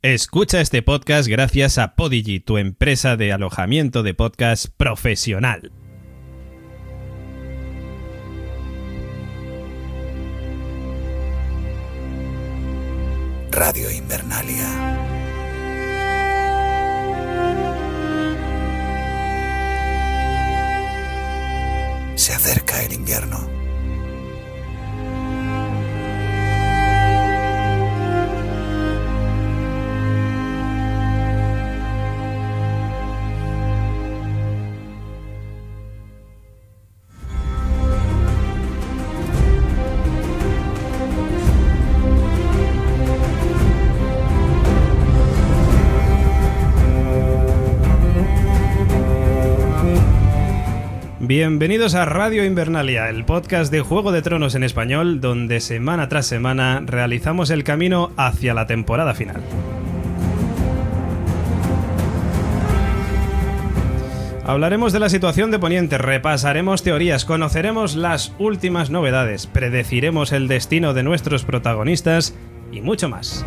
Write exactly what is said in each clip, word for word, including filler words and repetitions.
Escucha este podcast gracias a Podigy, tu empresa de alojamiento de podcast profesional. Radio Invernalia. Se acerca el invierno. Bienvenidos a Radio Invernalia, el podcast de Juego de Tronos en español, donde semana tras semana realizamos el camino hacia la temporada final. Hablaremos de la situación de Poniente, repasaremos teorías, conoceremos las últimas novedades, predeciremos el destino de nuestros protagonistas y mucho más.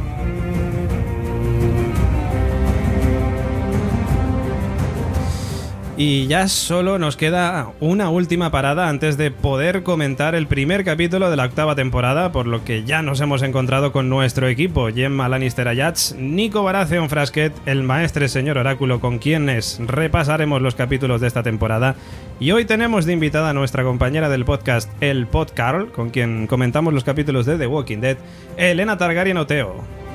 Y ya solo nos queda una última parada antes de poder comentar el primer capítulo de la octava temporada, por lo que ya nos hemos encontrado con nuestro equipo, Gemma Lannister Ayats, Nico Baratheon Frasquet, el maestre señor Oráculo, con quienes repasaremos los capítulos de esta temporada. Y hoy tenemos de invitada a nuestra compañera del podcast, el Pod Carl, con quien comentamos los capítulos de The Walking Dead, Elena Targaryen Oteo.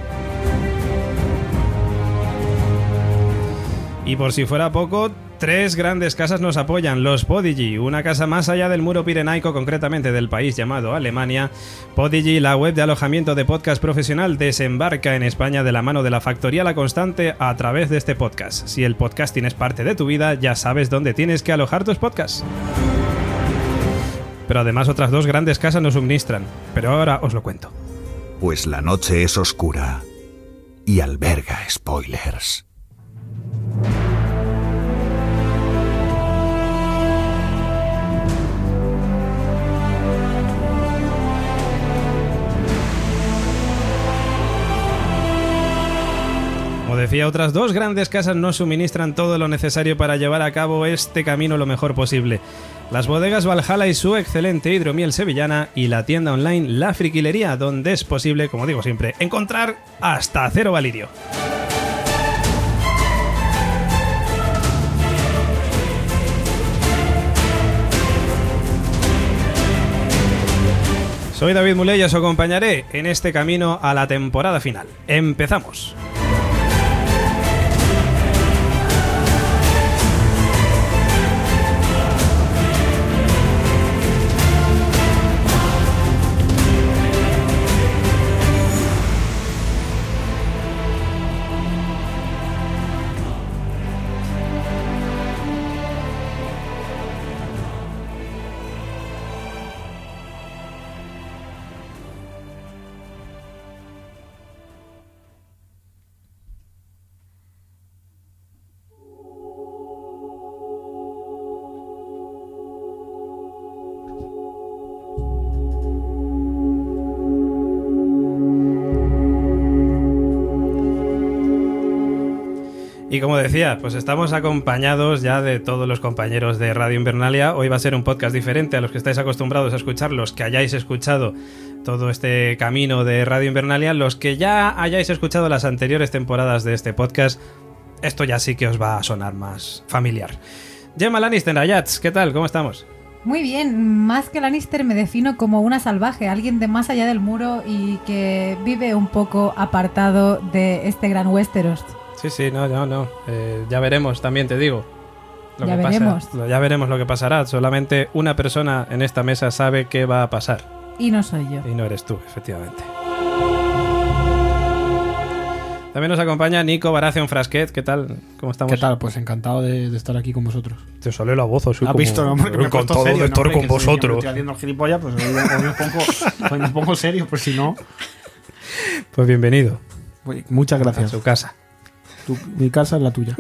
Y por si fuera poco, tres grandes casas nos apoyan. Los Podigy, una casa más allá del muro pirenaico, concretamente del país llamado Alemania. Podigy, la web de alojamiento de podcast profesional, desembarca en España de la mano de la Factoría La Constante a través de este podcast. Si el podcasting es parte de tu vida, ya sabes dónde tienes que alojar tus podcasts. Pero además otras dos grandes casas nos suministran. Pero ahora os lo cuento. Pues la noche es oscura y alberga spoilers. Como decía, otras dos grandes casas nos suministran todo lo necesario para llevar a cabo este camino lo mejor posible. Las bodegas Valhalla y su excelente hidromiel sevillana, y la tienda online La Friquilería, donde es posible, como digo siempre, encontrar hasta acero valirio. Soy David Muley y os acompañaré en este camino a la temporada final. ¡Empezamos! Y como decía, pues estamos acompañados ya de todos los compañeros de Radio Invernalia. Hoy va a ser un podcast diferente a los que estáis acostumbrados a escuchar, los que hayáis escuchado todo este camino de Radio Invernalia, los que ya hayáis escuchado las anteriores temporadas de este podcast. Esto ya sí que os va a sonar más familiar. Gemma Lannister Ayats, ¿qué tal? ¿Cómo estamos? Muy bien, más que Lannister me defino como una salvaje, alguien de más allá del muro y que vive un poco apartado de este gran Westeros. Sí, sí, no, no, no. Eh, ya veremos, también te digo. Lo ya que veremos. Pasa, ya veremos lo que pasará. Solamente una persona en esta mesa sabe qué va a pasar. Y no soy yo. Y no eres tú, efectivamente. También nos acompaña Nico Baratheon Frasquet. ¿Qué tal? ¿Cómo estamos? ¿Qué tal? Pues encantado de, de estar aquí con vosotros. Te sale la voz, o soy ¿Has como... visto, no? Porque me encantado serio, de estar no, con que vosotros. Estoy haciendo el gilipollas, pues hoy, hoy me, pongo, hoy me pongo serio, pues si no... Pues bienvenido. Muchas gracias. A su casa. Tu, mi casa es la tuya.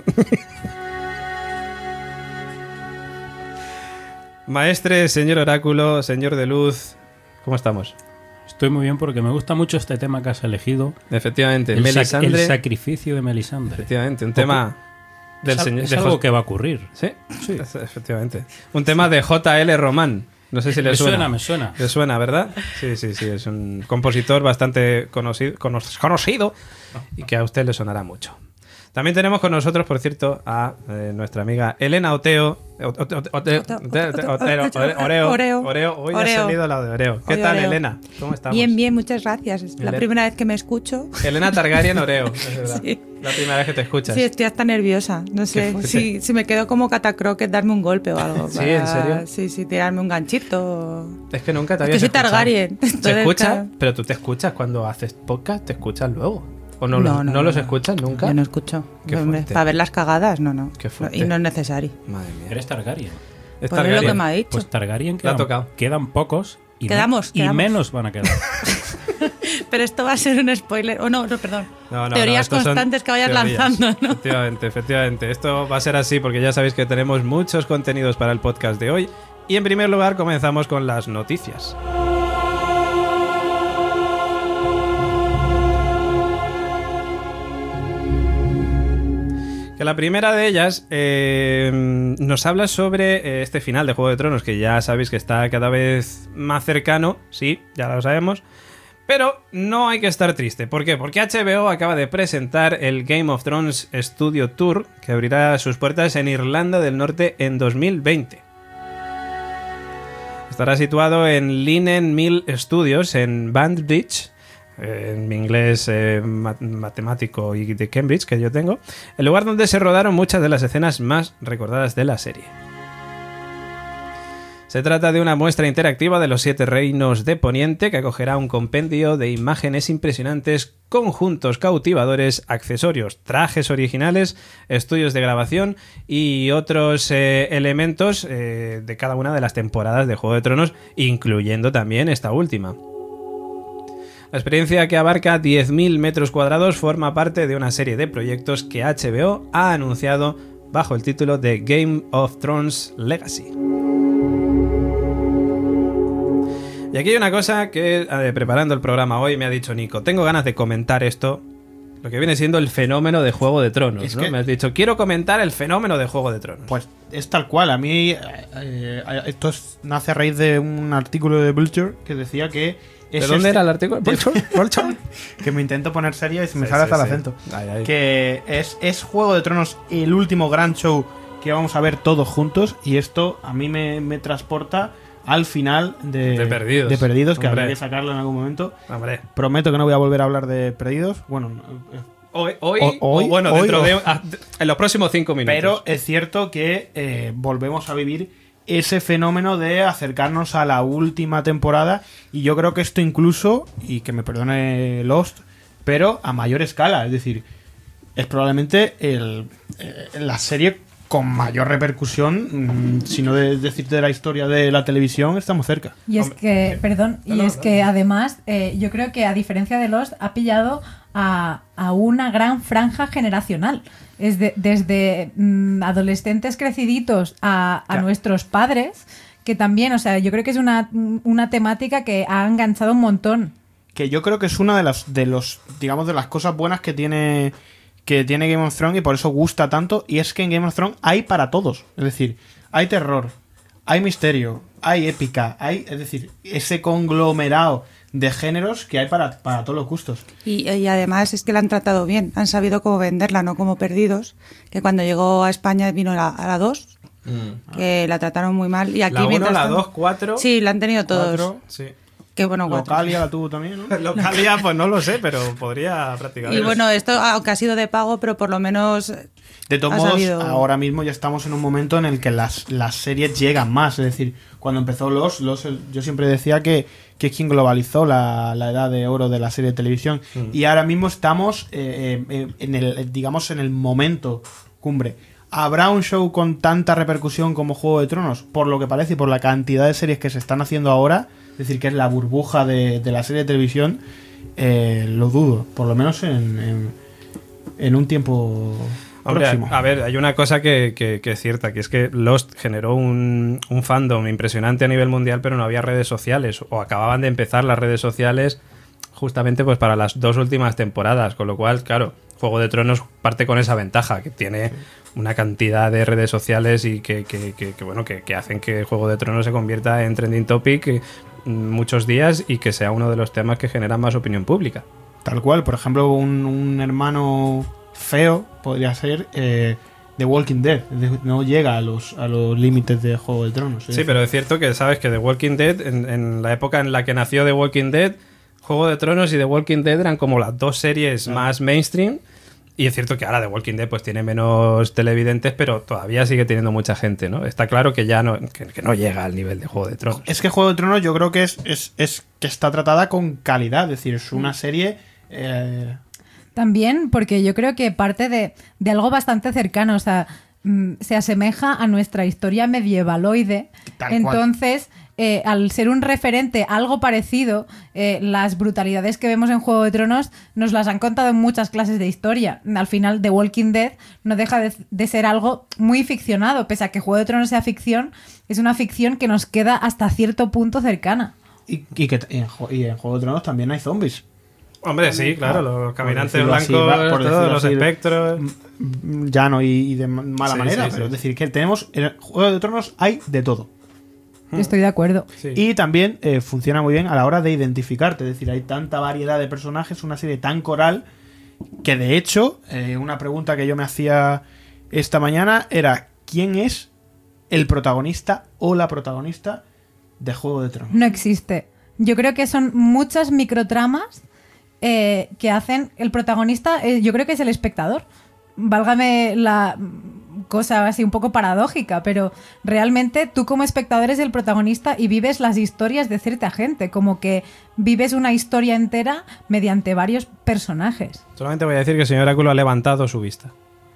Maestre, señor Oráculo, señor de Luz, ¿cómo estamos? Estoy muy bien porque me gusta mucho este tema que has elegido. Efectivamente, El, sac- Melisandre. el sacrificio de Melisandre. Efectivamente, un tema del Es, al- señor. es de algo Jos- que va a ocurrir. Sí, sí, es- efectivamente. Un tema de J L Román. No sé si le Me suena. suena, me suena. Le suena, ¿verdad? Sí, sí, sí. Es un compositor bastante conocido, conocido y que a usted le sonará mucho. También tenemos con nosotros, por cierto, a eh, nuestra amiga Elena Oteo. Oteo, Oteo, Oreo. Oreo. Oreo. Hoy ha Oreo. salido la de Oreo. ¿Qué Hoy tal, Oreo. Elena? ¿Cómo estamos? Bien, bien, muchas gracias. Es la Elena. primera vez que me escucho. Elena Targaryen Oreo. Es verdad. Sí. La primera vez que te escuchas. Sí, estoy hasta nerviosa. No sé fuerte. si, si me quedo como Catacroquet, darme un golpe o algo. Sí, para- ¿en serio? Sí, sí, tirarme un ganchito. Es que nunca te Es que habías soy escuchado. Targaryen, ¿Se entonces, escucha? claro. Pero tú te escuchas cuando haces podcast, te escuchas luego. ¿O no, los, no los escuchas nunca? Yo no escucho. Qué Hombre, fuerte. para ver las cagadas, no, no. Qué fuerte. Y no es necesario. Madre mía. Eres Targaryen. Es Pues es lo Targaryen. que me ha dicho. Pues Targaryen Le ha quedan, tocado. quedan pocos y, Quedamos, y quedamos. menos van a quedar. Pero esto va a ser un spoiler. O no, no, perdón. No, no, Teorías no, estos son constantes que vayas teorías. lanzando, ¿no? Efectivamente, efectivamente. Esto va a ser así porque ya sabéis que tenemos muchos contenidos para el podcast de hoy. Y en primer lugar comenzamos con las noticias. Que la primera de ellas eh, nos habla sobre eh, este final de Juego de Tronos, que ya sabéis que está cada vez más cercano, sí, ya lo sabemos, pero no hay que estar triste. ¿Por qué? Porque H B O acaba de presentar el Game of Thrones Studio Tour, que abrirá sus puertas en Irlanda del Norte en dos mil veinte. Estará situado en Linen Mill Studios en Banbridge, en mi inglés eh, mat- matemático y de Cambridge que yo tengo, el lugar donde se rodaron muchas de las escenas más recordadas de la serie. Se trata de una muestra interactiva de los siete reinos de Poniente que acogerá un compendio de imágenes impresionantes, conjuntos cautivadores, accesorios, trajes originales, estudios de grabación y otros eh, elementos eh, de cada una de las temporadas de Juego de Tronos, incluyendo también esta última. La experiencia, que abarca diez mil metros cuadrados, forma parte de una serie de proyectos que H B O ha anunciado bajo el título de Game of Thrones Legacy. Y aquí hay una cosa que, eh, preparando el programa hoy, me ha dicho Nico, tengo ganas de comentar esto, lo que viene siendo el fenómeno de Juego de Tronos, Es ¿no? que- Me has dicho, quiero comentar el fenómeno de Juego de Tronos. Pues es tal cual. A mí eh, eh, esto es- nace a raíz de un artículo de Vulture que decía que... ¿De es dónde este- era el artículo? que me intento poner serio y se me Sí, sale sí, hasta el sí. acento. Ay, ay. Que es, es Juego de Tronos el último gran show que vamos a ver todos juntos. Y esto a mí me, me transporta al final de, De Perdidos. de Perdidos, que Hombre. habrá que sacarlo en algún momento. Hombre, Prometo que no voy a volver a hablar de Perdidos. Bueno, eh, hoy, hoy, O- hoy- o bueno, hoy dentro o- de... ah, en los próximos cinco minutos. pero es cierto que eh, volvemos a vivir ese fenómeno de acercarnos a la última temporada, y yo creo que esto incluso, y que me perdone Lost, pero a mayor escala, es decir, es probablemente el, eh, la serie con mayor repercusión, mm, si no de, decirte de la historia de la televisión, estamos cerca. Y es Hombre, que, perdón, no, y no, es no. que además eh, yo creo que a diferencia de Lost ha pillado a, a una gran franja generacional. Es de- desde mm, adolescentes creciditos a, a Claro. nuestros padres, que también, o sea, yo creo que es una, una temática que ha enganchado un montón. Que yo creo que es una de las, de los, digamos, de las cosas buenas que tiene que tiene Game of Thrones, y por eso gusta tanto, y es que en Game of Thrones hay para todos. Es decir, hay terror, hay misterio, hay épica, hay, es decir, ese conglomerado de géneros que hay para, para todos los gustos. Y, y además es que la han tratado bien, han sabido cómo venderla, no como Perdidos, que cuando llegó a España vino la- a la dos, que la trataron muy mal. Y aquí La uno, mientras la tanto- dos, cuatro... Sí, la han tenido todos. Cuatro. Sí. Que bueno, cuatro. Localia la tuvo también, ¿no? Localia, pues no lo sé, pero podría practicar. Y bueno, esto aunque ha sido de pago, pero por lo menos De todos ha modos, sabido- ahora mismo ya estamos en un momento en el que las, las series llegan más. Es decir, cuando empezó Los, Los yo siempre decía que, que es quien globalizó la, la edad de oro de la serie de televisión. Y ahora mismo estamos eh, eh, en el, digamos, en el momento cumbre. ¿Habrá un show con tanta repercusión como Juego de Tronos? Por lo que parece y por la cantidad de series que se están haciendo ahora, es decir, que es la burbuja de, de la serie de televisión, eh, lo dudo. Por lo menos en, en, en un tiempo... Hombre, próximo. a ver, hay una cosa que, que- que es cierta, que es que Lost generó un, un fandom impresionante a nivel mundial, pero no había redes sociales, o acababan de empezar las redes sociales justamente pues para las dos últimas temporadas, con lo cual, claro, Juego de Tronos parte con esa ventaja, que tiene una cantidad de redes sociales y que, que- que- que, bueno, que, que hacen que Juego de Tronos se convierta en trending topic eh, muchos días y que sea uno de los temas que generan más opinión pública. Tal cual, por ejemplo, un, un hermano feo podría ser eh, The Walking Dead. Es decir, no llega a los, a los límites de Juego de Tronos. Sí, pero es cierto que sabes que The Walking Dead, en, en la época en la que nació The Walking Dead, Juego de Tronos y The Walking Dead eran como las dos series más mainstream. Y es cierto que ahora The Walking Dead pues tiene menos televidentes, pero todavía sigue teniendo mucha gente, ¿no? Está claro que ya no, que, que no llega al nivel de Juego de Tronos. Es que Juego de Tronos yo creo que es, es, es que está tratada con calidad. Es decir, es una serie... eh, También porque yo creo que parte de, de algo bastante cercano, o sea, mm, se asemeja a nuestra historia medievaloide. Tal cual. Entonces, eh, al ser un referente a algo parecido, eh, las brutalidades que vemos en Juego de Tronos nos las han contado en muchas clases de historia. Al final, The Walking Dead no deja de, de ser algo muy ficcionado, pese a que Juego de Tronos sea ficción, es una ficción que nos queda hasta cierto punto cercana. y, y que y en, Ju- y en Juego de Tronos también hay zombies. Hombre, sí, claro, los Por caminantes decirlo así, blancos, va- por todos, decirlo los así, espectros... mm, llano y, y de ma- mala Sí, manera, sí, pero sí. es decir, que tenemos en el Juego de Tronos hay de todo. Estoy de acuerdo. Sí. Y también eh, funciona muy bien a la hora de identificarte, es decir, hay tanta variedad de personajes, una serie tan coral, que de hecho, eh, una pregunta que yo me hacía esta mañana era, ¿quién es el protagonista o la protagonista de Juego de Tronos? No existe. Yo creo que son muchas microtramas eh, que hacen el protagonista, eh, yo creo que es el espectador. Válgame la mm, cosa así un poco paradójica, pero realmente tú como espectador eres el protagonista y vives las historias de cierta gente, como que vives una historia entera mediante varios personajes. Solamente voy a decir que el señor Oráculo ha levantado su vista.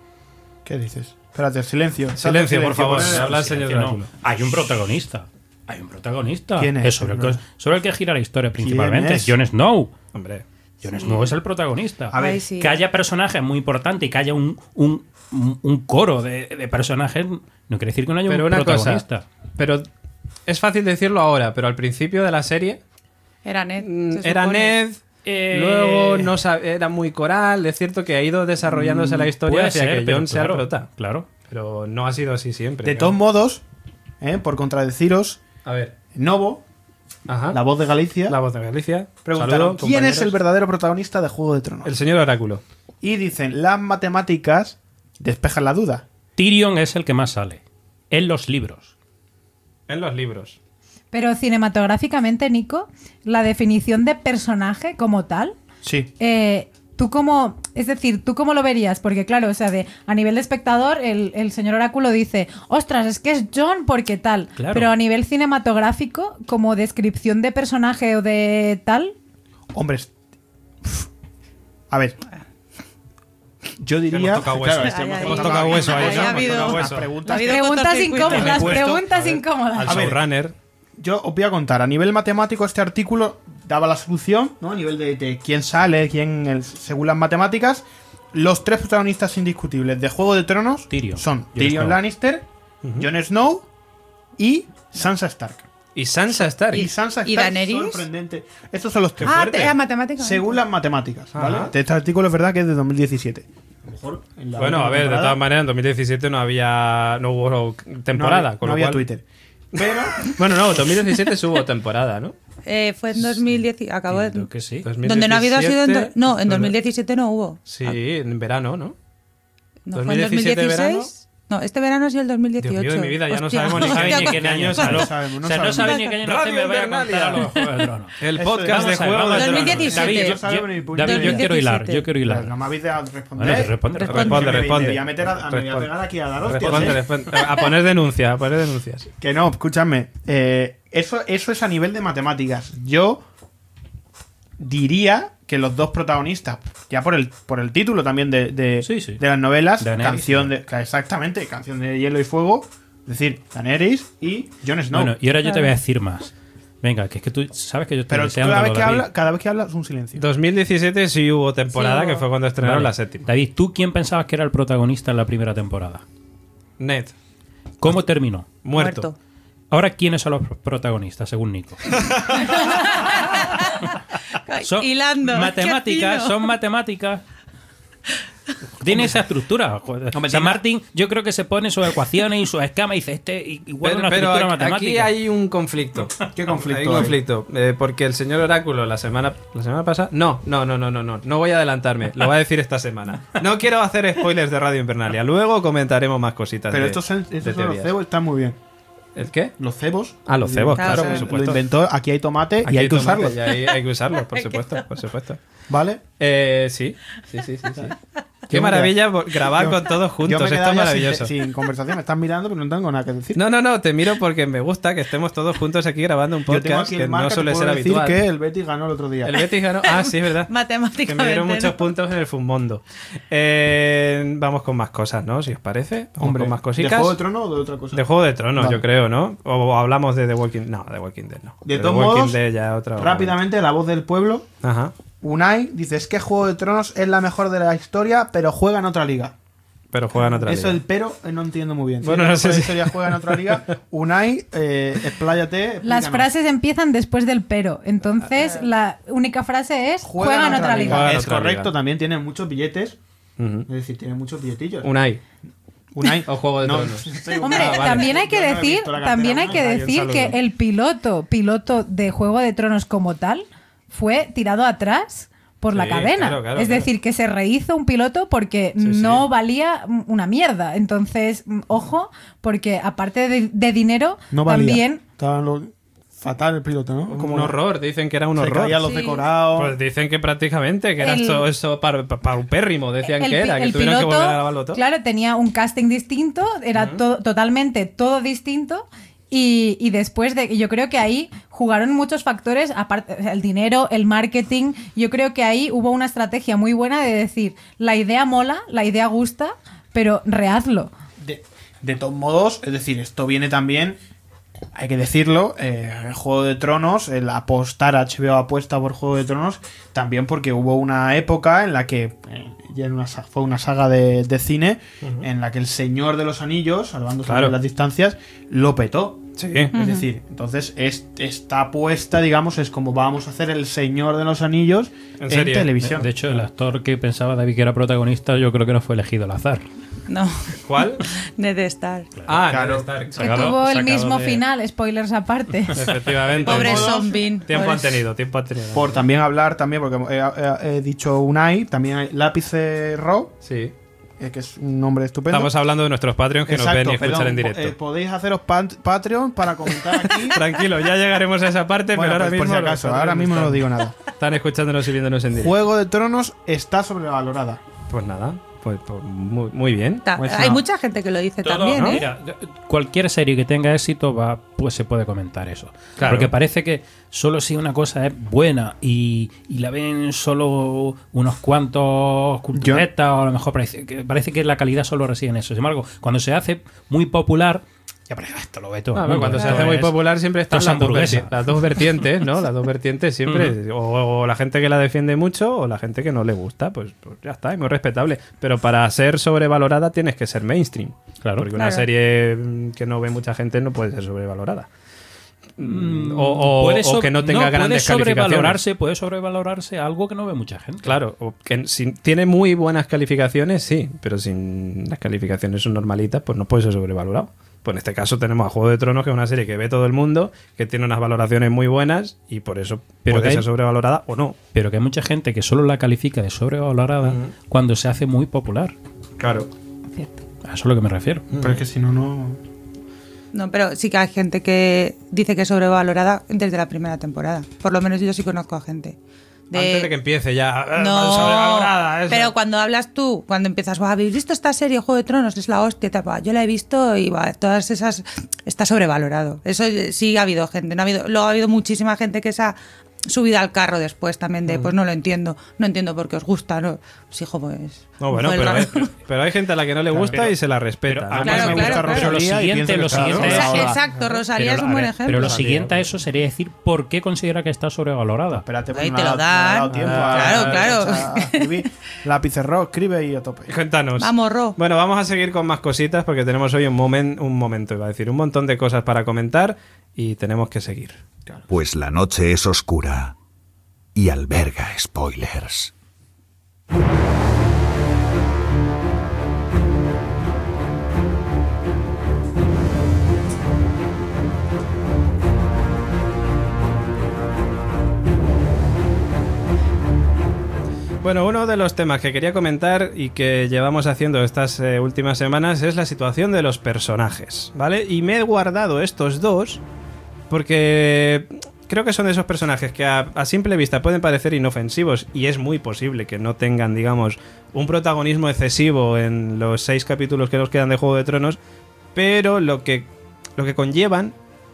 ¿Qué dices? Espérate, silencio. Silencio, por favor. poner- Habla el señor No, Oráculo. hay un protagonista. Hay un protagonista. ¿Quién es? sobre, el que, sobre el que gira la historia principalmente. es? Jon Snow. Hombre, Jon Snow es el protagonista. A ver, Ay, sí. Que haya personajes muy importantes y que haya un, un, un- un coro de, de personajes no quiere decir que no haya pero un una protagonista. cosa. Pero es fácil decirlo ahora, pero al principio de la serie Era Ned. mm, se era supone. Ned. Eh, Luego no sab- era muy coral. Es cierto que ha ido desarrollándose la historia puede hacia ser, que pero Jon sea el claro, prota. Claro. Pero no ha sido así siempre. de claro. todos modos, eh, por contradeciros, A ver. Novo, Ajá. la voz de Galicia, La voz de Galicia. preguntaron Saludo, quién es compañeros. el verdadero protagonista de Juego de Tronos. El señor Oráculo. Y dicen, las matemáticas despejan la duda. Tyrion es el que más sale. En los libros. En los libros. Pero cinematográficamente, Nico, la definición de personaje como tal, Sí. eh, tú cómo, es decir, tú cómo lo verías, porque claro, o sea, de a nivel de espectador, el, el señor Oráculo dice, ostras, es que es Jon porque tal, Claro. pero a nivel cinematográfico, como descripción de personaje o de tal, Hombres. A ver. Yo diría. Hemos tocado hueso. Claro, es que Ay, hemos ay, Hemos ay. tocado hueso ahí, Ahí ¿no? ha Hemos habido- tocado Las hueso. preguntas. Ha habido preguntas cortocircuito. incómodas, las puesto- preguntas a ver, incómodas. Al A ver. showrunner. Yo os voy a contar, a nivel matemático este artículo daba la solución, ¿no? A nivel de, de quién sale, quién, el- según las matemáticas, los tres protagonistas indiscutibles de Juego de Tronos Tyrion. son Jon Tyrion Snow. Lannister, Jon Snow y Sansa Stark. Y Sansa Stark. Y Sansa ¿Y Stark Daenerys? sorprendente. Estos son los tres Ah, fuertes, te- ah, matemáticas. según las matemáticas, ¿vale? Ajá. Este artículo es verdad que es de dos mil diecisiete. A lo mejor en la Bueno, última a ver, de temporada todas maneras, en dos mil diecisiete no había. No hubo temporada. no había, con no lo había cual- Twitter. Pero Bueno, no, dos mil diecisiete sí hubo temporada, ¿no? Eh, fue en dos mil diez. Acabó de- Creo que sí. Donde no ha habido ha sido en do- no, en bueno, dos mil diecisiete no hubo. Sí, en verano, ¿no? No, fue en dos mil diecisiete dos mil dieciséis. verano. No, este verano sí el dos mil Dios dieciocho. mío de mi vida, ya no Hostia. sabemos ni sabe qué ni qué año es. No No, sabemos, no o sea, no sabemos. sabe ni qué año nace, Radio me voy a Invernalia. contar a los Juegos de Tronos. El Eso podcast es. de Vamos a ver, Juego vamos a de ver. dos mil diecisiete. David, yo, No sabemos ni yo- puta David, idea. yo quiero hilar, yo quiero Pues hilar. no me habéis dejado Bueno, responder. responde, responde. Responde, Me- responde. Me voy a, meter a, me voy a Responde. pegar aquí a dar hostias. Responde, ¿eh? responde. A poner denuncia, a poner denuncias. Que no, escúchame. eh, eso, eso es a nivel de matemáticas. Yo diría que los dos protagonistas, ya por el, por el título también de, de, Sí, sí. de las novelas, Daenerys, canción sí. de. ca- Exactamente, canción de Hielo y Fuego. Es decir, Daenerys y Jon Snow. Bueno, y ahora yo te voy a decir más. Venga, que es que tú sabes que yo estoy Pero deseando cada vez, que David. habla, cada vez que hablas, un silencio. dos mil diecisiete sí hubo temporada, Sí, que hubo. fue cuando estrenaron Vale. la séptima. David, ¿tú quién pensabas que era el protagonista en la primera temporada? Ned, ¿Cómo terminó? muerto. Ahora, ¿quiénes son los protagonistas, según Nico? Son Hilando. qué matemáticas, fino. son matemáticas. Tiene esa estructura. Joder. Hombre, San tiene- Martín, yo creo que se pone sus ecuaciones y sus escamas y dice este y, y guarda Pero, una pero estructura aquí, matemática. aquí hay un conflicto. ¿Qué conflicto Hay un hay? conflicto. Eh, porque el señor Oráculo la semana, la semana pasada. No, no, no, no, no, no. No voy a adelantarme. Lo voy a decir esta semana. No quiero hacer spoilers de Radio Invernalia. Luego comentaremos más cositas. Pero de- estos, son- de estos son los teorías. cebos, están muy bien. ¿El qué? Los cebos. Ah, los cebos, Claro, claro, se- por Lo supuesto. inventó, aquí hay tomate Aquí y hay que tomate, usarlo. y hay, hay que usarlo, por supuesto, por supuesto. ¿Vale? Eh, sí, sí, sí, sí. sí. Qué Yo me maravilla por- grabar yo- con todos Yo juntos. me Esto quedaba es ya maravilloso. sin, sin conversación. Me están mirando, pero no tengo nada que decir. No, no, no, te miro porque me gusta que estemos todos juntos aquí grabando un Yo tengo podcast aquí que el marca, no te suele puedo ser decir habitual. que el Betis ganó el otro día. El Betis ganó. Ah, sí, es verdad. Que Matemáticamente. me dieron muchos ¿no? puntos en el Fumondo. Eh, vamos con más cosas, ¿no? Si os parece. Vamos Hombre, con más ¿de cositas. Juego de Tronos o de otra cosa? De Juego de Tronos, Vale. yo creo, ¿no? O hablamos de The Walking... No, The Walking Dead no. De The todos Walking modos, Dead ya otra... Rápidamente, la voz del pueblo. Ajá. Unai dice: es que Juego de Tronos es la mejor de la historia, pero juega en otra liga. Pero juegan otra Eso liga. el pero eh, no entiendo muy bien. Si Bueno, es la no sé mejor de si- la historia juega en otra liga. Unai, eh, expláyate. Las explícanos. frases empiezan después del pero. Entonces, la única frase es juega en otra liga. Juega en Es otra correcto, liga. también tiene muchos billetes. Ujú. Es decir, tiene muchos billetillos. Unai. Unai. O Juego de No, Tronos. soy un- Hombre, Ah, vale. también hay que Yo no he decir, visto la cartera también hay Unai. que Ahí, un decir saludo. que el piloto, piloto de Juego de Tronos como tal, fue tirado atrás por la Sí, cadena. claro, claro, es claro. decir, que se rehizo un piloto porque Sí, no sí. valía una mierda. Entonces, mm, ojo, porque aparte de, de dinero, No valía. también Estaba lo- fatal el piloto, ¿no? Como un horror, dicen que era un Se horror. caían los Sí. decorados. Pues dicen que prácticamente, que era El- esto, eso para, para un pérrimo, decían el, que pi- era, que el tuvieron piloto, que volver a grabarlo todo. claro, tenía un casting distinto, era to- totalmente todo distinto. Y, y después de, yo creo que ahí jugaron muchos factores, aparte, o sea, el dinero, el marketing. Yo creo que ahí hubo una estrategia muy buena de decir, la idea mola, la idea gusta, pero rehazlo. De, de todos modos, es decir, esto viene también, hay que decirlo, eh, el Juego de Tronos, el apostar, H B O apuesta por Juego de Tronos, también porque hubo una época en la que, eh, ya en una, sa- fue una saga de, de cine, en la que el Señor de los Anillos, salvándose Claro. de las distancias, lo petó. Sí. Es decir, entonces es- esta apuesta, digamos, es como vamos a hacer el Señor de los Anillos En en, serie. televisión. De hecho, el actor que pensaba David que era protagonista, yo creo que no fue elegido al azar. No, ¿Cuál? Ned Stark. Ah, Claro. Ned Stark. Que Sacado- tuvo el sacado mismo de- final, spoilers aparte. Efectivamente. Pobre modos, Sean Bean. Tiempo pobre- han tenido, tiempo han tenido. Por también hablar, también, porque he, he- he dicho Unai, también hay Lápice Raw, Sí. eh, que es un nombre estupendo. Estamos hablando de nuestros Patreons que nos Exacto, ven y escuchan perdón, en po- directo. eh, podéis haceros pan- Patreon para comentar aquí. Tranquilo, ya llegaremos a esa parte, Bueno, pero ahora pues, por mismo. si los acaso, Patreons ahora mismo no están- digo nada. Están escuchándonos y viéndonos en directo. Juego de Tronos está sobrevalorada. Pues nada, pues, pues muy, muy bien. Ta- Pues Hay no. mucha gente que lo dice Todo, también, ¿no? ¿eh? Mira, cualquier serie que tenga éxito va, pues se puede comentar eso. Claro. Porque parece que solo si una cosa es buena y, y la ven solo unos cuantos culturetas, o a lo mejor parece que, parece que la calidad solo reside en eso. Sin embargo, cuando se hace muy popular, ya parece, "Ah, esto lo ve todo el Ah, mundo, cuando se esto hace muy es- popular siempre están esto es las dos, hamburguesa". verti- las dos vertientes, ¿no? Las dos vertientes siempre. o, o la gente que la defiende mucho o la gente que no le gusta. Pues, pues ya está, es muy respetable. Pero para ser sobrevalorada tienes que ser mainstream. Claro. Porque una Claro. serie mm, que no ve mucha gente no puede ser sobrevalorada. Mm, o, o- Puede o so- que no tenga puede grandes calificaciones. sobrevalorarse, puede sobrevalorarse algo que no ve mucha gente. Claro, o que si tiene muy buenas calificaciones, sí, pero si las calificaciones son normalitas, pues no puede ser sobrevalorado. Pues en este caso tenemos a Juego de Tronos, que es una serie que ve todo el mundo, que tiene unas valoraciones muy buenas y por eso Pero puede que hay- ser sobrevalorada o no. Pero que hay mucha gente que solo la califica de sobrevalorada cuando se hace muy popular. Claro. Cierto. A eso es a lo que me refiero. Pero es que si no, no. No, pero sí que hay gente que dice que es sobrevalorada desde la primera temporada. Por lo menos yo sí conozco a gente. De- Antes de que empiece ya. eh, No, sobrevalorada, eso. pero cuando hablas tú, cuando empiezas, "Buah, ¿habéis visto esta serie Juego de Tronos? Es la hostia, tal". Buah, yo la he visto y buah, todas esas está sobrevalorado. Eso sí ha habido gente, no ha habido, luego ha habido muchísima gente que se ha, subida al carro después también de, pues no lo entiendo, no entiendo por qué os gusta, ¿no? Pues hijo, pues... No, bueno, fue pero raro. hay, pero hay gente a la que no le gusta pero- y se la respeta. pero ¿no? a mí Claro, me claro, gusta claro. Rosalía Pero y lo pienso que siguiente- lo siguiente Claro, es... ahora- Exacto, Rosalía Pero, es un a buen ver, ejemplo. pero lo Sí. siguiente a eso sería decir por qué considera que está sobrevalorada. Espérate, pues Ahí no te le ha lo dado- no le ha dan. dado tiempo Ah, a- claro, a- claro. a- a escribir. Lápiz rojo, escribe y a tope. Cuéntanos. Vamos, Ro. Bueno, vamos a seguir con más cositas porque tenemos hoy un, momen- un momento, iba a decir, un montón de cosas para comentar y tenemos que seguir. Pues la noche es oscura y alberga spoilers. Bueno, uno de los temas que quería comentar y que llevamos haciendo estas eh, últimas semanas es la situación de los personajes, ¿vale? Y me he guardado estos dos porque creo que son de esos personajes que a, a simple vista pueden parecer inofensivos y es muy posible que no tengan, digamos, un protagonismo excesivo en los seis capítulos que nos quedan de Juego de Tronos, pero lo que, lo que conllevan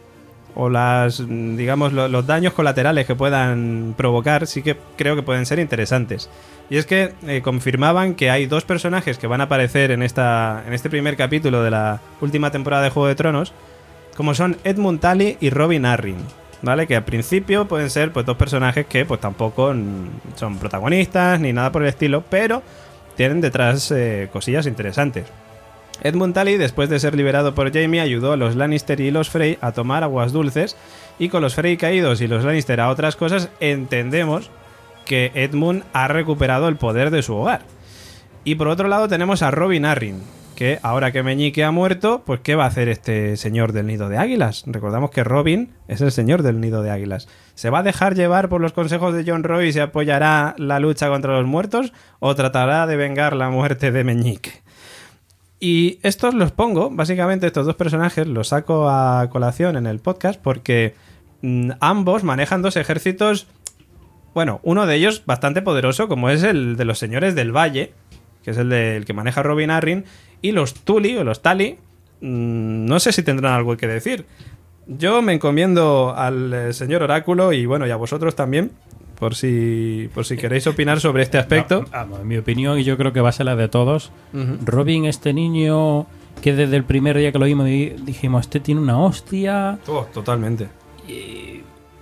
o las, digamos, lo- los daños colaterales que puedan provocar sí que creo que pueden ser interesantes. Y es que eh, confirmaban que hay dos personajes que van a aparecer en, esta, en este primer capítulo de la última temporada de Juego de Tronos, como son Edmund Tully y Robin Arryn, ¿vale? Que al principio pueden ser pues dos personajes que pues tampoco mm, son protagonistas ni nada por el estilo, pero tienen detrás eh, cosillas interesantes. Edmund Tully, después de ser liberado por Jaime, ayudó a los Lannister y los Frey a tomar aguas dulces, y con los Frey caídos y los Lannister a otras cosas, entendemos que Edmund ha recuperado el poder de su hogar. Y por otro lado tenemos a Robin Arryn, que ahora que Meñique ha muerto, pues ¿qué va a hacer este señor del Nido de Águilas? Recordamos que Robin es el señor del Nido de Águilas. ¿Se va a dejar llevar por los consejos de Jon Roy y se apoyará la lucha contra los muertos? ¿O tratará de vengar la muerte de Meñique? Y estos los pongo, básicamente estos dos personajes los saco a colación en el podcast porque mm, ambos manejan dos ejércitos, bueno, uno de ellos bastante poderoso, como es el de los señores del Valle, que es el, de, el que maneja Robin Arryn, y los Tully o los Tully, mmm, no sé si tendrán algo que decir. Yo me encomiendo al eh, señor Oráculo y bueno, y a vosotros también, por si, por si queréis opinar sobre este aspecto. Vamos, en mi opinión, y yo creo que va a ser la de todos, Ujú. Robin, este niño que desde el primer día que lo vimos di- dijimos, este tiene una hostia. Oh, totalmente. Y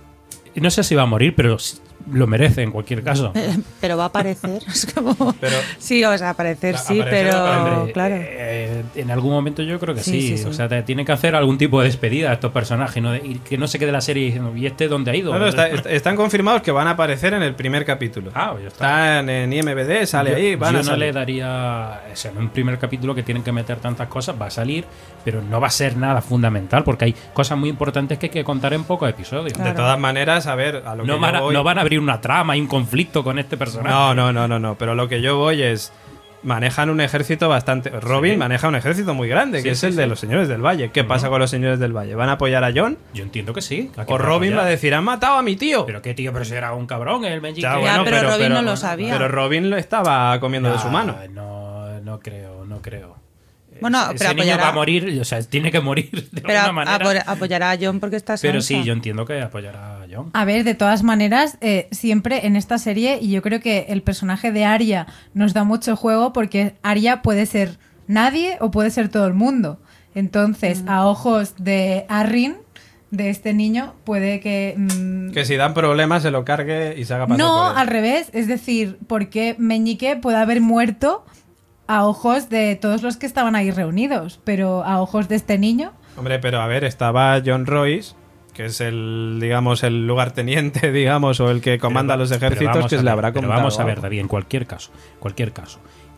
no sé si va a morir, pero s- lo merece en cualquier caso. Pero va a aparecer. Es como... Pero- sí, o sea, aparecer sí, Aparecer, pero Hombre, claro. eh, en algún momento yo creo que sí. Sí, sí, sí. O sea, te tienen que hacer algún tipo de despedida a estos personajes, ¿no? De- y que no se quede la serie diciendo, ¿y este dónde ha ido? No, no, está- est- están confirmados que van a aparecer en el primer capítulo. Ah, pues ya está. Están en I M D B, sale yo, ahí, van yo a no salir. le daría. O sea, en un primer capítulo que tienen que meter tantas cosas, va a salir, pero no va a ser nada fundamental, porque hay cosas muy importantes que hay que contar en pocos episodios. De todas maneras, a ver, a lo No que van, yo a, voy... no van a abrir una trama y un conflicto con este personaje. No, no, no, no, no, pero lo que yo voy es... Manejan un ejército bastante... Robin Sí. maneja un ejército muy grande, Sí, que es sí, el de sí. los señores del Valle. ¿Qué pasa con los señores del Valle? ¿Van a apoyar a Jon? Yo entiendo que sí. ¿A qué ¿O van a Robin apoyar? va a decir, han matado a mi tío? Pero qué tío, pero si era un cabrón el Meñique. Ya, Ya, pero Robin no lo sabía. Pero Robin lo estaba comiendo de su mano. No, no creo, no creo. Bueno, Ese pero niño apoyará- va a morir, o sea, tiene que morir de Pero alguna manera. apo- apoyará a John porque está Pero Sansa. sí, yo entiendo que apoyará a Jon. A ver, de todas maneras, eh, siempre en esta serie, y yo creo que el personaje de Arya nos da mucho juego porque Arya puede ser nadie o puede ser todo el mundo. Entonces, a ojos de Arryn, de este niño, puede que... mm, Que si dan problemas se lo cargue y se haga pasar no, por él. al revés. Es decir, porque Meñique puede haber muerto a ojos de todos los que estaban ahí reunidos, pero a ojos de este niño... Hombre, pero a ver, estaba John Royce, que es el, digamos, el lugarteniente, digamos, o el que comanda Pero- los pero ejércitos, vamos que a se le ver, habrá pero comentado Vamos a ver, algo. David, en cualquier caso, cualquier caso.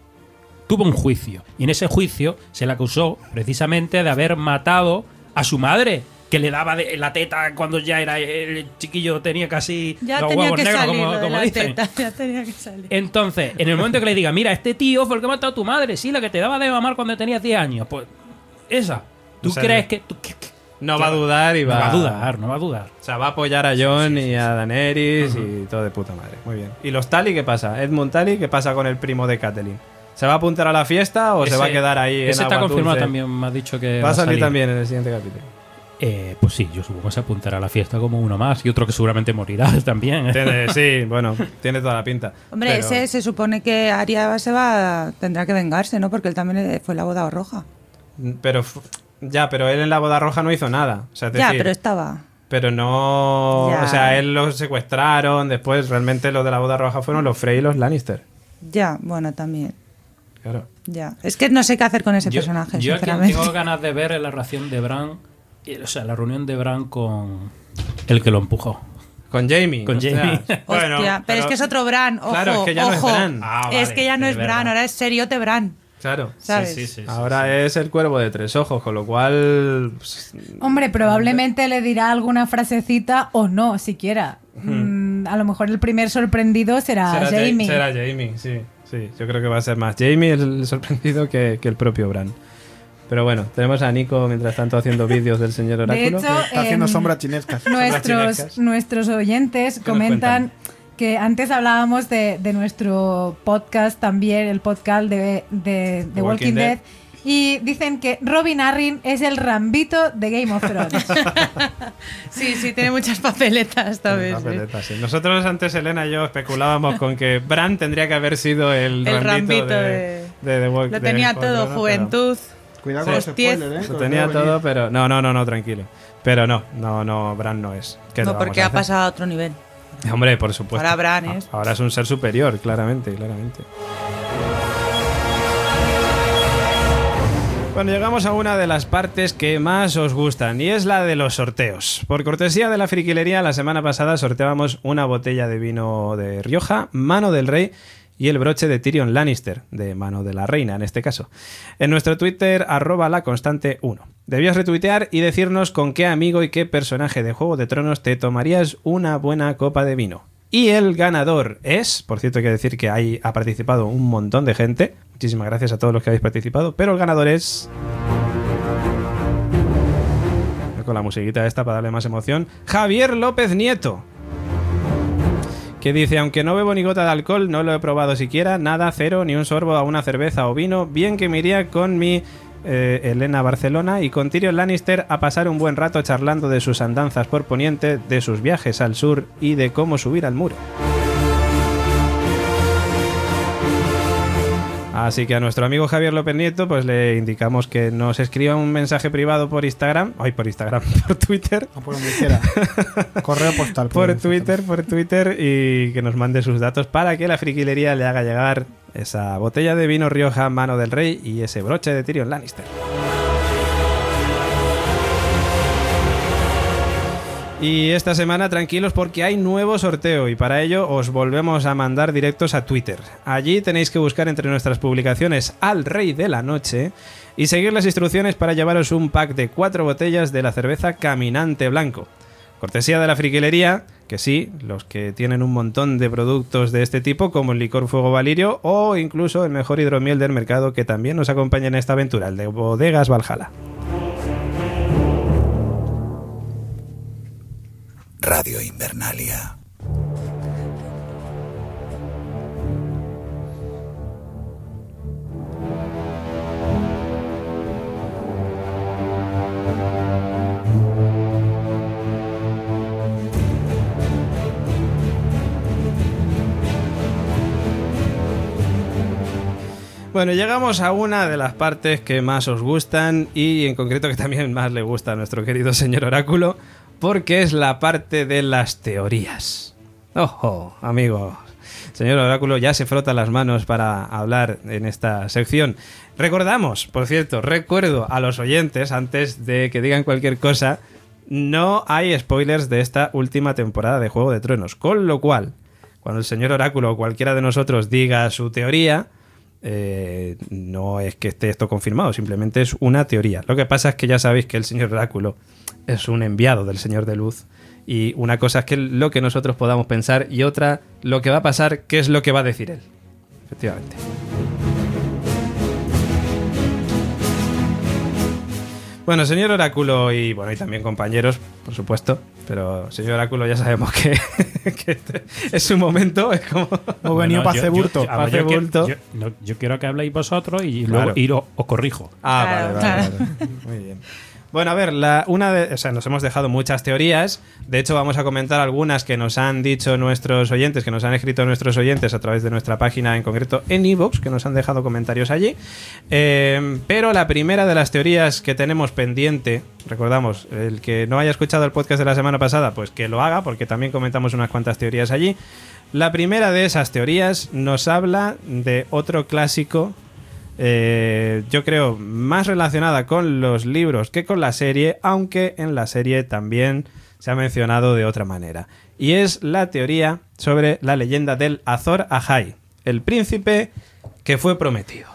Tuvo un juicio y en ese juicio se le acusó precisamente de haber matado a su madre, que le daba de la teta cuando ya era el chiquillo, tenía casi Ya los tenía huevos que negros, salir como, lo de como la dicen. teta, ya tenía que salir. Entonces, en el momento que le diga, mira, este tío fue el que mató a tu madre, sí, la que te daba de mamar cuando tenías diez años, pues esa. ¿Tú O sea, crees que...? tú- que- que- No va a dudar y no va... va a dudar, no va a dudar. O sea, va a apoyar a Jon y a Daenerys y todo de puta madre. Muy bien. ¿Y los Tully qué pasa? Edmund Tully, ¿qué pasa con el primo de Catelyn? ¿Se va a apuntar a la fiesta o se Ese- va a quedar ahí en Ese está agua confirmado dulce? también, me has dicho que Va a salir también en el siguiente capítulo. Eh, pues sí, yo supongo que se apuntará a la fiesta como uno más y otro que seguramente morirá también. Tiene, sí, bueno, tiene toda la pinta. Hombre, Pero- ese se supone que Arya se va, tendrá que vengarse, ¿no? Porque él también fue la boda roja. Pero fu- ya, pero él en la boda roja no hizo nada. O sea, es Ya, decir, pero estaba. pero no, Ya. o sea, él lo secuestraron. Después, realmente, los de la boda roja fueron los Frey y los Lannister. Ya, bueno, también. Claro. Ya. Es que no sé qué hacer con ese Yo, personaje, yo a quien sinceramente. tengo ganas de ver es la reacción de Bran, y- o sea, la reunión de Bran con el que lo empujó. Con Jamie. Con ostras. Jamie. Bueno, Hostia, pero, es que es otro Bran, ojo, Claro, es que ya no es ojo. Bran. Ah, Es vale, que ya no es es Bran, verdad. ahora es seriote Bran, Claro. ¿sabes? Sí, sí, sí, sí, Ahora sí. es el cuervo de tres ojos, con lo cual. pues, Hombre, probablemente le dirá alguna frasecita o no, siquiera. Mm, a lo mejor el primer sorprendido será, será Ja- Jamie. será Jamie, sí. Sí, yo creo que va a ser más Jamie el sorprendido que, que el propio Bran. Pero bueno, tenemos a Nico mientras tanto haciendo vídeos del señor De Oráculo. hecho, Está haciendo em, sombras chinescas. nuestros, chinescas. nuestros oyentes nos comentan que antes hablábamos de, de nuestro podcast también, el podcast de, de, de Walking Walking Dead. Dead, y dicen que Robin Arryn es el Rambito de Game of Thrones. Sí, sí, tiene muchas papeletas esta vez. ¿eh? Papeletas, sí. Nosotros antes, Elena y yo, especulábamos con que Bran tendría que haber sido el, El Rambito, Rambito de, de- de The Walk- Lo de tenía Game of todo, Thrones, pero- juventud. Cuidado con los Hostias. spoilers, ¿eh? Lo que os tenía veo venir. todo, pero. No, no, no, no, tranquilo. Pero no, no, no, Bran no es. ¿Qué le No, vamos porque a ha hacer? pasado a otro nivel. Hombre, por supuesto. Ahora Bran es- Ahora es un ser superior, claramente, claramente. Bueno, llegamos a una de las partes que más os gustan y es la de los sorteos. Por cortesía de la friquilería, la semana pasada sorteábamos una botella de vino de Rioja, Mano del Rey y el broche de Tyrion Lannister, de Mano de la Reina en este caso. En nuestro Twitter, arroba la constante uno. Debías retuitear y decirnos con qué amigo y qué personaje de Juego de Tronos te tomarías una buena copa de vino. Y el ganador es, por cierto hay que decir que ahí ha participado un montón de gente, muchísimas gracias a todos los que habéis participado, pero el ganador es... Con la musiquita esta para darle más emoción, Javier López Nieto, que dice, aunque no bebo ni gota de alcohol, no lo he probado siquiera, nada, cero, ni un sorbo a una cerveza o vino, bien que me iría con mi eh, Elena Barcelona y con Tyrion Lannister a pasar un buen rato charlando de sus andanzas por Poniente, de sus viajes al sur y de cómo subir al muro. Así que a nuestro amigo Javier López Nieto pues le indicamos que nos escriba un mensaje privado por Instagram, ay, por Instagram, por Twitter, O por donde quiera. Correo postal. por donde Twitter, por Twitter y que nos mande sus datos para que la friquilería le haga llegar esa botella de vino Rioja Mano del Rey y ese broche de Tyrion Lannister. Y esta semana tranquilos porque hay nuevo sorteo y para ello os volvemos a mandar directos a Twitter. Allí tenéis que buscar entre nuestras publicaciones al Rey de la Noche y seguir las instrucciones para llevaros un pack de cuatro botellas de la cerveza Caminante Blanco. Cortesía de la friquilería, que sí, los que tienen un montón de productos de este tipo como el licor Fuego Valirio o incluso el mejor hidromiel del mercado que también nos acompaña en esta aventura, el de Bodegas Valhalla. Radio Invernalia. Bueno, llegamos a una de las partes que más os gustan y en concreto que también más le gusta a nuestro querido señor Oráculo, porque es la parte de las teorías. ¡Ojo, amigos! Señor Oráculo ya se frota las manos para hablar en esta sección. Recordamos, por cierto, recuerdo a los oyentes, antes de que digan cualquier cosa, no hay spoilers de esta última temporada de Juego de Tronos, con lo cual, cuando el señor Oráculo o cualquiera de nosotros diga su teoría, eh, no es que esté esto confirmado, simplemente es una teoría. Lo que pasa es que ya sabéis que el señor Oráculo es un enviado del Señor de Luz y una cosa es que lo que nosotros podamos pensar y otra lo que va a pasar, qué es lo que va a decir él. Efectivamente. Bueno, señor Oráculo y bueno y también compañeros, por supuesto, pero señor Oráculo ya sabemos que, que este es su momento, es como... Hemos venido para hacer bulto. Yo, a ver, Hace yo quiero- bulto. yo- no, yo quiero que habléis vosotros y Claro. luego ir o- os corrijo. Ah, Claro, vale, vale, claro. vale. Muy bien. Bueno, a ver, la, una de, o sea, nos hemos dejado muchas teorías. De hecho, vamos a comentar algunas que nos han dicho nuestros oyentes, que nos han escrito nuestros oyentes a través de nuestra página, en concreto en iVoox, que nos han dejado comentarios allí. Eh, pero la primera de las teorías que tenemos pendiente, recordamos, el que no haya escuchado el podcast de la semana pasada, pues que lo haga, porque también comentamos unas cuantas teorías allí. La primera de esas teorías nos habla de otro clásico. Eh, yo creo más relacionada con los libros que con la serie, aunque en la serie también se ha mencionado de otra manera, y es la teoría sobre la leyenda del Azor Ahai, el príncipe que fue prometido.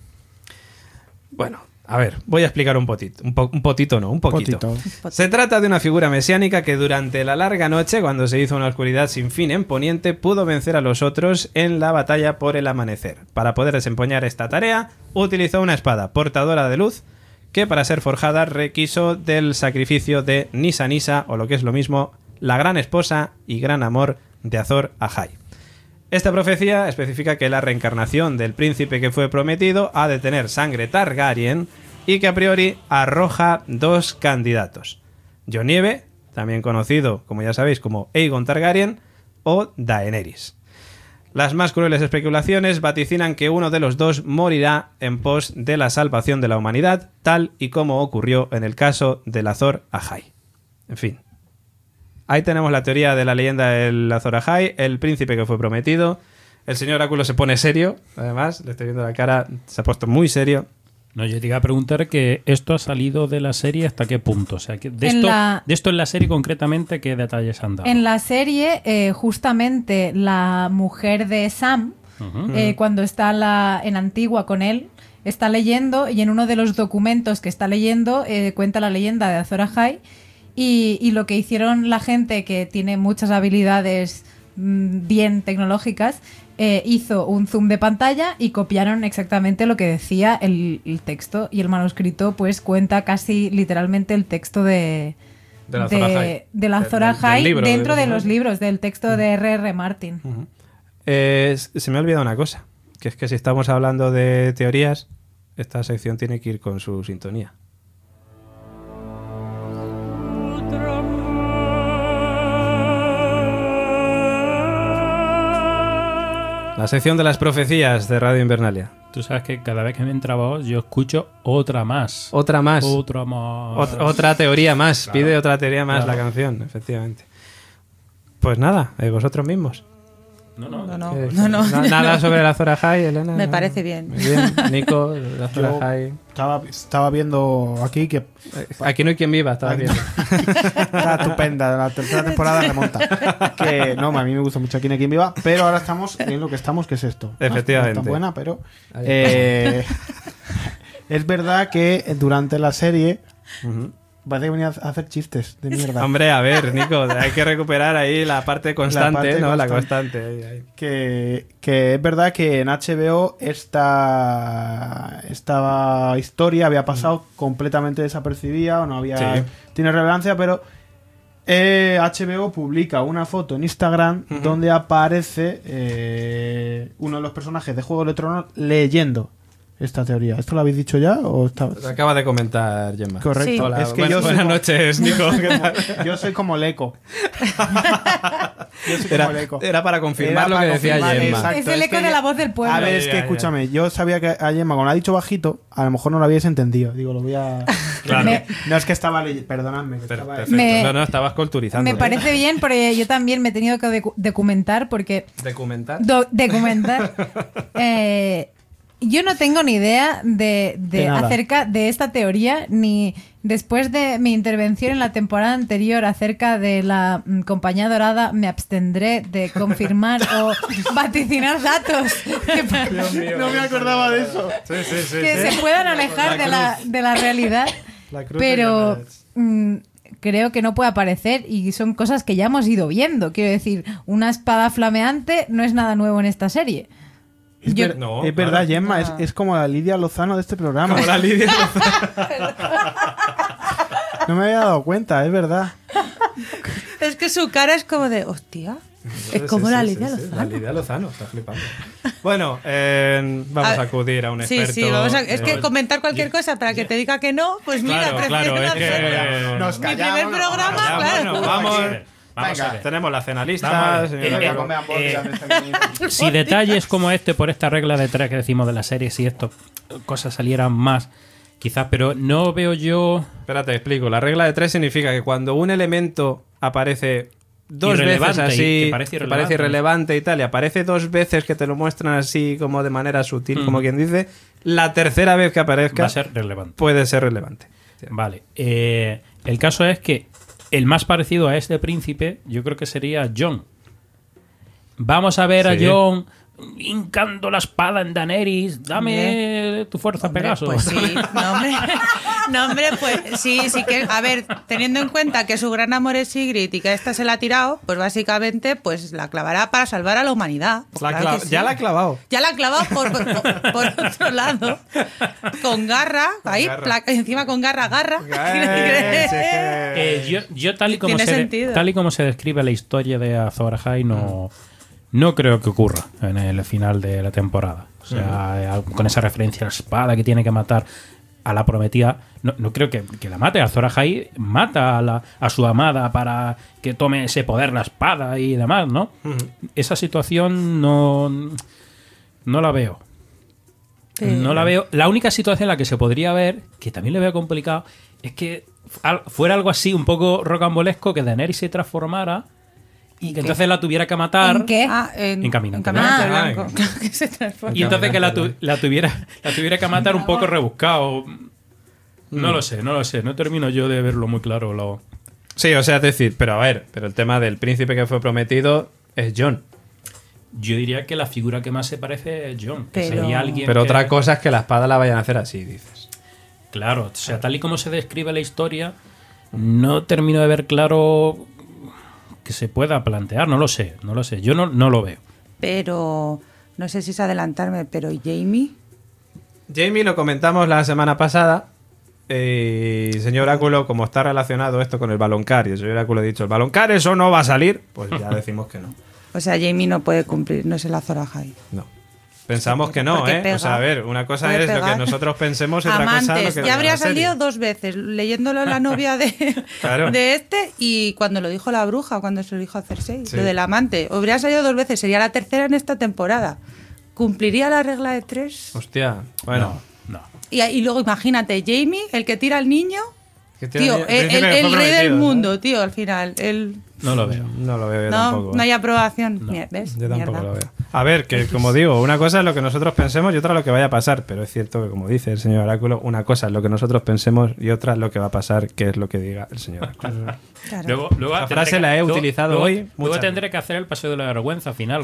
Bueno, a ver, voy a explicar un potito, un, po un potito no, un poquito. Potito. Se trata de una figura mesiánica que durante la larga noche, cuando se hizo una oscuridad sin fin en Poniente, pudo vencer a los otros en la batalla por el amanecer. Para poder desempeñar esta tarea, utilizó una espada portadora de luz que, para ser forjada, requiso del sacrificio de Nisa Nisa, o lo que es lo mismo, la gran esposa y gran amor de Azor Ahai. Esta profecía especifica que la reencarnación del príncipe que fue prometido ha de tener sangre Targaryen y que a priori arroja dos candidatos: Jon Nieve, también conocido, como ya sabéis, como Aegon Targaryen, o Daenerys. Las más crueles especulaciones vaticinan que uno de los dos morirá en pos de la salvación de la humanidad, tal y como ocurrió en el caso del Azor Ahai. En fin. Ahí tenemos la teoría de la leyenda del Azor Ahai, el príncipe que fue prometido. El señor Oráculo se pone serio, además, le estoy viendo la cara, se ha puesto muy serio. No, yo te iba a preguntar que esto ha salido de la serie hasta qué punto. O sea, que de, En esto, la- de esto en la serie concretamente, ¿qué detalles han dado? En la serie, eh, justamente la mujer de Sam, Ujú. eh, cuando está la, en Antigua con él, está leyendo, y en uno de los documentos que está leyendo eh, cuenta la leyenda de Azor Ahai, y, y lo que hicieron la gente que tiene muchas habilidades mm, bien tecnológicas, eh, hizo un zoom de pantalla y copiaron exactamente lo que decía el, el texto, y el manuscrito pues cuenta casi literalmente el texto de... Del Azor Ahai. de, de la Azor Del- del Ahai libro, dentro del- de los libros, del texto de R R. Martin. Eh, se me ha olvidado una cosa, que es que si estamos hablando de teorías, esta sección tiene que ir con su sintonía. La sección de las profecías de Radio Invernalia. Tú sabes que cada vez que me entra voz, yo escucho otra más. Otra más. Otra más. Ot- otra teoría más. Claro. Pide otra teoría más Claro. la canción, efectivamente. Pues nada, eh, vosotros mismos. No, no. No, no, Eh, no, no. na- Nada sobre la Azor Ahai, Elena. Me ¿no? parece bien. Muy bien, Nico, la Azor Yo Ahai. estaba, estaba viendo aquí que Eh, Aquí no hay quien viva, estaba viendo. está estupenda, la tercera temporada remonta. Que no, a mí me gusta mucho Aquí no hay quien viva, pero ahora estamos en lo que estamos, que es esto. No Efectivamente. es tan buena, pero Ahí. eh, es verdad que durante la serie Ujú. parece que venía a hacer chistes de mierda. Hombre, a ver, Nico, hay que recuperar ahí la parte constante, La parte ¿no? La constante. constante. ahí, ahí. Que, que es verdad que en H B O esta, esta historia había pasado completamente desapercibida o no había Sí. tiene relevancia, pero eh, H B O publica una foto en Instagram Ujú. donde aparece eh, uno de los personajes de Juego de Tronos leyendo esta teoría. ¿Esto lo habéis dicho ya? ¿O está... Lo acaba de comentar Gemma. Correcto. Sí. Hola, Es que buenas, yo soy buenas como- noches, Nico. ¿Qué tal? Yo soy como Leco. Yo soy Era, como Leco. era para confirmar Era lo que para decía confirmar, Gemma. exacto. Es el es eco que de ya- la voz del pueblo. A ver, es Ya, que ya, escúchame, yo sabía que a Gemma, cuando lo ha dicho bajito, a lo mejor no lo habíais entendido. Digo, lo voy a. Claro. Me- No es que estaba leyendo. Perdonadme. Que Per- estaba... perfecto. Me- No, no, estabas culturizando. Me parece bien, porque yo también me he tenido que docu- documentar, porque... ¿Documentar? do- documentar. Eh, yo no tengo ni idea de, de De nada. acerca de esta teoría, ni después de mi intervención en la temporada anterior acerca de la mm, Compañía Dorada, me abstendré de confirmar o vaticinar datos que, No me acordaba de eso. Sí, sí, sí. que sí. se puedan alejar de la, de la realidad. La cruz Pero de mm, creo que no puede aparecer, y son cosas que ya hemos ido viendo. Quiero decir, una espada flameante no es nada nuevo en esta serie. Es, Yo- ver- No, es verdad, claro. Gemma. Es, es como la Lidia Lozano de este programa. Como la Lidia. No me había dado cuenta, es verdad. Es que su cara es como de, hostia. Es como la Lidia sí, Lozano. La Lidia Lozano, está flipando. Bueno, eh, vamos a, A- acudir a un Sí, experto. sí, vamos a- es que eh, comentar cualquier cosa para que te diga que no, pues mira, Claro, prefiero claro, es hacerlo. que Nos Mi callamos, primer nos programa, callamos. claro. Bueno, vamos, Vamos a Venga, ver. tenemos la cena lista. Vamos a ver. señor Eh, Venga, Arturo. come hamburguesas eh, de esta que- Si detalles como este, por esta regla de tres que decimos de la serie, si esto cosas salieran más, quizás, pero no veo yo. Espérate, te explico. La regla de tres significa que cuando un elemento aparece dos Irrelevante veces y así, que parece que irrelevante. parece irrelevante y tal, y aparece dos veces que te lo muestran así como de manera sutil, como quien dice, la tercera vez que aparezca Va a ser relevante. puede ser relevante. Vale. Eh, el caso es que el más parecido a este príncipe, yo creo que sería Jon. Vamos a ver Sí. a Jon hincando la espada en Daenerys. Dame tu fuerza, Hombre, Pegaso. Pues sí, no hombre, no, hombre, pues sí, sí que, a ver, teniendo en cuenta que su gran amor es Ygritte y que esta se la ha tirado, pues básicamente pues la clavará para salvar a la humanidad. Pues La claro cla- que sí. Ya la ha clavado. Ya la ha clavado por, por, por otro lado, con garra, ahí, garra. placa- encima con garra, garra. Eh, sí, es que- Eh, yo, yo tal y como Tiene se sentido. tal y como se describe la historia de Azor Ahai no no creo que ocurra en el final de la temporada. O sea, eh, con esa referencia a la espada que tiene que matar a la prometida, no, no creo que, que la mate. Azor Ahai mata a, la, a su amada para que tome ese poder la espada y demás, ¿no? Esa situación no no la veo. No la veo. La única situación en la que se podría ver, que también le veo complicado, es que al- fuera algo así, un poco rocambolesco, que Daenerys se transformara y que entonces la tuviera que matar. ¿En qué? Ah, en, En Caminante en Caminante Blanco. Blanco. Ah, Claro que se transforma. Y entonces que la, tu- la tuviera la tuviera que matar un poco rebuscado. No lo sé, no lo sé. No termino yo de verlo muy claro. Lo... Sí, o sea, es decir, pero a ver, pero el tema del príncipe que fue prometido es Jon. Yo diría que la figura que más se parece es Jon. Que Pero- sería alguien Pero que- otra cosa es que la espada la vayan a hacer así, dices. Claro, o sea, tal y como se describe la historia, no termino de ver claro que se pueda plantear. No lo sé, no lo sé. Yo no, no lo veo. Pero, no sé si es adelantarme, pero Jamie... Jamie lo comentamos la semana pasada. Eh, y señor Oráculo, como está relacionado esto con el baloncar, y el señor Oráculo ha dicho, el baloncar eso no va a salir, pues ya decimos que no. O sea, Jamie no puede cumplir, no es el Azor Ahai. No. Pensamos que no, Porque ¿eh? pega. O sea, a ver, una cosa Puede es lo que pegar. nosotros pensemos y otra cosa lo Amantes, que ya habría la serie. salido dos veces, leyéndolo la novia de, Claro. de este y cuando lo dijo la bruja, cuando se lo dijo a Cersei, Sí. lo del amante. Habría salido dos veces, sería la tercera en esta temporada. ¿Cumpliría la regla de tres? Hostia, bueno. No. Y, y luego imagínate, Jamie, el que tira al niño, Que tiene tío, el el, príncipe el- que el fue rey del prometido, mundo, tío, al final. El, No lo veo. No lo veo yo no, tampoco. no hay ¿eh? aprobación. No. Mira, ¿ves? Yo tampoco Mierda. lo veo. A ver, que como digo, una cosa es lo que nosotros pensemos y otra lo que vaya a pasar. Pero es cierto que, como dice el señor Oráculo, una cosa es lo que nosotros pensemos y otra es lo que va a pasar, que es lo que diga el señor Oráculo. Claro. Luego, luego Esa tendré frase que- la he luego- utilizado luego- hoy Luego muchas tendré que hacer el paseo de la vergüenza final.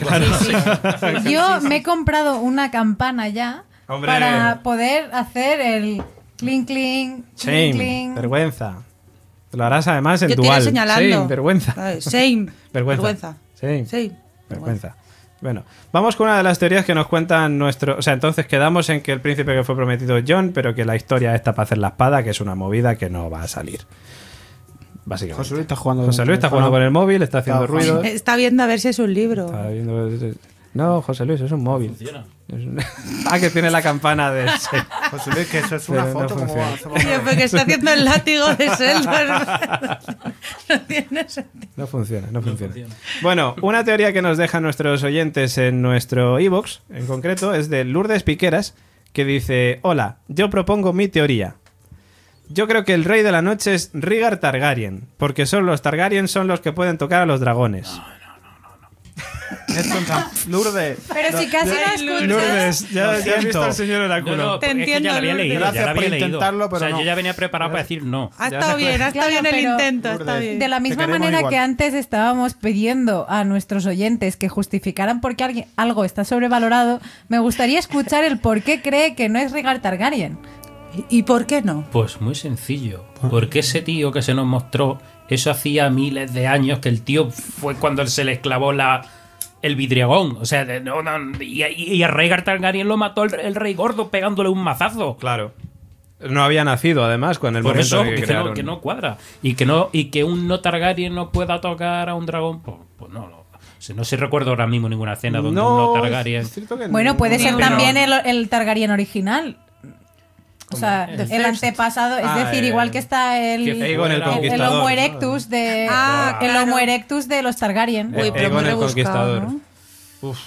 Yo me he comprado una campana ya Hombre. para poder hacer el clink clink Shame, clink clink. vergüenza. Lo harás además en Yo te iré dual. señalando. Shame, vergüenza. ¿Sabes? Shame. Vergüenza. Vergüenza. Shame. Shame. Vergüenza. Bueno, vamos con una de las teorías que nos cuentan nuestro... O sea, entonces quedamos en que el príncipe que fue prometido es Jon, pero que la historia está para hacer la espada, que es una movida que no va a salir. Básicamente. José Luis está jugando. José Luis está jugando con el móvil, está haciendo Claro, ruido. Está viendo a ver si es un libro. Está viendo... No, José Luis, es un móvil. Funciona. Es un- ah, que tiene la campana de... sí. José Luis, que eso es una Pero no foto como funciona. hacemos- Tío, porque está haciendo el látigo de Zelda. No tiene sentido. No funciona, no funciona. funciona. Bueno, una teoría que nos dejan nuestros oyentes en nuestro iVoox, en concreto, es de Lourdes Piqueras, que dice: hola, yo propongo mi teoría. Yo creo que el rey de la noche es Rhaegar Targaryen, porque solo los Targaryen son los que pueden tocar a los dragones. Esto en San Lourdes. Pero si casi no escuchas. Lourdes, ya, Lo ya has siento. visto al señor Oráculo. No, no, Te es que entiendo, ya la había Lourdes. leído. Gracias ya la había por leído. intentarlo, pero o sea, no. yo ya venía preparado para decir no. Ha Ya estado se fue. bien, ha estado Claro, bien el pero- intento. Está Lourdes. bien. De la misma queremos manera igual. que antes estábamos pidiendo a nuestros oyentes que justificaran por qué alguien- algo está sobrevalorado, me gustaría escuchar el por qué cree que no es Rhaegar Targaryen. ¿Y por qué no? Pues muy sencillo. Porque ese tío que se nos mostró, eso hacía miles de años que el tío fue cuando se le esclavó la, el vidriagón. O sea, de- no, no, y, y- y a Rhaegar Targaryen lo mató el, el rey gordo pegándole un mazazo. Claro. No había nacido, además, con el Por momento eso, en que que, no, crearon. que no cuadra. Y que no y que un no Targaryen no pueda tocar a un dragón, pues, pues no. no. O sea, no se recuerdo ahora mismo ninguna escena donde No, uno Targaryen... es cierto que Bueno, no. puede ser Pero- también el, el Targaryen original. O sea, The el First. antepasado, es Ah, decir, eh, igual que está el, que Aegon el el- el Conquistador, Homo ¿no? erectus de Ah, el claro. Homo erectus de los Targaryen. Uy, pero Aegon muy el rebuscado, Conquistador. ¿no? Uf.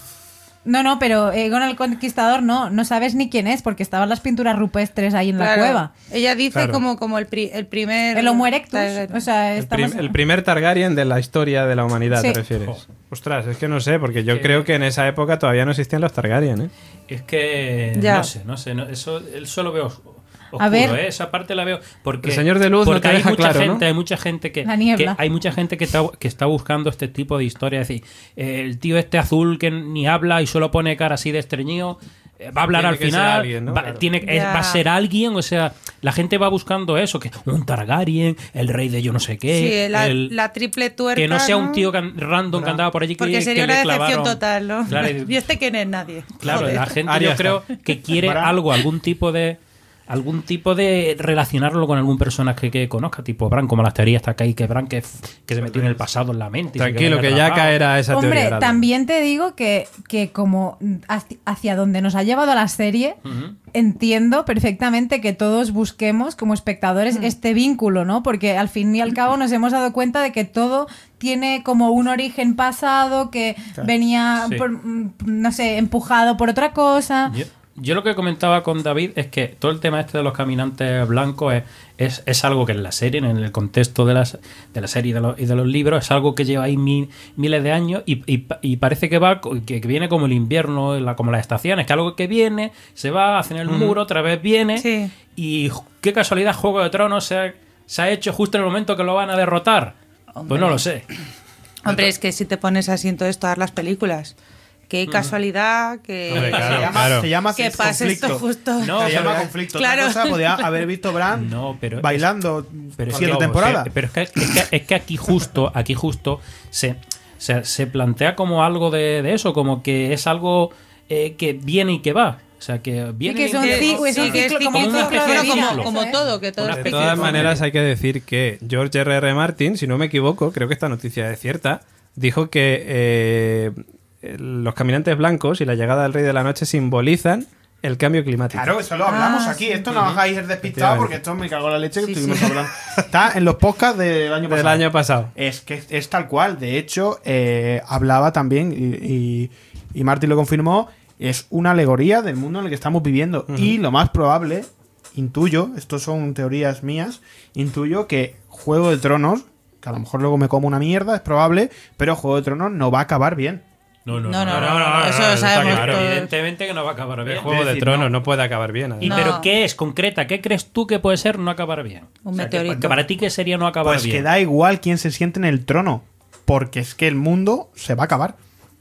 No, no, pero Aegon el Conquistador no, no sabes ni quién es porque estaban las pinturas rupestres ahí en la Claro. cueva. Ella dice Claro. como, como el, pri- el primer... El Homo erectus, Targaryen. o sea, El, estamos... prim- el primer Targaryen de la historia de la humanidad, Sí. ¿te refieres? Jo. Ostras, es que no sé, porque yo Que- creo que en esa época todavía no existían los Targaryen, ¿eh? Es que Ya. no sé, no sé, no, eso, eso lo veo os- oscuro, A ver. ¿eh? Esa parte la veo porque El Señor de Luz no porque te hay deja mucha claro, ¿no? gente, hay mucha gente que, La niebla. que hay mucha gente que está que está buscando este tipo de historias, es decir, eh, el tío este azul que ni habla y solo pone cara así de estreñido eh, va a hablar Tiene al que ser final, alguien, ¿no? va, Claro. tiene, es- Ya. va a ser alguien, o sea, la gente va buscando eso, que un Targaryen, el rey de yo no sé qué, Sí, la, el- la triple tuerca, que no sea un ¿no? tío can- random que andaba por allí que, Porque sería que una le decepción clavaron. total, ¿no? Claro, y- ¿Y este quién es? Nadie. Claro, Joder. la gente Arya yo creo que quiere Bran. algo, algún tipo de algún tipo de relacionarlo con algún personaje que conozca, tipo Bran, como las teorías está que hay que Bran que, que se metió en el pasado en la mente. y se Tranquilo, quedó que ya atrapado. caerá esa teoría. Hombre, Arada. también te digo que, que como hacia- hacia donde nos ha llevado la serie, Ujú. entiendo perfectamente que todos busquemos como espectadores este vínculo, ¿no? Porque al fin y al cabo nos hemos dado cuenta de que todo tiene como un origen pasado que venía, Sí. por, mm, no sé, empujado por otra cosa. Yo, yo lo que comentaba con David es que todo el tema este de los caminantes blancos es, es, es algo que en la serie, en el contexto de, las, de la serie y de, los, y de los libros, es algo que lleva ahí mil- miles de años y, y, y parece que va co- que, que viene como el invierno, la- como las estaciones, que algo que viene, se va, hacen el muro, otra vez viene Sí. y j- qué casualidad Juego de Tronos se ha, se ha hecho justo en el momento que lo van a derrotar. Hombre. Pues no lo sé. Hombre, es que si te pones así en todas todas las películas, qué casualidad que... Hombre, claro, se llama, claro. se llama Que pase conflicto. esto justo. No, se pero- llama conflicto. Claro. Otra cosa podía haber visto Bran No, pero bailando Pero es siete que, temporadas. Pero es que, es que, es que aquí justo, aquí justo se, se, se plantea como algo de, de eso, como que es algo eh, que viene y que va. O sea, que viene que y es un que- ci- es un Sí, que es ciclo, como cíclico, un ciclo de bueno, vida, como, eso, como ¿eh? todo, que todo Una es De especie todas cíclico. maneras, hay que decir que George R R. Martin, si no me equivoco, creo que esta noticia es cierta, dijo que eh, los caminantes blancos y la llegada del Rey de la Noche simbolizan el cambio climático. Claro, eso lo hablamos Ah, aquí. sí. Esto no os hagáis el despistado Efectivamente. porque esto me cagó la leche que Sí, estuvimos sí. hablando. Está en los podcasts del año pasado. Del año pasado. Es que es tal cual. De hecho, eh, hablaba también, y, y, y Martin lo confirmó, es una alegoría del mundo en el que estamos viviendo. Y lo más probable, intuyo, esto son teorías mías, intuyo que Juego de Tronos, que a lo mejor luego me como una mierda, es probable, pero Juego de Tronos no va a acabar bien. No, no, No, no. no, no, no, eso lo está sabemos claro. todos. Evidentemente que no va a acabar El bien. Juego Es de decir, Tronos no. no puede acabar bien. ¿Y además. No. pero qué es concreta? ¿Qué crees tú que puede ser no acabar bien? Un O sea, que- meteorito. que para ti, ¿qué sería no acabar Pues bien? que da igual quién se siente en el trono, porque es que el mundo se va a acabar.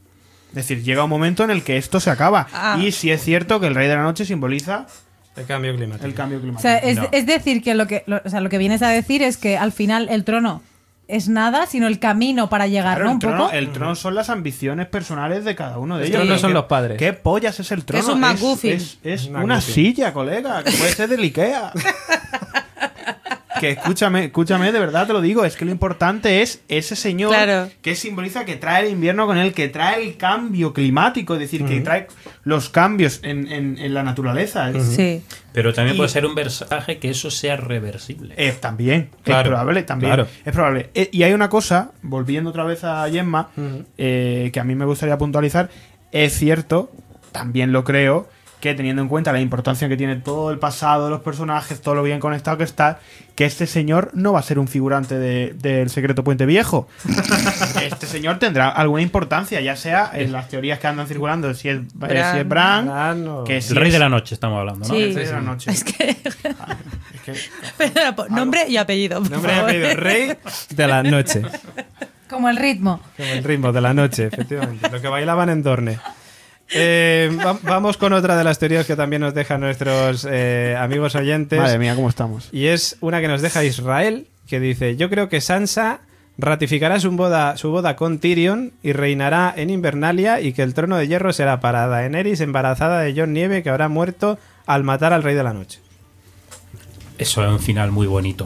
Es decir, llega un momento en el que esto se acaba. Ah. Y sí es cierto que el Rey de la Noche simboliza El cambio climático. el cambio O climático. sea, es, No. es decir, que lo que lo, o sea, lo que vienes a decir es que al final el trono es nada, sino el camino para llegar, Claro, ¿no? el, Un trono, poco. el trono son las ambiciones personales de cada uno de El ellos. trono ¿Qué- son los padres. ¿Qué pollas es el trono? Es un MacGuffin. Es, es Un una MacGuffin. silla, colega, que puede ser del Ikea. Que escúchame, escúchame, de verdad te lo digo, es que lo importante es ese señor Claro. que simboliza que trae el invierno con él, que trae el cambio climático, es decir, que trae los cambios en, en- en la naturaleza. Es- Sí. Pero también Y- puede ser un mensaje que eso sea reversible. Eh, también, Claro, es probable, también. claro. Es probable. Eh, y hay una cosa, volviendo otra vez a Gemma, eh, que a mí me gustaría puntualizar. Es cierto, también lo creo, que teniendo en cuenta la importancia que tiene todo el pasado de los personajes, todo lo bien conectado que está, que este señor no va a ser un figurante de- del Secreto Puente Viejo. Este señor tendrá alguna importancia, ya sea en las teorías que andan circulando, si es, eh, si es Bran, Bran o- que si El rey es- de la noche estamos hablando, ¿no? Sí. el Rey de la Noche. Es que... Es que- Espera, po- nombre y apellido, por Nombre y favor. apellido, Rey de la Noche. Como el ritmo. Como el ritmo de la noche, efectivamente. Lo que bailaban en Dorne. Eh, va- vamos con otra de las teorías que también nos dejan nuestros eh, amigos oyentes. Madre mía, ¿cómo estamos? Y es una que nos deja Israel, que dice: yo creo que Sansa ratificará su boda, su boda con Tyrion y reinará en Invernalia, y que el trono de hierro será para Daenerys, embarazada de Jon Nieve, que habrá muerto al matar al Rey de la Noche. Eso es un final muy bonito.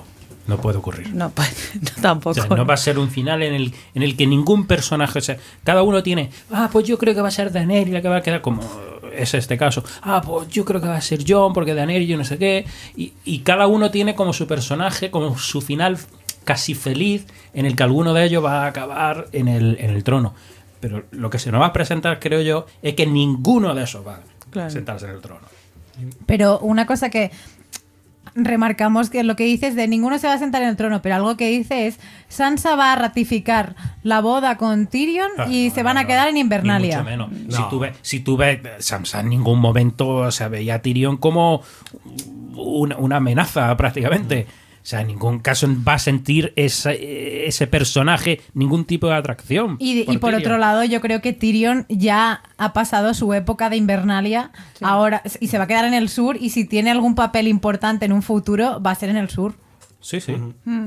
No puede ocurrir. No, pues, no tampoco. O sea, no va a ser un final en el, en el que ningún personaje, o sea, cada uno tiene, ah, pues yo creo que va a ser Daenerys la que va a quedar, como es este caso, ah, pues yo creo que va a ser Jon porque Daenerys yo no sé qué, y, y cada uno tiene como su personaje, como su final casi feliz, en el que alguno de ellos va a acabar en el, en el trono. Pero lo que se nos va a presentar, creo yo, es que ninguno de esos va Claro. a sentarse en el trono. Pero una cosa que remarcamos, que lo que dices de ninguno se va a sentar en el trono, pero algo que dice es Sansa va a ratificar la boda con Tyrion Ah, y no, se van no, a quedar en ni Invernalia. mucho menos. No. Si tú ves, si tú ves, Sansa en ningún momento, o sea, veía a Tyrion como una, una amenaza prácticamente. O sea, en ningún caso va a sentir ese, ese personaje ningún tipo de atracción. Y, y por Tyrion. otro lado, yo creo que Tyrion ya ha pasado su época de Invernalia ahora y se va a quedar en el sur, y si tiene algún papel importante en un futuro va a ser en el sur. Sí, sí.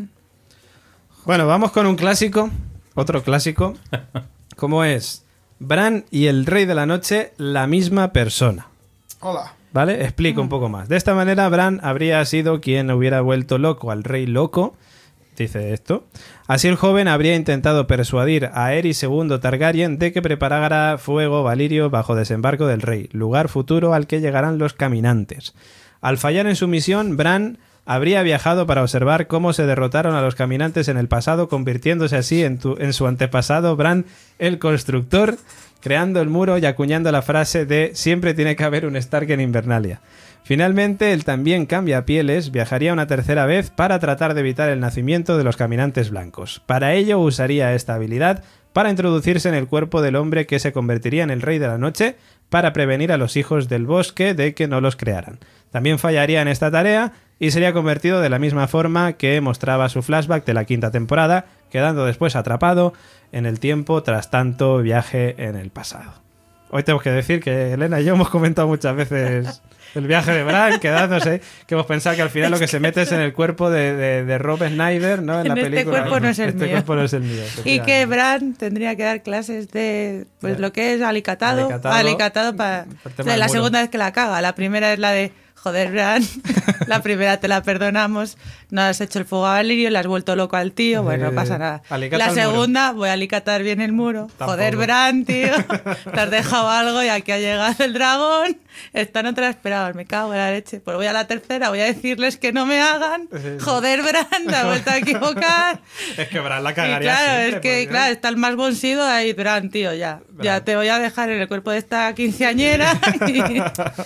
Bueno, vamos con un clásico, otro clásico, como es Bran y el Rey de la Noche, la misma persona. Hola. ¿Vale? Explico un poco más. De esta manera, Bran habría sido quien hubiera vuelto loco al Rey Loco, dice esto. Así el joven habría intentado persuadir a Aerys segundo Targaryen de que preparara fuego valirio bajo desembarco del rey, lugar futuro al que llegarán los caminantes. Al fallar en su misión, Bran habría viajado para observar cómo se derrotaron a los caminantes en el pasado, convirtiéndose así en, tu, en su antepasado Bran el Constructor, creando el muro y acuñando la frase de siempre tiene que haber un Stark en Invernalia. Finalmente, el también Cambiapieles viajaría una tercera vez para tratar de evitar el nacimiento de los caminantes blancos. Para ello usaría esta habilidad para introducirse en el cuerpo del hombre que se convertiría en el Rey de la Noche, para prevenir a los hijos del bosque de que no los crearan. También fallaría en esta tarea y sería convertido de la misma forma que mostraba su flashback de la quinta temporada, quedando después atrapado en el tiempo tras tanto viaje en el pasado. Hoy tenemos que decir que Elena y yo hemos comentado muchas veces el viaje de Bran, quedándose, que hemos pensado que al final lo que se mete es en el cuerpo de, de, de Rob Snyder, ¿no? En, En la este película. cuerpo no es el este mío. cuerpo no es el mío. Y que efectivamente. Bran tendría que dar clases de pues lo que es alicatado, Alicatado, alicatado para por tema del la muro. segunda vez que la caga. La primera es la de joder, Bran, la primera te la perdonamos, no has hecho el fuego a Valirio, le has vuelto loco al tío, bueno, no Eh, pasa nada. alicata La el muro. segunda, voy a alicatar bien el muro. Tampoco. Joder, Bran, tío, te has dejado algo y aquí ha llegado el dragón, esta no te la esperabas, me cago en la leche. Pues voy a la tercera, voy a decirles que no me hagan, joder, Bran, te has vuelto a equivocar. Es que Bran la Y cagaría claro, siempre, es que porque- claro, está el más bonsido ahí, Bran, tío, ya. Ya te voy a dejar en el cuerpo de esta quinceañera. y-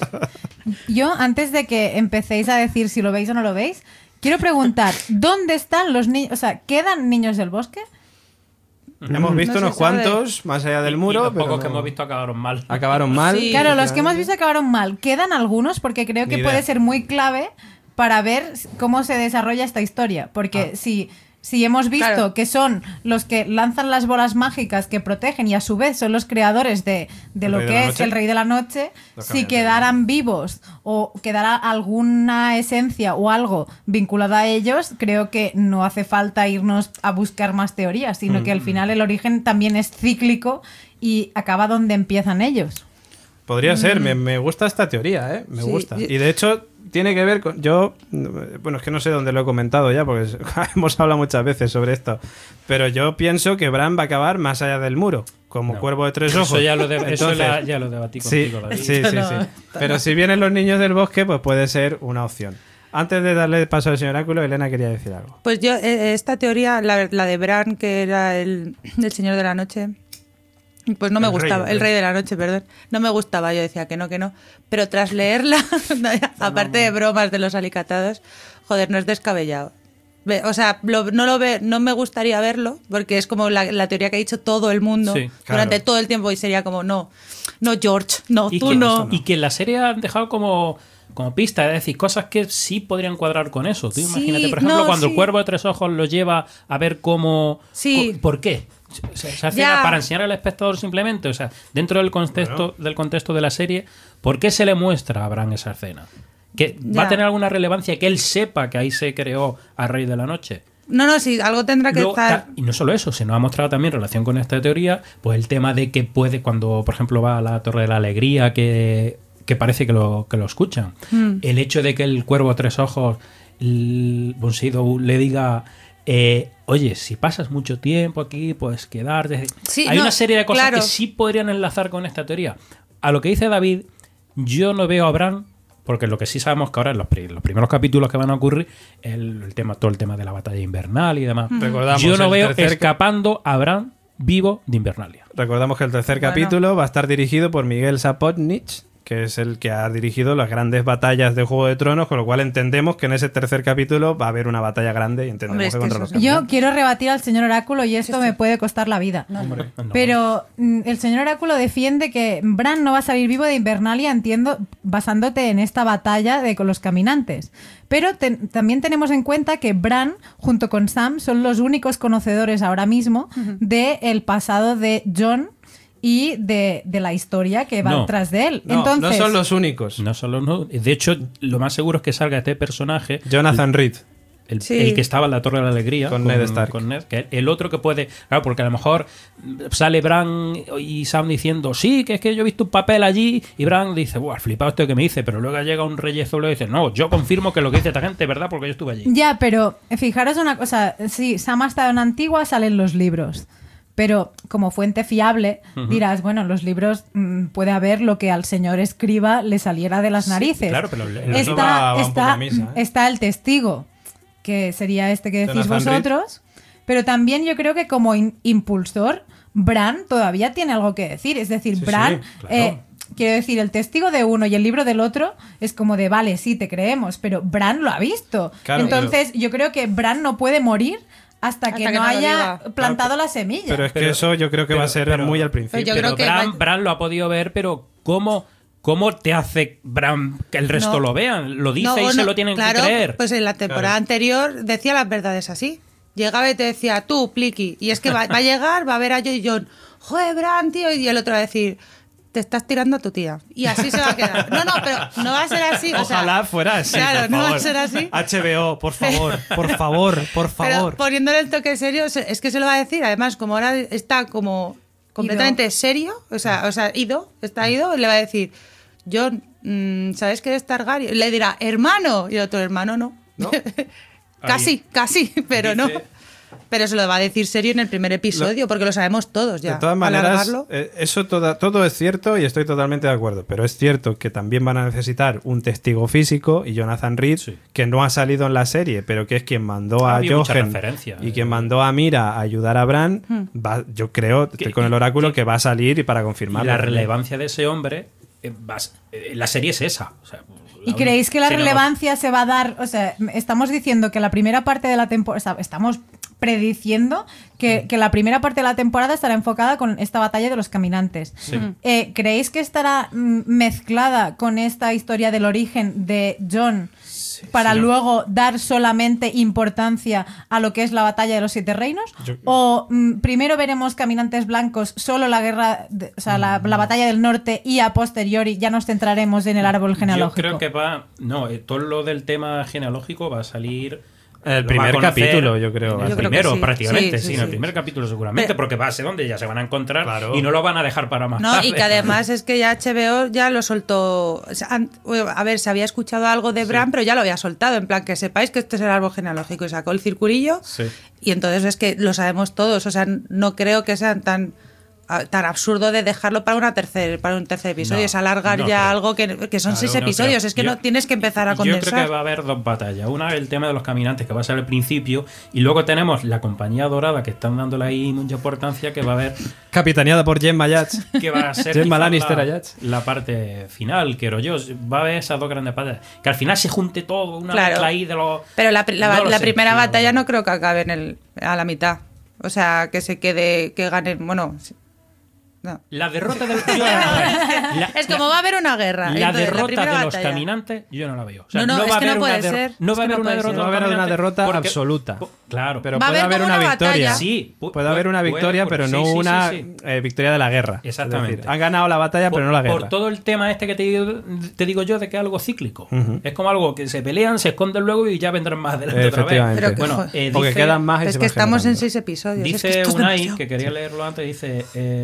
Yo, antes de que empecéis a decir si lo veis o no lo veis, quiero preguntar, ¿dónde están los niños? O sea, ¿quedan niños del bosque? Hemos visto No se unos sabe. cuantos más allá del Y- muro, y los pero pocos que no- hemos visto acabaron mal. acabaron mal. Sí. Claro, los que hemos visto acabaron mal. ¿Quedan algunos? Porque creo que Ni puede idea. ser muy clave para ver cómo se desarrolla esta historia. Porque si, si hemos visto Claro. que son los que lanzan las bolas mágicas que protegen y a su vez son los creadores de, de El lo Rey de que la es Noche. el Rey de la Noche, Los si caminantes. quedaran vivos o quedara alguna esencia o algo vinculado a ellos, creo que no hace falta irnos a buscar más teorías, sino que al final el origen también es cíclico y acaba donde empiezan ellos. Podría ser, me, me gusta esta teoría, ¿eh? Me Sí, gusta. yo- Y de hecho, tiene que ver con. Yo. Bueno, es que no sé dónde lo he comentado ya, porque hemos hablado muchas veces sobre esto. Pero yo pienso que Bran va a acabar más allá del muro, como No. cuervo de tres ojos. Eso ya lo, de- eso Entonces, la- ya lo debatí Sí, contigo, David. sí, sí, No, sí. Pero si vienen los niños del bosque, pues puede ser una opción. Antes de darle paso al señor Oráculo, Elena quería decir algo. Pues yo, eh, esta teoría, la, la de Bran, que era el, el señor de la noche, pues no me El rey, gustaba, el el rey. rey de la noche, perdón, no me gustaba, yo decía que no, que no, pero tras leerla, aparte de bromas de los alicatados, joder, no es descabellado. Ve- O sea, lo- no lo ve, no me gustaría verlo, porque es como la, la teoría que ha dicho todo el mundo Sí, durante claro. todo el tiempo y sería como, no, no George, no, Y tú que, no. y que en la serie han dejado como, como pista, es decir, cosas que sí podrían cuadrar con eso. Tú Sí, imagínate, por ejemplo, no, cuando sí. el cuervo de tres ojos lo lleva a ver cómo... Sí. co- ¿Por qué? Se, se hace Ya. para enseñar al espectador simplemente, o sea, dentro del contexto, del contexto de la serie, ¿por qué se le muestra a Bran esa escena? ¿Que va a Ya. tener alguna relevancia que él sepa que ahí se creó a Rey de la Noche? No, no, sí, algo tendrá que Luego, estar... ta- y no solo eso, se nos ha mostrado también en relación con esta teoría, pues el tema de que puede, cuando por ejemplo va a la Torre de la Alegría, que, que parece que lo, que lo escuchan, Mm. el hecho de que el cuervo tres ojos el Von Sydow le diga, eh, oye, si pasas mucho tiempo aquí, puedes quedarte. Sí, Hay no, una serie de cosas claro. que sí podrían enlazar con esta teoría. A lo que dice David, yo no veo a Bran, porque lo que sí sabemos que ahora en los, pri- los primeros capítulos que van a ocurrir, el, el tema, todo el tema de la batalla invernal y demás. Recordamos Yo no el veo tercer- escapando a Bran vivo de Invernalia. Recordamos que el tercer Bueno. capítulo va a estar dirigido por Miguel Sapochnik, que es el que ha dirigido las grandes batallas de Juego de Tronos, con lo cual entendemos que en ese tercer capítulo va a haber una batalla grande y entendemos Hombre, es que que contra eso los es- caminantes. Yo quiero rebatir al señor Oráculo y esto me puede costar la vida. No. Pero mm, el señor Oráculo defiende que Bran no va a salir vivo de Invernalia, entiendo, basándote en esta batalla de con los caminantes. Pero te- también tenemos en cuenta que Bran, junto con Sam, son los únicos conocedores ahora mismo del pasado de Jon y de, de la historia que va No. tras de él. No, Entonces, no son los únicos. No solo no. De hecho, lo más seguro es que salga este personaje. Jonathan Reed. El, Sí. el que estaba en la Torre de la Alegría. Con Ned Stark. con Ned, que el otro que puede. Claro, porque a lo mejor sale Bran y Sam diciendo, sí, que es que yo he visto un papel allí. Y Bran dice, buah, flipado esto que me dice. Pero luego llega un reyezo y le dice, no, yo confirmo que lo que dice esta gente es verdad porque yo estuve allí. ya, pero fijaros una cosa, sí, Sam ha estado en Antigua, salen los libros. Pero como fuente fiable, dirás, bueno, en los libros mm, puede haber lo que al señor escriba le saliera de las narices. claro, pero el- el- Eso está, va- va un poco está, a misa, ¿eh? está el testigo, que sería este que decís Jonathan Reed. vosotros. Pero también yo creo que como in- impulsor, Bran todavía tiene algo que decir. Es decir, Sí, Bran... sí, claro. eh, quiero decir, el testigo de uno y el libro del otro es como de, vale, sí, te creemos, pero Bran lo ha visto. Claro, Entonces yo creo que Bran no puede morir hasta, que, Hasta que no no lo haya diga. plantado la semilla. Pero es que Pero- eso yo creo que va a pero- ser pero- muy al principio. yo Pero creo que Bran, va- Bran lo ha podido ver, pero ¿cómo, cómo te hace Bran que el resto No. lo vean? Lo dice No, y se no, lo tienen claro, que creer. Pues en la temporada Claro. anterior decía las verdades así. Llegaba y te decía, tú, Pliqui. Y es que va, va a llegar, va a ver a Jon y Jon, joder, Bran, tío. Y el otro va a decir, te estás tirando a tu tía. Y así se va a quedar. No, no, pero no va a ser así. o sea, Ojalá fuera así. Claro, por no va a favor. ser así. H B O, por favor, por favor, por Pero favor. poniéndole el toque serio, se- es que se lo va a decir. Además, como ahora está como completamente serio, o sea, o sea, ido, está ido, le va a decir, Jon, mm, ¿sabes que eres Targaryen? Le dirá, hermano. Y el otro, hermano, no. ¿No? casi, casi, pero no. Dice- Pero se lo va a decir serio en el primer episodio, porque lo sabemos todos ya. De todas maneras, Alargarlo. eh, eso toda- todo es cierto y estoy totalmente de acuerdo. Pero es cierto que también van a necesitar un testigo físico y Jonathan Reed, Sí. que no ha salido en la serie, pero que es quien mandó Ha a habido mucha Jochen referencia, y eh. quien mandó a Mira a ayudar a Bran. va- yo creo, estoy Que- con el oráculo, que- que va a salir y para Y confirmarlo. la también. relevancia de ese hombre, eh, vas- eh, la serie es esa. O sea, ¿Y la creéis que la sí, no, relevancia se va a dar? O sea, estamos diciendo que la primera parte de la temporada, estamos prediciendo que, que la primera parte de la temporada estará enfocada con esta batalla de los caminantes. Eh, ¿Creéis que estará mm, mezclada con esta historia del origen de Jon para sí. luego dar solamente importancia a lo que es la batalla de los siete reinos? Yo- ¿O mm, primero veremos caminantes blancos, solo la guerra, de- o sea, la, la batalla del norte y a posteriori ya nos centraremos en el árbol genealógico? Yo creo que va. No, eh, todo lo del tema genealógico va a salir. El lo primer va a conocer capítulo, yo creo. en el Yo creo que primero, sí. prácticamente, Sí, sí, sí, en el sí. primer capítulo seguramente, Pero- porque va a ser donde ya se van a encontrar Claro. y no lo van a dejar para más No, tarde. y que además es que ya H B O ya lo soltó. O sea, an- a ver, se había escuchado algo de Bran, pero ya lo había soltado. En plan, que sepáis que este es el árbol genealógico. Y sacó el circulillo. Sí. Y entonces es que lo sabemos todos. O sea, no creo que sean tan a- tan absurdo de dejarlo para una tercer para un tercer episodio. No, es alargar no ya creo. algo que, que son Claro, seis no episodios. creo. Es que Yo- no tienes que empezar a Yo creo condensar. que va a haber dos batallas. Una es el tema de los caminantes, que va a ser al principio, y luego tenemos la compañía dorada, que están dándole ahí mucha importancia, que va a haber Capitaneada por Jen Mayach. que va a ser Gemma quizás Lannister la, allá. la parte final, quiero yo. Va a haber esas dos grandes batallas. Que al final se junte todo, una Claro. mezcla ahí de los... Pero la, pri- la- No lo la sé, primera tío. batalla no creo que acabe en el, a la mitad. O sea, que se quede, que ganen. Bueno, sí. No. La derrota del... yo no la veo. La- Es como va a haber una guerra. La Entonces, derrota primera de los batalla. caminantes, yo no la veo. O sea, No, no, es va a que no haber puede una der- ser. No Es va a que haber no una puede derrota. ser. No va a haber de los una caminantes derrota porque- absoluta. po- Claro. Pero Va a puede haber haber como una una victoria. batalla. Sí, pu- Puede haber una puede victoria, ocurrir. pero no Sí, sí, una sí, sí. eh, victoria de la guerra. Exactamente. Es decir, han ganado la batalla, pero no la guerra. Por todo el tema este que te digo, te digo yo de que es algo cíclico. Es como algo que se pelean, se esconden luego y ya vendrán más adelante otra vez. Efectivamente. Pero que- Bueno, joder. eh, Porque dice- quedan más y Es se que van estamos en generando. seis episodios. es que Dice esto es Unai, demasiado. que quería leerlo antes, dice... eh, ¿Quién? dice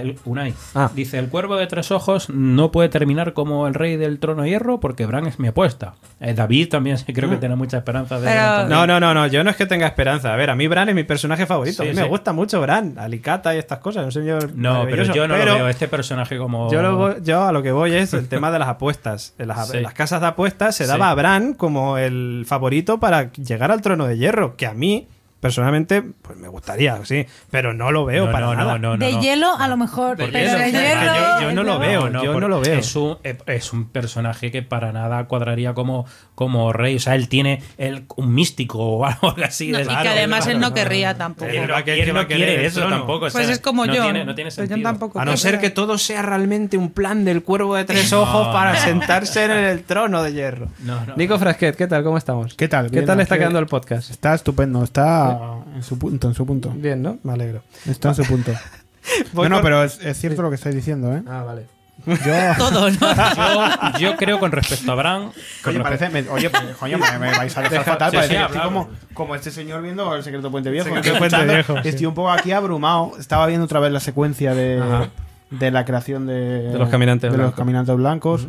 el, Unai, Ah. dice, el cuervo de tres ojos no puede terminar como el rey del trono de hierro porque Bran es mi apuesta. Eh, David también creo que tiene mucha esperanza de... Pero- No, no, no, no, yo no es que tenga esperanza. A ver, a mí Bran es mi personaje favorito. Sí, a mí me sí. gusta mucho Bran, Alicata y estas cosas. Un señor No, pero maravilloso. yo no Pero lo veo este personaje como... Yo, lo voy- yo a lo que voy es el tema de las apuestas. En las, Sí. en las casas de apuestas se Sí. daba a Bran como el favorito para llegar al trono de hierro, que a mí, personalmente, pues me gustaría, sí, pero no lo veo No, para no, nada. no, no, de no. hielo a lo mejor, Por pero eso, de es que hierro... yo- yo no lo veo. yo por- no lo veo. Es un, es un personaje que para nada cuadraría como, como rey. O sea, él tiene el, un místico o algo así. No, de y que claro, además claro, él no no, querría no. tampoco. Él Pero no, que- quiere, que no no quiere quiere eso el trono. tampoco. o Pues sea, es como no yo. Tiene, no tiene Pues yo sentido. tampoco. A no quiero. ser que todo sea realmente un plan del cuervo de tres ojos para sentarse en el trono de hierro. No, no. Nico Frasquet, ¿qué tal? ¿Cómo estamos? ¿Qué tal? ¿Qué Bien, tal está aquí- quedando el podcast? Está estupendo, está en su punto, en su punto. Bien, ¿no? Me alegro. Está en su punto. Voy No, no, con- pero es, es cierto lo que estáis diciendo, ¿eh? Ah, vale. Yo... Todo, ¿no? Yo, yo creo con respecto a Bran... con Oye, respe- parece, me, oye, pues, coño, me, me vais a dejar Deja- fatal. sí, Parece sí, que estoy hablamos. como, como este señor viendo El Secreto Puente Viejo. Secreto Estoy Puente escuchando- Viejo, sí. Estoy un poco aquí abrumado. Estaba viendo otra vez la secuencia de, Ajá. de la creación de, De los caminantes de los blancos. caminantes blancos.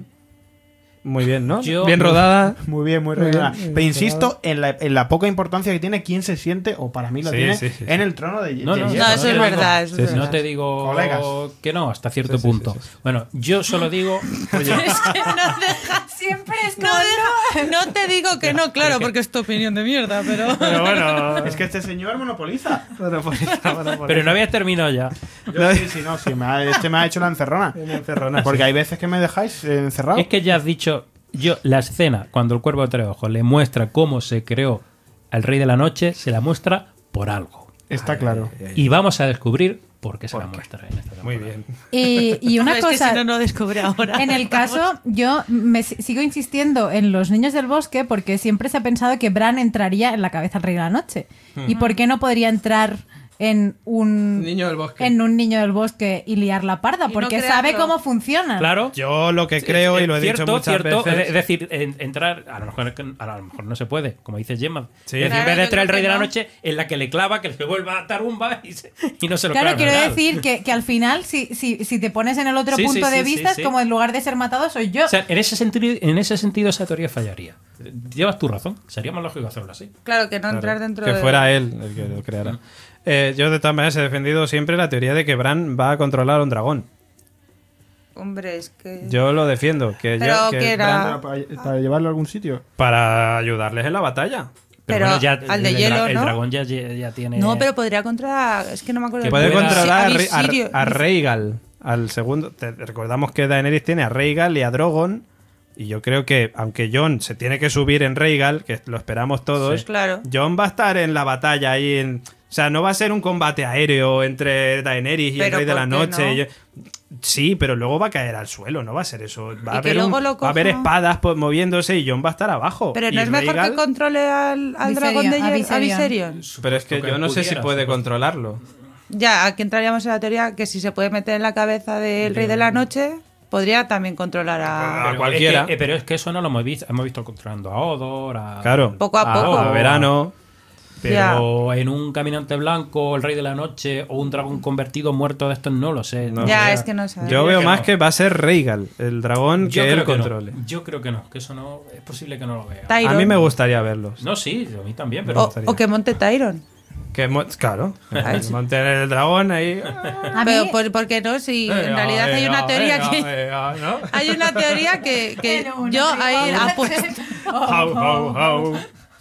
Muy bien, ¿no? Yo- Bien rodada. Muy bien, muy Muy regular. bien, bien Pero insisto en la, en la poca importancia que tiene quién se siente, o para mí lo Sí, tiene, sí, sí, en sí. el trono de, No, de no, hierro. No, eso te es digo- verdad. Eso Sí, es sí. No verdad. te digo Colegas. que no, hasta cierto Sí, sí, punto. sí, sí, sí. Bueno, yo solo digo... Es que no deja. Siempre es No, como, deja- no te digo que no, claro, porque es tu opinión de mierda, pero. Pero bueno. Es que este señor monopoliza. Pero no habías terminado ya. Yo, sí, sí, no, sí, me ha- este me ha hecho la encerrona. Porque hay veces que me dejáis eh, encerrado. Es que ya has dicho, yo la escena cuando el cuervo de tres ojos le muestra cómo se creó al Rey de la Noche, se la muestra por algo. Está claro. Y vamos a descubrir por qué se la muestra en esta temporada. Muy bien. Y, y una No, es que cosa, si no, no descubre ahora. en el caso, yo me si- sigo insistiendo en los niños del bosque porque siempre se ha pensado que Bran entraría en la cabeza del Rey de la Noche. ¿Y por qué no podría entrar en un Niño del bosque. en un niño del bosque y liar la parda? Y no Porque crearlo. sabe cómo funciona. Claro. Yo lo que creo, y lo he Cierto, dicho muchas cierto, veces. Es decir, en- entrar, a lo, mejor, a lo mejor no se puede, como dice Gemma. Sí. Es decir, Claro, en vez de yo entrar el creo Rey que de la no. Noche, en la que le clava, que le vuelva a tarumba y, se- y no se lo Claro, clava, quiero ¿verdad? decir que, que al final, si, si, si te pones en el otro Sí, sí, punto sí, de sí, vista, sí. es como en lugar de ser matado soy yo. O sea, en ese, sentido, en ese sentido esa teoría fallaría. Llevas tu razón. Sería más lógico hacerlo así. Claro, que no Claro, entrar dentro que de. fuera él el que lo creara. Eh, yo de todas maneras he defendido siempre la teoría de que Bran va a controlar a un dragón. Hombre, es que. Yo lo defiendo. Que Pero yo, que que era- Bran- Para, para llevarlo a algún sitio. para ayudarles en la batalla. Pero al de el, dra- hielo, el ¿no? dragón ya, ya tiene... No, pero podría controlar. Es que no me acuerdo. Que Puede pueda- controlar a, Sí, Re- a- Visirio- a Rhaegal, al segundo. Te- recordamos que Daenerys tiene a Rhaegal y a Drogon. Y yo creo que, aunque Jon se tiene que subir en Rhaegal, que lo esperamos todos, Sí, claro. Jon va a estar en la batalla ahí. En, o sea, no va a ser un combate aéreo entre Daenerys y el Pero Rey de la ¿por qué Noche. no? Yo- sí, pero luego va a caer al suelo, no va a ser eso. Va, Y a que haber, luego un- lo va a haber coja- espadas pues, moviéndose y Jon va a estar abajo. Pero Y no es mejor Rhaegal- que controle al, al Viserion, dragón de a hielo, a Viserion. Viserion. Pero es que Porque yo no sé si pudiera, puede supuesto. controlarlo. Ya, aquí entraríamos en la teoría que si se puede meter en la cabeza del Rey de la Noche, podría también controlar a. A Pero cualquiera. Es que, eh, pero es que eso no lo hemos visto. Hemos visto controlando a Odor, a... Claro. Poco a poco. A verano. Pero en un caminante blanco, el Rey de la Noche o un dragón convertido muerto de estos, no lo sé. No. ya, sé. es que no sé. Yo veo que más no. que va a ser Rhaegal, el dragón Yo que creo él que no. controle. Yo creo que no, que eso no es posible que no lo vea. Tyron. A mí me gustaría verlos. No, sí, a mí también, pero O, o que monte Tyron. Que mo- claro, monten el dragón ahí. A Pero mí- ¿por, por qué no? Si en Venga, realidad hay venga, una teoría venga, que. venga, ¿no? Hay una teoría que, que En una yo ahí tribu. apuesto. Jau, jau, jau.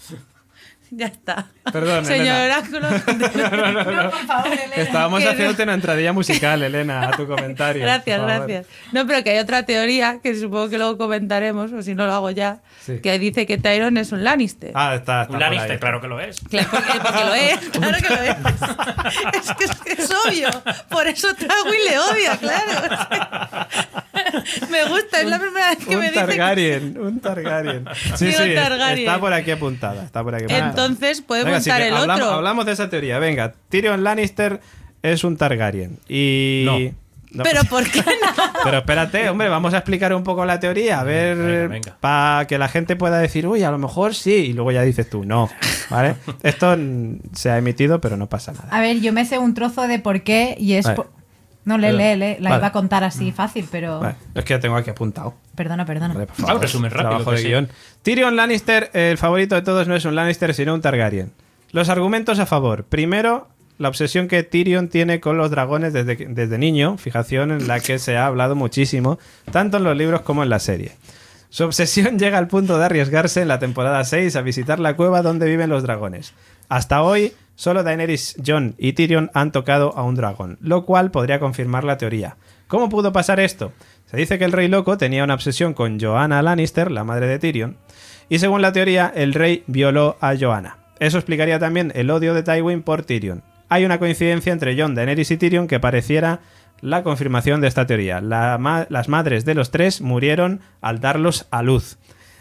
Ya está. Perdón, Señor Elena. Oráculo. No, por favor, Elena. Estábamos Que no. haciéndote una entradilla musical, Elena, a tu comentario. Gracias, por favor. gracias. No, pero que hay otra teoría que supongo que luego comentaremos, o si no lo hago ya, Sí. que dice que Tyron es un Lannister. Ah, está, está un por ahí. Lannister, claro que lo es. Claro, porque, porque lo es, claro que lo es. Es que es, que es obvio. Por eso Tywin le odia, claro. Me gusta, es la primera vez que un me dice. Targaryen, un Targaryen. Sí, Digo sí, Targaryen. está por aquí apuntada. Está por aquí apuntada. Entonces puede Venga, así montar que el hablamos, otro. hablamos de esa teoría. Venga, Tyrion Lannister es un Targaryen. Y. No. No, Pero ¿por qué no? Pero espérate, hombre, vamos a explicar un poco la teoría, a ver, Venga, venga. para que la gente pueda decir, uy, a lo mejor sí, y luego ya dices tú, no, ¿vale? Esto mm, se ha emitido, pero no pasa nada. A ver, yo me sé un trozo de por qué y es Vale. por- No, lee, lee, lee. La Vale. iba a contar así fácil, pero... Vale, es que ya tengo aquí apuntado. Perdona, perdona. Vale, por Ah, favor. resumen rápido, Trabajo que de sí. guión. Tyrion Lannister, el favorito de todos, no es un Lannister, sino un Targaryen. Los argumentos a favor. Primero, la obsesión que Tyrion tiene con los dragones desde, que- desde niño, fijación en la que se ha hablado muchísimo, tanto en los libros como en la serie. Su obsesión llega al punto de arriesgarse en la temporada seis a visitar la cueva donde viven los dragones. Hasta hoy, solo Daenerys, Jon y Tyrion han tocado a un dragón, lo cual podría confirmar la teoría. ¿Cómo pudo pasar esto? Se dice que el Rey Loco tenía una obsesión con Joanna Lannister, la madre de Tyrion, y según la teoría, el rey violó a Joanna. Eso explicaría también el odio de Tywin por Tyrion. Hay una coincidencia entre Jon, Daenerys y Tyrion que pareciera la confirmación de esta teoría. La ma- las madres de los tres murieron al darlos a luz.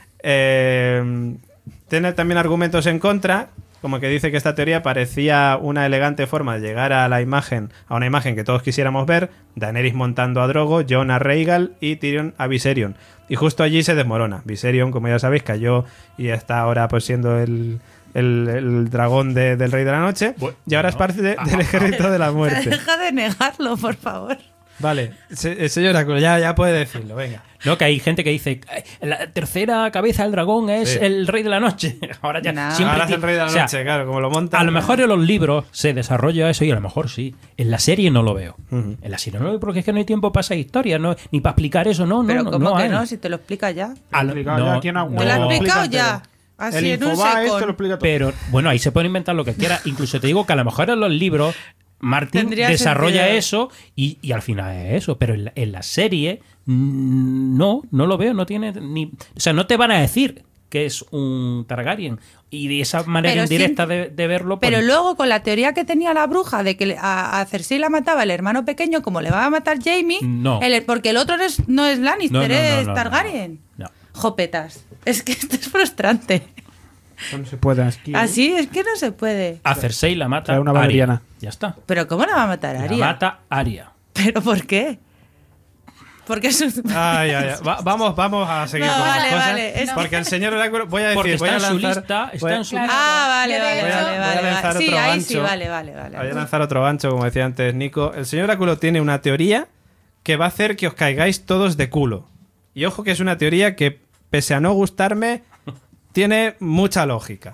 Eh, tiene también argumentos en contra, como que dice que esta teoría parecía una elegante forma de llegar a la imagen, a una imagen que todos quisiéramos ver: Daenerys montando a Drogo, Jon a Rhaegal y Tyrion a Viserion. Y justo allí se desmorona. Viserion, como ya sabéis, cayó y está ahora pues siendo el, el, el dragón de- del Rey de la Noche. Bueno, y ahora es parte de- del ejército de la muerte. Deja de negarlo, por favor. Vale, se- señor Oráculo, ya, ya puede decirlo, venga. No, que hay gente que dice, "Ay, la tercera cabeza del dragón es Sí. el rey de la noche". Ahora ya No. siempre Ahora es el ti- Rey de la o sea, Noche, claro, como lo monta. a lo mejor en los libros se desarrolla eso y a lo mejor sí. En la serie no lo veo. Ujú. En la serie no lo veo porque es que no hay tiempo para esa historia, no, ni para explicar eso, no, Pero no, como no que hay. no, si te lo explica ya. A lo- Explicado no, ya, aquí en Agua. Te lo no. he explicado explica ya. entero. Así El en un Infobae esto second. lo explica todo. Pero bueno, ahí se puede inventar lo que quiera. Incluso te digo que a lo mejor en los libros Martin Tendría desarrolla sentido. eso y, y al final es eso. Pero en la, en la serie mm, no, no lo veo. No tiene ni, o sea, no te van a decir que es un Targaryen. Y de esa manera Pero indirecta sí- de, de verlo. pues- Pero luego con la teoría que tenía la bruja de que le- a, a Cersei la mataba el hermano pequeño, como le va a matar Jaime, No. el- porque el otro no es, no es Lannister, No, no, no, es no, no, Targaryen. no. No. Jopetas. Es que esto es frustrante. No se puede aquí. Así es que no se puede. A Cersei la mata Trae una Arya. valeriana. Ya está. Pero ¿cómo la va a matar La Arya? mata Arya. ¿Pero por qué? Porque es un... Ay, ay, ay. Va- vamos, vamos a seguir No, con vale, las cosas. vale, es- Porque el señor Oráculo, voy a decir, Porque voy está a en su lanzar, lista, está voy a- en su Claro. Ah, vale, Yo de vale, hecho- vale, voy a vale, lanzar vale. Sí, otro ahí sí, gancho. vale, vale, vale. Voy a lanzar otro gancho, como decía antes Nico. El señor Oráculo tiene una teoría que va a hacer que os caigáis todos de culo. Y ojo que es una teoría que, pese a no gustarme, tiene mucha lógica.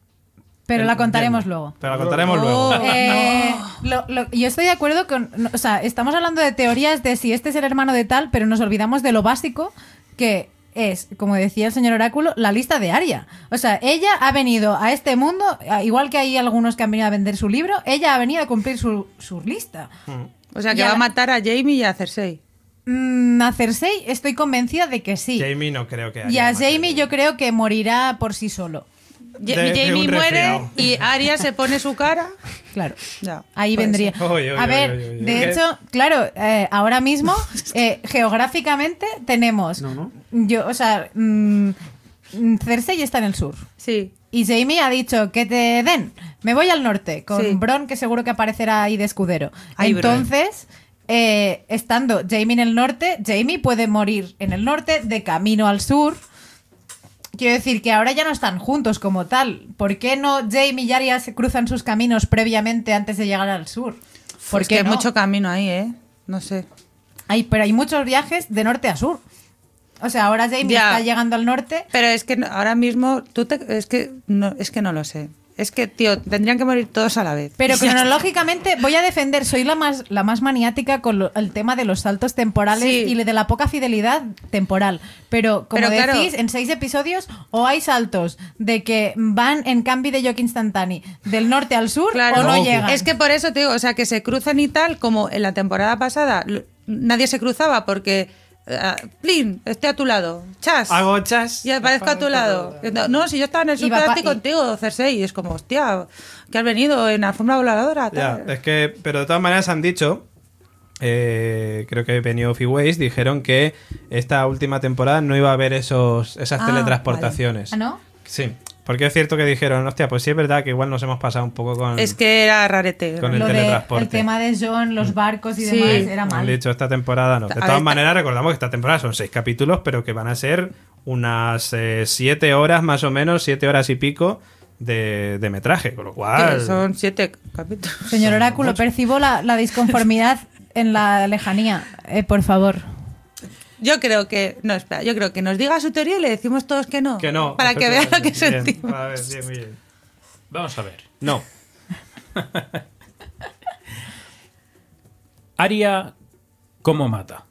Pero la contaremos Entiendo. luego. Pero la contaremos Oh. luego. Eh, lo- lo- yo estoy de acuerdo con... no, o sea, estamos hablando de teorías de si este es el hermano de tal, pero nos olvidamos de lo básico que es, como decía el señor Oráculo, la lista de Arya. O sea, ella ha venido a este mundo, a- igual que hay algunos que han venido a vender su libro, ella ha venido a cumplir su, su lista. O sea, que Ya va a la- matar a Jaime y a Cersei. Mm, a Cersei estoy convencida de que sí. Jamie no creo que haya Y a matado. Jaime yo creo que morirá por sí solo. Ja- De- de Jaime un muere resfriado. y Arya se pone su cara. Claro. Ya, Ahí puede vendría. ser. Uy, uy, a uy, ver, uy, uy, uy. de hecho, claro, eh, ahora mismo, eh, geográficamente, tenemos. No, no. Yo, o sea, mm, Cersei está en el sur. Sí. Y Jaime ha dicho que te den. Me voy al norte, con Sí. Bron, que seguro que aparecerá ahí de escudero. Ay, Bron. Entonces, eh, estando Jaime en el norte, Jaime puede morir en el norte, de camino al sur. Quiero decir que ahora ya no están juntos como tal. ¿Por qué no Jaime y Arya se cruzan sus caminos previamente antes de llegar al sur? Porque Porque hay no? mucho camino ahí, ¿eh? No sé. Hay, pero hay muchos viajes de norte a sur. O sea, ahora Jaime Ya. está llegando al norte. Pero es que no- ahora mismo tú te, es que no es que no lo sé. Es que tío, tendrían que morir todos a la vez. Pero Ya está. cronológicamente voy a defender, soy la más, la más maniática con lo- el tema de los saltos temporales Sí. y de la poca fidelidad temporal. Pero como Pero claro. decís, en seis episodios o hay saltos de que van en cambio de yoke instantáneo del norte al sur Claro. o no Goku. llegan. Es que por eso te digo, o sea, que se cruzan y tal, como en la temporada pasada lo- nadie se cruzaba porque eh, plin, estoy a tu lado. Chas. Hago chas. Y aparezco a tu lado. No, no, si yo estaba en el sur Y va pa- estoy contigo, Cersei. Y es como, hostia, que has venido en la forma voladora. Ya, tal. es que, pero de todas maneras han dicho, eh, creo que Benioff y Weiss dijeron que esta última temporada no iba a haber esos, esas Ah, teletransportaciones. ¿Ah, no? Sí, porque es cierto que dijeron, hostia, pues sí es verdad que igual nos hemos pasado un poco con... Es que era rarete. Con el Lo de teletransporte. el tema de John, los barcos y Sí. demás era Han mal. dicho esta temporada no. De A todas ver, maneras, recordamos que esta temporada son seis capítulos, pero que van a ser unas eh, siete horas más o menos, siete horas y pico de, de metraje, con lo cual... Que son siete capítulos. Señor Oráculo, percibo la, la disconformidad en la lejanía, eh, por favor. Yo creo que. No, espera, yo creo que nos diga su teoría y le decimos todos que no. Que no. Para que vea lo que Bien, sentimos. a ver, bien, muy bien. Vamos a ver. No. Arya, ¿cómo mata?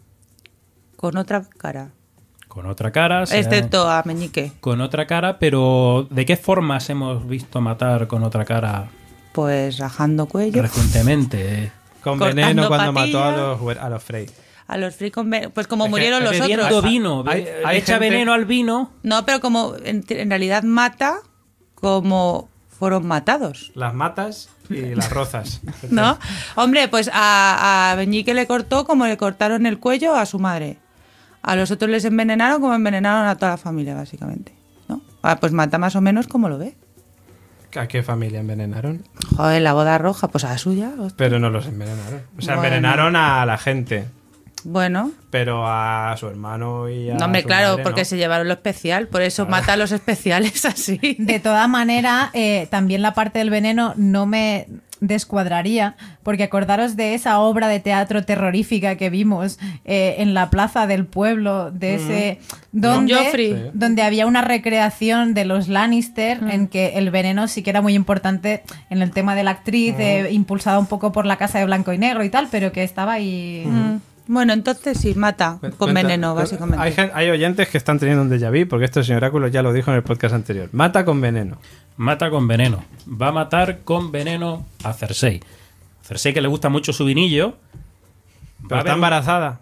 Con otra cara. Con otra cara. sea- Excepto a Meñique. Con otra cara, pero ¿de qué formas hemos visto matar con otra cara Pues rajando cuello. recientemente? Con Cortando veneno cuando patilla. mató a los, a los Frey. A los free con ven- Pues como Es que murieron los Bebiendo otros. vino. Hay- be- hay echa gente- veneno al vino. No, pero como en, en realidad mata como fueron matados. Las matas y las rozas. ¿No? Hombre, pues a, a Meñique le cortó como le cortaron el cuello a su madre. A los otros les envenenaron como envenenaron a toda la familia, básicamente. ¿No? Ah, pues mata más o menos como lo ve. ¿A qué familia envenenaron? Joder, la boda roja, pues a la suya. hostia. Pero no los envenenaron. O sea, Bueno. envenenaron a la gente. Bueno, Pero a su hermano y a. no, hombre, su claro, madre, porque no. se llevaron lo especial. Por eso mata a los especiales así. De toda manera, eh, también la parte del veneno no me descuadraría, porque acordaros de esa obra de teatro terrorífica que vimos eh, en la plaza del pueblo, de ese donde, Joffrey. Sí. donde había una recreación de los Lannister en que el veneno sí que era muy importante en el tema de la actriz, eh, impulsada un poco por la casa de blanco y negro y tal, pero que estaba ahí. Mm. Bueno, entonces sí, mata con Cuenta- veneno, básicamente. Hay, gen- hay oyentes que están teniendo un déjà vu porque esto el señor Oráculo ya lo dijo en el podcast anterior. Mata con veneno. Mata con veneno. Va a matar con veneno a Cersei. Cersei, que le gusta mucho su vinillo. Va Pero a está haber- embarazada.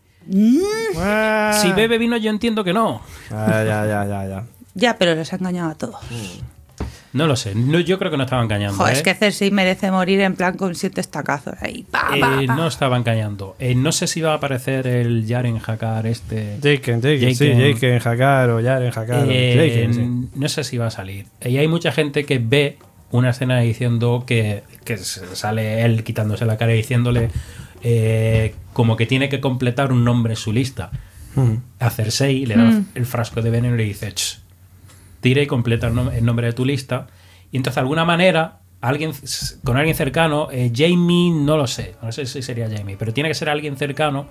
Ah. Si bebe vino, yo entiendo que no. Ah, ya, ya, ya, ya. Ya, pero les ha engañado a todos. No lo sé. No, yo creo que no estaba engañando. Joder, ¿eh? es que Cersei merece morir en plan con siete estacazos ahí. Pa, pa, Eh, pa. no estaba engañando. Eh, no sé si va a aparecer el Jaren Hakar este. Jaken, Jaken, sí, Jaken. Jaken, Hakar o Yaren Hakar. Eh, Jaken, sí. No sé si va a salir. Y hay mucha gente que ve una escena diciendo que, que se- sale él quitándose la cara y diciéndole eh, como que tiene que completar un nombre en su lista. Mm. A Cersei le da el frasco de veneno y le dice: "Ch, tira y completa el, nom- el nombre de tu lista". Y entonces, de alguna manera, alguien con alguien cercano, eh, Jaime, no lo sé, no sé si sería Jaime, pero tiene que ser alguien cercano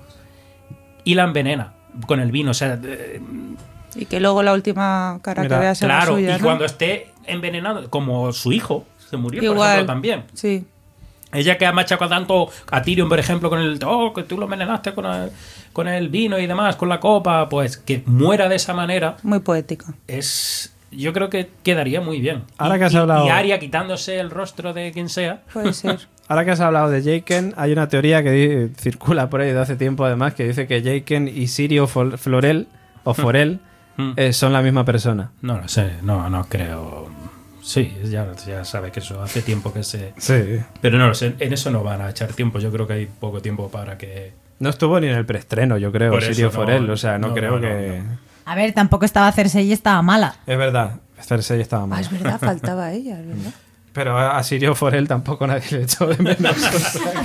y la envenena con el vino. O sea, eh, Y que luego la última cara Mira, que veas sea la claro, suya, y ¿no? cuando esté envenenado, como su hijo se murió, por Igual. ejemplo, también. Sí. Ella que ha machacado tanto a Tyrion, por ejemplo, con el oh, que tú lo envenenaste con el, con el vino y demás, con la copa, pues que muera de esa manera Muy poético. es. Yo creo que quedaría muy bien. Ahora Y- que has y- hablado- Y Arya quitándose el rostro de quien sea. Puede ser. Ahora que has hablado de Jaken, hay una teoría que di- circula por ahí de hace tiempo además que dice que Jaken y Sirio Fol- Florel o Forel Mm. eh, son la misma persona. No lo sé, no, no creo. Sí, ya, ya sabe que eso hace tiempo que se. Sí. Pero no lo sé, en eso no van a echar tiempo. Yo creo que hay poco tiempo para que. No estuvo ni en el preestreno, yo creo, Por eso Sirio no, Forel. O sea, no, no, creo no, no, que. A ver, tampoco estaba Cersei y estaba mala. Es verdad, Cersei estaba Ah, mal. es verdad, faltaba ella, es verdad. Pero a a Sirio Forel tampoco nadie le echó de menos. O sea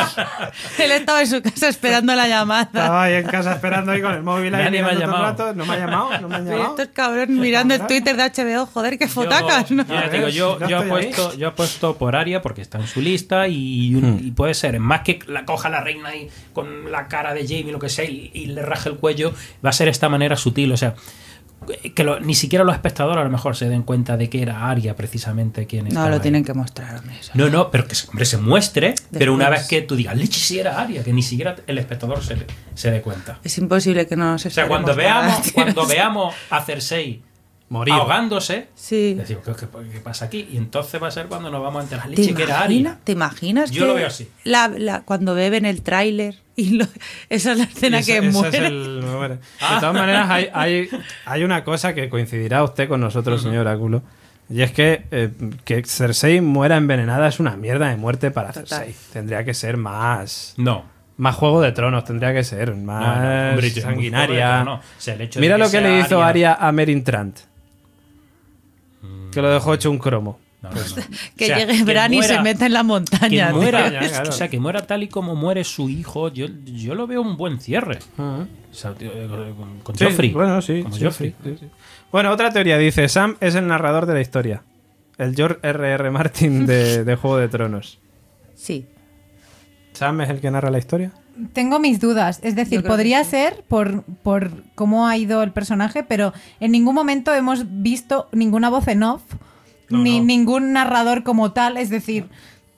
que Él estaba en su casa esperando la llamada. estaba ahí en casa esperando ahí con el móvil ahí Nadie me ha mirando todo el llamado. rato. No me ha llamado, no me han Y llamado. estos cabrones mirando el Twitter de H B O, joder, qué fotacas, Yo, ¿no? yo ya A digo, ver, yo, ya yo, estoy apuesto, yo apuesto por Arya porque está en su lista y, un- y puede ser, más que la coja la reina ahí con la cara de Jaime, lo que sea, y, y le raje el cuello, va a ser esta manera sutil. O sea, que lo- ni siquiera los espectadores a lo mejor se den cuenta de que era Arya precisamente quien No, estaba lo ahí. tienen que mostrar, hombre. eso. No, no, pero que se- hombre, se muestre, pero una Después. vez que tú digas, leche, si era Arya, que ni siquiera el espectador se, le- se dé cuenta. Es imposible que no nos O sea, cuando esperemos nada, veamos, tío. cuando veamos a Cersei Morir. ahogándose, Sí. decimos, ¿qué, qué- qué pasa aquí? Y entonces va a ser cuando nos vamos a enterar, ¿Te, leche, que era imagina- Arya. ¿Te imaginas Yo que lo veo así. La, la- cuando beben el tráiler y lo- esa es la escena Ese- que ese es muere? el- muere. De todas maneras, hay, hay, hay una cosa que coincidirá usted con nosotros, señor Oráculo. Y es que eh, que Cersei muera envenenada es una mierda de muerte para Total. Cersei. Tendría que ser más. No. Más Juego de Tronos, tendría que ser. No, Más no, hombre, yo- sanguinaria. no, no. O sea, el hecho de Mira lo que sea le hizo Arya- Arya a Merin Trant. Que lo dejó hecho un cromo. No, no, no. Que O sea, llegue Bran y muera- se meta en la que montaña. tío. muera, Ya, claro. o sea, que muera tal y como muere su hijo, yo, yo lo veo un buen cierre. O sea, tío, eh, con, con Sí, Joffrey. bueno, sí. Como sí, Joffrey. sí, sí, sí. Bueno, otra teoría dice: Sam es el narrador de la historia. El George R R. Martin de, de Juego de Tronos. Sí. ¿Sam es el que narra la historia? Tengo mis dudas. Es decir, Yo creo podría que sí. ser por, por cómo ha ido el personaje, pero en ningún momento hemos visto ninguna voz en off, No, ni no. ningún narrador como tal. Es decir,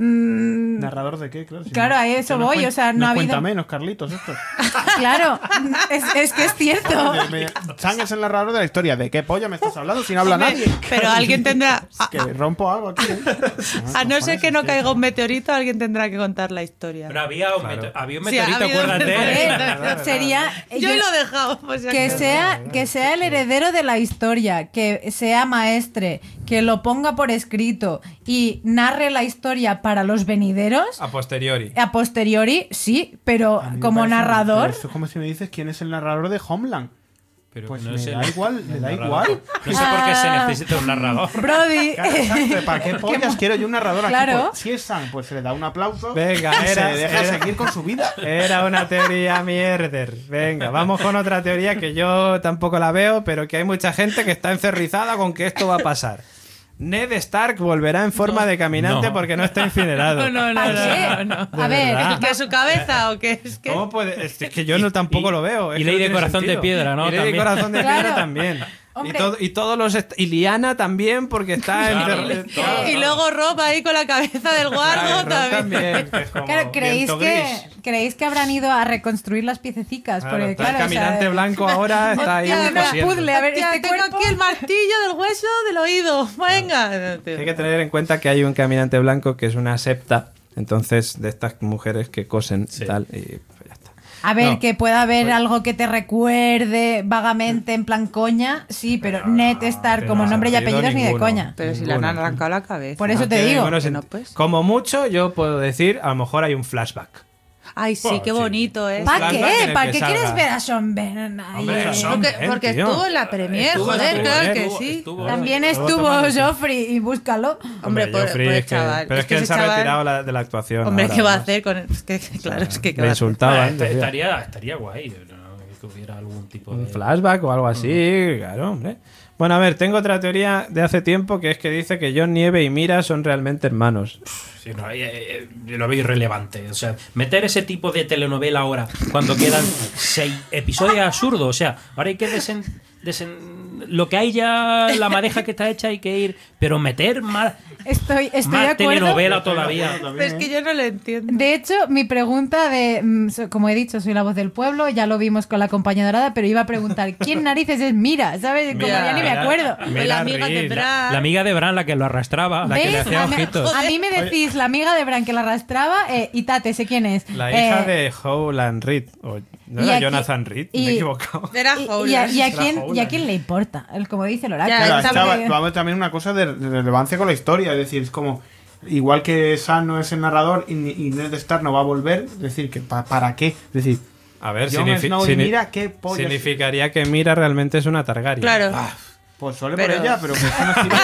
mm, ¿Narrador de qué? Claro, si Claro, no- a eso que nos voy, cuen- o sea, no nos ha habido- cuenta menos, Carlitos, esto. claro, es, es que es cierto. Me- Sam es el narrador de la historia. ¿De qué polla me estás hablando si no habla nadie? Pero alguien tendrá. Es que rompo algo aquí. ¿eh? A no ser que no caiga un meteorito, alguien tendrá que contar la historia. Pero había un, Claro. mete- había un Sí, meteorito, ha habido un acuérdate. meteorito. Eh, sería Yo yo- lo he dejado. Pues ya que que- sea que sea el heredero de la historia, que sea maestre, que lo ponga por escrito y narre la historia para los venideros. A posteriori. A posteriori, sí, pero A mí me como parece- narrador. pero Esto es como si me dices quién es el narrador de Homeland. Pero Pues no me sé, da el- igual, me el da narrador. igual. No sé por qué se Ah. necesita un narrador. Brody. Exacto, ¿para qué pollas quiero yo un narrador aquí? Claro. Pues, si es Sam, pues se le da un aplauso Venga, y era- se deja era- seguir con su vida. Era una teoría mierder. Venga, vamos con otra teoría que yo tampoco la veo, pero que hay mucha gente que está encerrizada con que esto va a pasar. Ned Stark volverá en forma de caminante no. porque no está incinerado. No, no, no, ¿Para no, qué? no, no. A ver, verdad. ¿Que su cabeza o qué? Es que... ¿Cómo puede? Es que yo no tampoco y- lo veo. es y que ley no de tiene corazón de sentido. piedra, ¿no? Y ley de También. corazón de Claro. piedra también. Y, Hombre. todo- y todos los est- y Liana también porque está Claro. encerrada. Y luego Rob ahí con la cabeza del guardo también. que es como Claro, ¿creéis viento que, gris. ¿creéis que habrán ido a reconstruir las piececicas? Claro, Porque, está claro, el o sea, caminante blanco ahora está ahí Hostia, cosiendo. me puzzle, a ver, Hostia, este tengo cuerpo... aquí el martillo del hueso del oído. Venga. Hay que tener en cuenta que hay un caminante blanco que es una septa, entonces de estas mujeres que cosen y Sí. tal, y pues ya está. A ver, No. que pueda haber algo que te recuerde vagamente en plan coña, sí, pero Ned Stark pero como no nombre y sentido apellidos ni de ninguno. coña. Pero si le han Ninguno. arrancado la cabeza. Por eso No te tiene digo. ninguno que no, sentido. pues. Como mucho, yo puedo decir, a lo mejor hay un flashback. Ay, sí, Bueno, qué sí. bonito es. ¿Para flashback en qué? el ¿Para que qué salga. quieres ver a Sean Ben ahí? Hombre, Sean Porque, Ben, porque tío. estuvo en la premier, Estuvo en la joder, claro premier, que estuvo- sí. estuvo- También Estuvo estuvo tomando- Joffrey y búscalo. Hombre, por, Joffrey por el es que- chaval. pero es que, él ese se ha chaval- retirado la- de la actuación. Hombre, ahora, ¿qué va a además. hacer con él? Es que, claro, es que ¿qué Le va a hacer? insultaban. Bueno, decía. estaría, estaría guay, ¿no? Que hubiera algún tipo de... Un flashback o algo así, claro, hombre. Bueno, a ver, tengo otra teoría de hace tiempo que es que dice que Jon Nieve y Mira son realmente hermanos. Sí, no, eh, eh, lo veo irrelevante. O sea, meter ese tipo de telenovela ahora cuando quedan seis episodios es absurdo. O sea, ahora hay que desen, desen- lo que hay ya, la madeja que está hecha hay que ir, pero meter más, Estoy, estoy de más acuerdo. telenovela todavía. Pero es que yo no lo entiendo. De hecho, mi pregunta de, mm, so- como he dicho, soy la voz del pueblo, ya lo vimos con la compañía dorada, pero iba a preguntar, ¿quién narices es Mira? ¿Sabes? Como Mira, ya ni me mira. acuerdo. Pues la amiga de Reed, Bran. La amiga de Bran, la que lo arrastraba, la que le ¿Ves? hacía a, mí, ojitos. a mí me decís la amiga de Bran que la arrastraba, eh, y Tate, sé quién es. La hija Eh, de Howland Reed. O, ¿No y era aquí- Jonathan Reed? y- Me he equivocado. Era Y, y a, Howland. y a Era quién, Howland. ¿Y a quién le importa? El, como dice el oráculo. Ya, Claro, está estaba- muy bien. vamos también una cosa de, de relevancia con la historia, es decir, es como igual que Sam no es el narrador y, y Ned Stark no va a volver, es decir, que pa- ¿para qué? Es decir, A ver, Jon signifi- Snow y signi- Mira qué pollas. significaría que Mira realmente es una Targaryen. Claro. Pues sole Pero- por ella, pero que eso no sirve.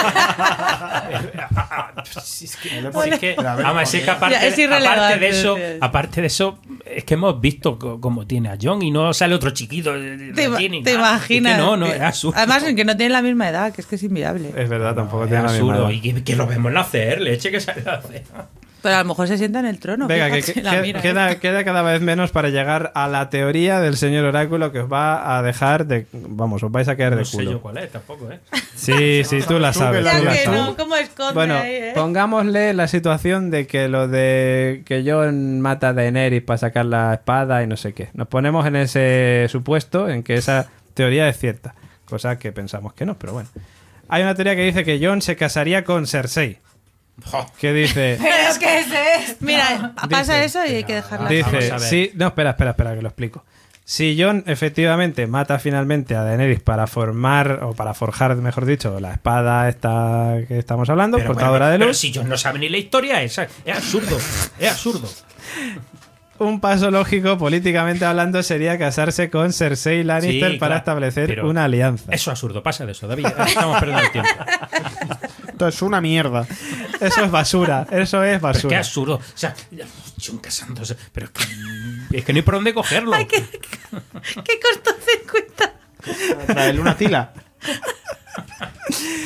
Sí, es que, Vale, sí, es que- pero a ver, además, es que joder. aparte, Ya, es irrelevante, aparte de eso, sí. aparte de eso, es que hemos visto co- cómo tiene a Jon y no sale otro chiquito. de- de- ¿Te, de ima- aquí ni te nada. imaginas? Es que no, no, Que- es absurdo. Además, en que no tienen la misma edad, que es que es inviable. Es verdad, tampoco Es tiene la misma absurdo. edad. Y que, que lo vemos nacer, leche que sale a hacer. Pero a lo mejor se sienta en el trono. Venga, que, fíjate, que- la que- mira, queda, ¿eh? queda cada vez menos para llegar a la teoría del señor Oráculo que os va a dejar de... Vamos, os vais a caer de No sé yo culo. cuál es, tampoco, ¿eh? Sí, sí, tú la Tú sabes. que la tú Ya la que sabes. no, ¿cómo esconde Bueno, ahí, eh? pongámosle la situación de que lo de que Jon mata a Daenerys para sacar la espada y no sé qué. Nos ponemos en ese supuesto en que esa teoría es cierta, cosa que pensamos que no, pero bueno. Hay una teoría que dice que Jon se casaría con Cersei. Que dice... Pero es que ese es. Mira, pasa Dice- eso y hay que dejarla. Vamos Dice, a ver. sí, no, espera, espera, espera, que lo explico. Si Jon efectivamente mata finalmente a Daenerys para formar, o para forjar, mejor dicho, la espada esta que estamos hablando, Pero, portadora bueno, de pero luz, si Jon no sabe ni la historia, es, es absurdo. Es absurdo. un paso lógico, políticamente hablando, sería casarse con Cersei Lannister Sí, para claro, establecer pero una alianza. Eso es absurdo, pasa de eso, David. Estamos perdiendo el tiempo. Esto es una mierda. Eso es basura, eso es Pero es que basura. es absurdo. O sea, Jon casándose. Pero es que, es que no hay por dónde cogerlo. Ay, ¿qué, qué costó cincuenta? Traerle una tila.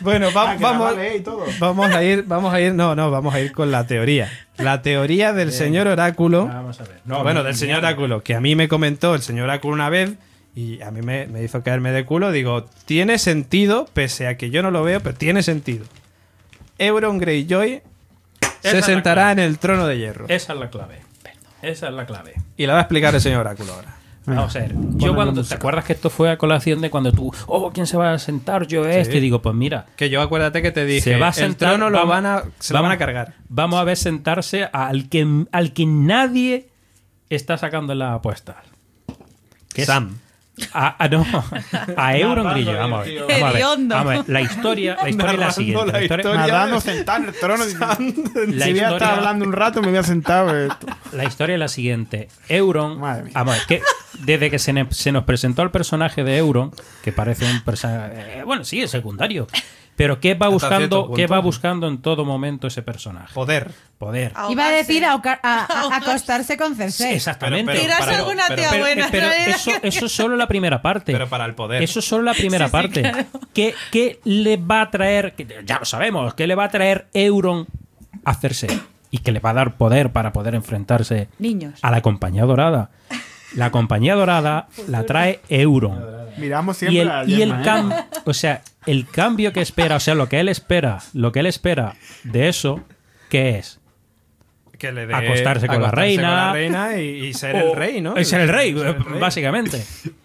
Bueno, va- Ah, que la vamos, vale y todo. vamos a ir, vamos a ir, no, no, vamos a ir con la teoría. La teoría del señor Oráculo. Vamos a ver. No, bueno, mi- del mi- señor Oráculo, que a mí me comentó el señor Oráculo una vez y a mí me, me hizo caerme de culo. Digo, tiene sentido, pese a que yo no lo veo, pero tiene sentido. Euron Greyjoy Esa se es la sentará clave. en el trono de hierro. Esa es la clave. Esa es la clave. Y la va a explicar el señor Oráculo ahora. Vamos a ver. Ponle Yo la cuando. ¿Te música. acuerdas que esto fue a colación de cuando tú. Oh, ¿quién se va a sentar? Yo este. Sí. Y digo, pues mira. Que yo acuérdate que te dije, Se va a el sentar. trono lo vamos- van a, se lo vamos- van a cargar. Vamos a ver sentarse al que, al que nadie está sacando en las apuestas. Que es Sam. A, a- no, a Euron Narrando Grillo. ahí, Vamos a ver. tío. Vamos a ver. Hediondo. Vamos a ver. La historia, la historia es la Narrando siguiente. la La historia, historia. Nadando sentado en el trono. la Si voy a estar historia- hablando un rato, me voy a sentar. eh. La historia es la siguiente. Euron, Madre mía. vamos a ver, que desde que se, ne- se nos presentó el personaje de Euron, que parece un personaje, eh, bueno, sí, es secundario, pero ¿qué va Hasta buscando, cierto qué punto. va buscando en todo momento ese personaje? Poder. Poder. Iba a decir Ahogarse. a, a- a- a acostarse con Cersei. Exactamente. Pero- pero- Tirarse alguna pero- tía Pero, buena. pero ¿no? eso, eso es solo la primera parte. Pero para el poder. Eso es solo la primera Sí, sí, parte. claro. ¿Qué, qué le va a traer? que Ya lo sabemos. ¿Qué le va a traer Euron a Cersei? Y que le va a dar poder para poder enfrentarse Niños. a la Compañía Dorada. La Compañía Dorada la trae Euron. Miramos Y siempre el, a y el Gemma, ¿eh? cambio, o sea, el cambio que espera, o sea, lo que él espera, lo que él espera de eso, ¿qué es? Que le dé- Acostarse con la acostarse reina. con la reina y, y ser O- el rey, ¿no? Es ser el rey, Ser el rey. básicamente.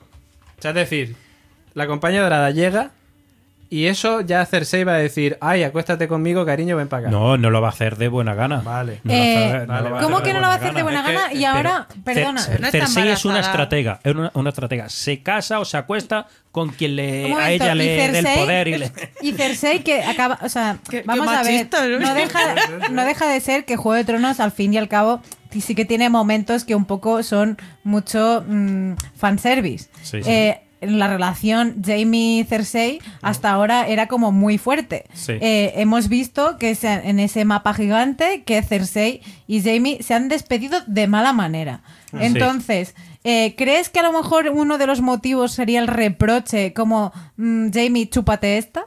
O sea, es decir, la compañía dorada llega y eso ya Cersei va a decir, ay, acuéstate conmigo, cariño, ven para acá. No, no lo va a hacer de buena gana. Vale. No lo Eh, hace- no lo va a ¿Cómo hacer que no lo va a hacer de buena Es que- gana? Y pero- ahora, Cer- perdona. Cer- No está Cersei es una embarazada. estratega, es una, una estratega. Se casa o se acuesta con quien le, Un a momento, ella y le dé el Cersei- poder y le... Y Cersei que acaba, o sea, Qué- qué vamos a ver, machista, ¿no? no deja, no deja de ser que Juego de Tronos al fin y al cabo sí que tiene momentos que un poco son mucho mm, fanservice. Sí, sí. Eh, la relación Jaime-Cersei hasta ahora era como muy fuerte. Sí. Eh, hemos visto que se- en ese mapa gigante que Cersei y Jaime se han despedido de mala manera. Sí. Entonces, eh, ¿crees que a lo mejor uno de los motivos sería el reproche como mm, Jaime, chúpate esta?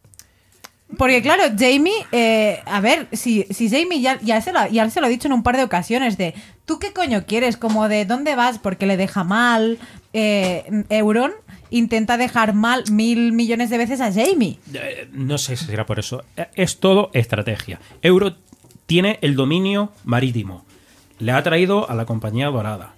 Porque claro, Jaime, eh, a ver, si, si Jaime ya, ya, se lo, ha- ya se lo ha dicho en un par de ocasiones de, ¿tú qué coño quieres? Como de, ¿dónde vas? Porque le deja mal. Eh, Euron intenta dejar mal mil millones de veces a Jaime. Eh, No sé si será por eso. Eh, Es todo estrategia. Euro tiene el dominio marítimo. Le ha traído a la Compañía Dorada.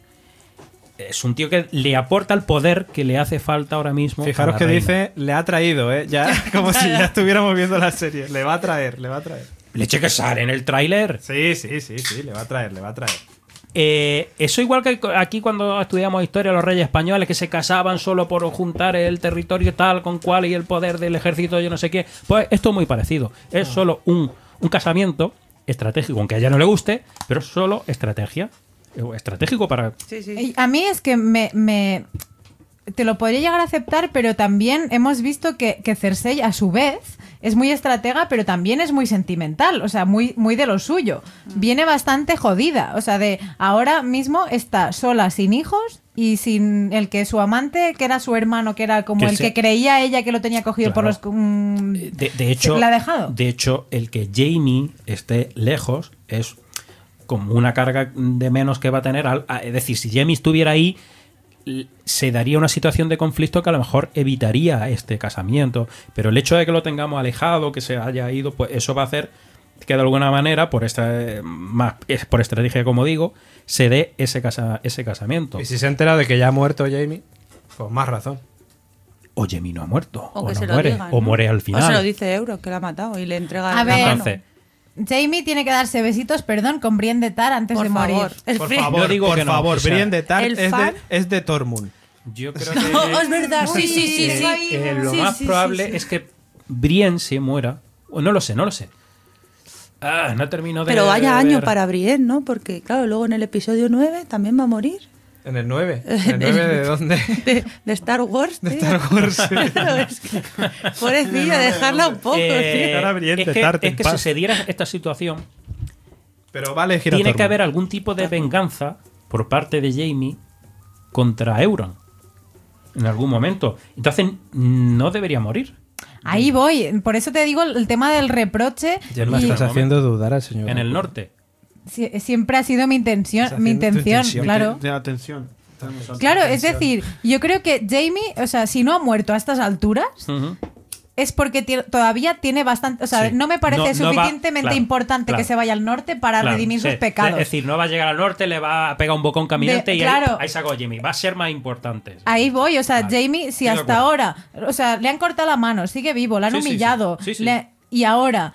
Es un tío que le aporta el poder que le hace falta ahora mismo. Fijaros a la que reina. dice, le ha traído, ¿eh? Ya, como si ya estuviéramos viendo la serie. Le va a traer, le va a traer. Leche que sale en el tráiler. Sí, sí, sí, sí, le va a traer, le va a traer. Eh, eso igual que aquí cuando estudiamos historia, los reyes españoles que se casaban solo por juntar el territorio tal con cual y el poder del ejército, yo no sé qué. Pues esto es muy parecido. Es solo un, un casamiento estratégico, aunque a ella no le guste, pero es solo estrategia. Eh, Estratégico para... Sí, sí. Y a mí es que me, me- te lo podría llegar a aceptar, pero también hemos visto que, que Cersei, a su vez, es muy estratega, pero también es muy sentimental, o sea, muy, muy de lo suyo. Viene bastante jodida, o sea, de ahora mismo está sola, sin hijos y sin el que su amante, que era su hermano, que era como Que el se- que creía ella que lo tenía cogido por Claro. los... mm, De, de hecho, ¿la ha dejado? de hecho, el que Jaime esté lejos es como una carga de menos que va a tener. al- a- Es decir, si Jaime estuviera ahí, l- se daría una situación de conflicto que a lo mejor evitaría este casamiento. Pero el hecho de que lo tengamos alejado, que se haya ido, pues eso va a hacer que de alguna manera, por esta eh, más es por estrategia, como digo, se dé ese, casa, ese casamiento. Y si se ha enterado de que ya ha muerto Jaime, pues más razón. O Jaime no ha muerto, O o, que no se lo muere, digan, o ¿no? muere al final. O se lo dice Euro, que la ha matado y le entrega A el ver. mano. Entonces, Jaime tiene que darse besitos, perdón, con Brienne de Tar antes Por de favor. morir. El Por frío. favor, Yo digo por que no, favor, o sea, Brienne de Tarth el es, fan- de, es de Tormund. yo creo que... Oh, es verdad, sí, sí, sí, Eh, sí. eh, lo Sí, más sí, probable sí, sí. es que Brienne se muera. O no lo sé, no lo sé. Ah, no termino de. Pero vaya de año ver. para Brienne, ¿no? Porque, claro, luego en el episodio nueve también va a morir. En el nueve. ¿En el nueve de dónde? De, de Star Wars, tío. De Star Wars. sí. Pero es que, pobrecilla, dejarla un poco, Eh, tío. Ahora Brienne es de que, Tarth en es que paz. si se diera esta situación, Pero va a elegir a tiene que Tormund. haber algún tipo de venganza por parte de Jaime contra Euron. En algún momento. Entonces, no debería morir. Ahí voy. Por eso te digo el tema del reproche. Gemma, y estás haciendo dudar al señor. En el Oráculo. norte. si- siempre ha sido mi intención, Estás mi haciendo tu intención, intención. claro. De atención. Claro, es decir, yo creo que Jamie, o sea, si no ha muerto a estas alturas, Ujú. es porque ti- todavía tiene bastante, o sea, Sí. no me parece No- no va- suficientemente claro, importante claro. que se vaya al norte para Claro, redimir sí. sus pecados. Es decir, no va a llegar al norte, le va a pegar un bocón caminante De- y claro. ahí, ahí sacó Jimmy. Va a ser más importante. Ahí voy, o sea, Vale. Jamie, si Estoy de hasta acuerdo. ahora, o sea, le han cortado la mano, sigue vivo, le han Sí, sí, sí. humillado, Sí, sí. le- y ahora,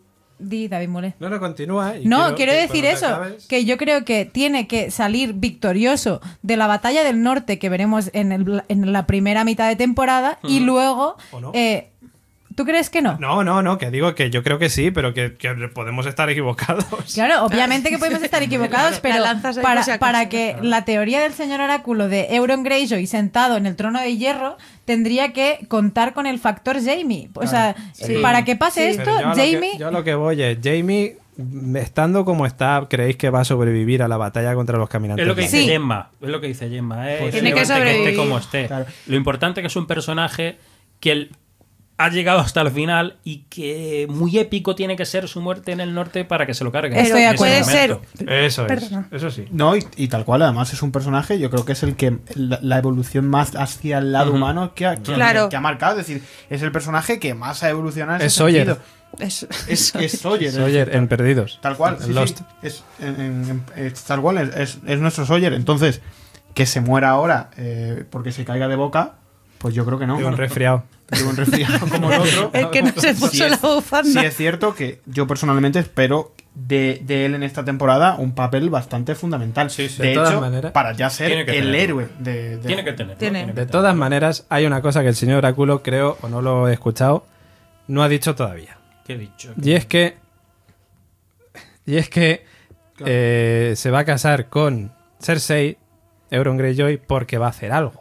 di David Mole. No, no, continúa. y No, quiero que decir cuando te eso, acabes- que yo creo que tiene que salir victorioso de la batalla del norte que veremos en, el- en la primera mitad de temporada y luego... ¿O no? eh, ¿Tú crees que no? No, no, no, que digo que yo creo que sí, pero que, que podemos estar equivocados. Claro, obviamente que podemos estar equivocados, La pero lanzas ahí para, por si acaso. para que la teoría del señor Oráculo de Euron Greyjoy sentado en el trono de hierro tendría que contar con el factor Jamie. O sea, Sí. para que pase Sí. esto, Pero yo a lo que- Jamie... yo a lo que voy es, Jamie, estando como está, ¿creéis que va a sobrevivir a la batalla contra los caminantes? Es lo que dice Sí. Gemma. Es lo que dice Gemma. Es Tiene que relevante sobrevivir. esté como esté. Claro. Lo importante es que es un personaje que el- ha llegado hasta el final y que muy épico tiene que ser su muerte en el norte para que se lo cargue. Estoy de En ese acuerdo. Puede ser. momento. Eso es, Perdona. eso sí. No, y, y tal cual, además es un personaje, yo creo que es el que la, la evolución más hacia el lado Ujú. humano que ha, que, Claro. que ha marcado. Es decir, es el personaje que más ha evolucionado en Es ese Sawyer. sentido. Es, Es, es Sawyer. Sawyer en Perdidos. Tal cual, En sí, sí, Lost. es, en- en- en- es tal cual, es, es- es nuestro Sawyer. Entonces, que se muera ahora eh, porque se caiga de boca, pues yo creo que no. Digo, un resfriado. Digo, un resfriado como el otro. el que no se puso Sí es- la bufanda. Sí es cierto que yo personalmente espero de, de él en esta temporada un papel bastante fundamental. Sí, sí. De, De todas hecho, maneras, para ya ser tiene que el tenerlo. héroe de, de- Tiene que tener. Tiene. De todas maneras, hay una cosa que el señor Oráculo, creo, o no lo he escuchado, no ha dicho todavía. ¿Qué he dicho? Y es que. Y es que eh, se va a casar con Cersei, Euron Greyjoy, porque va a hacer algo.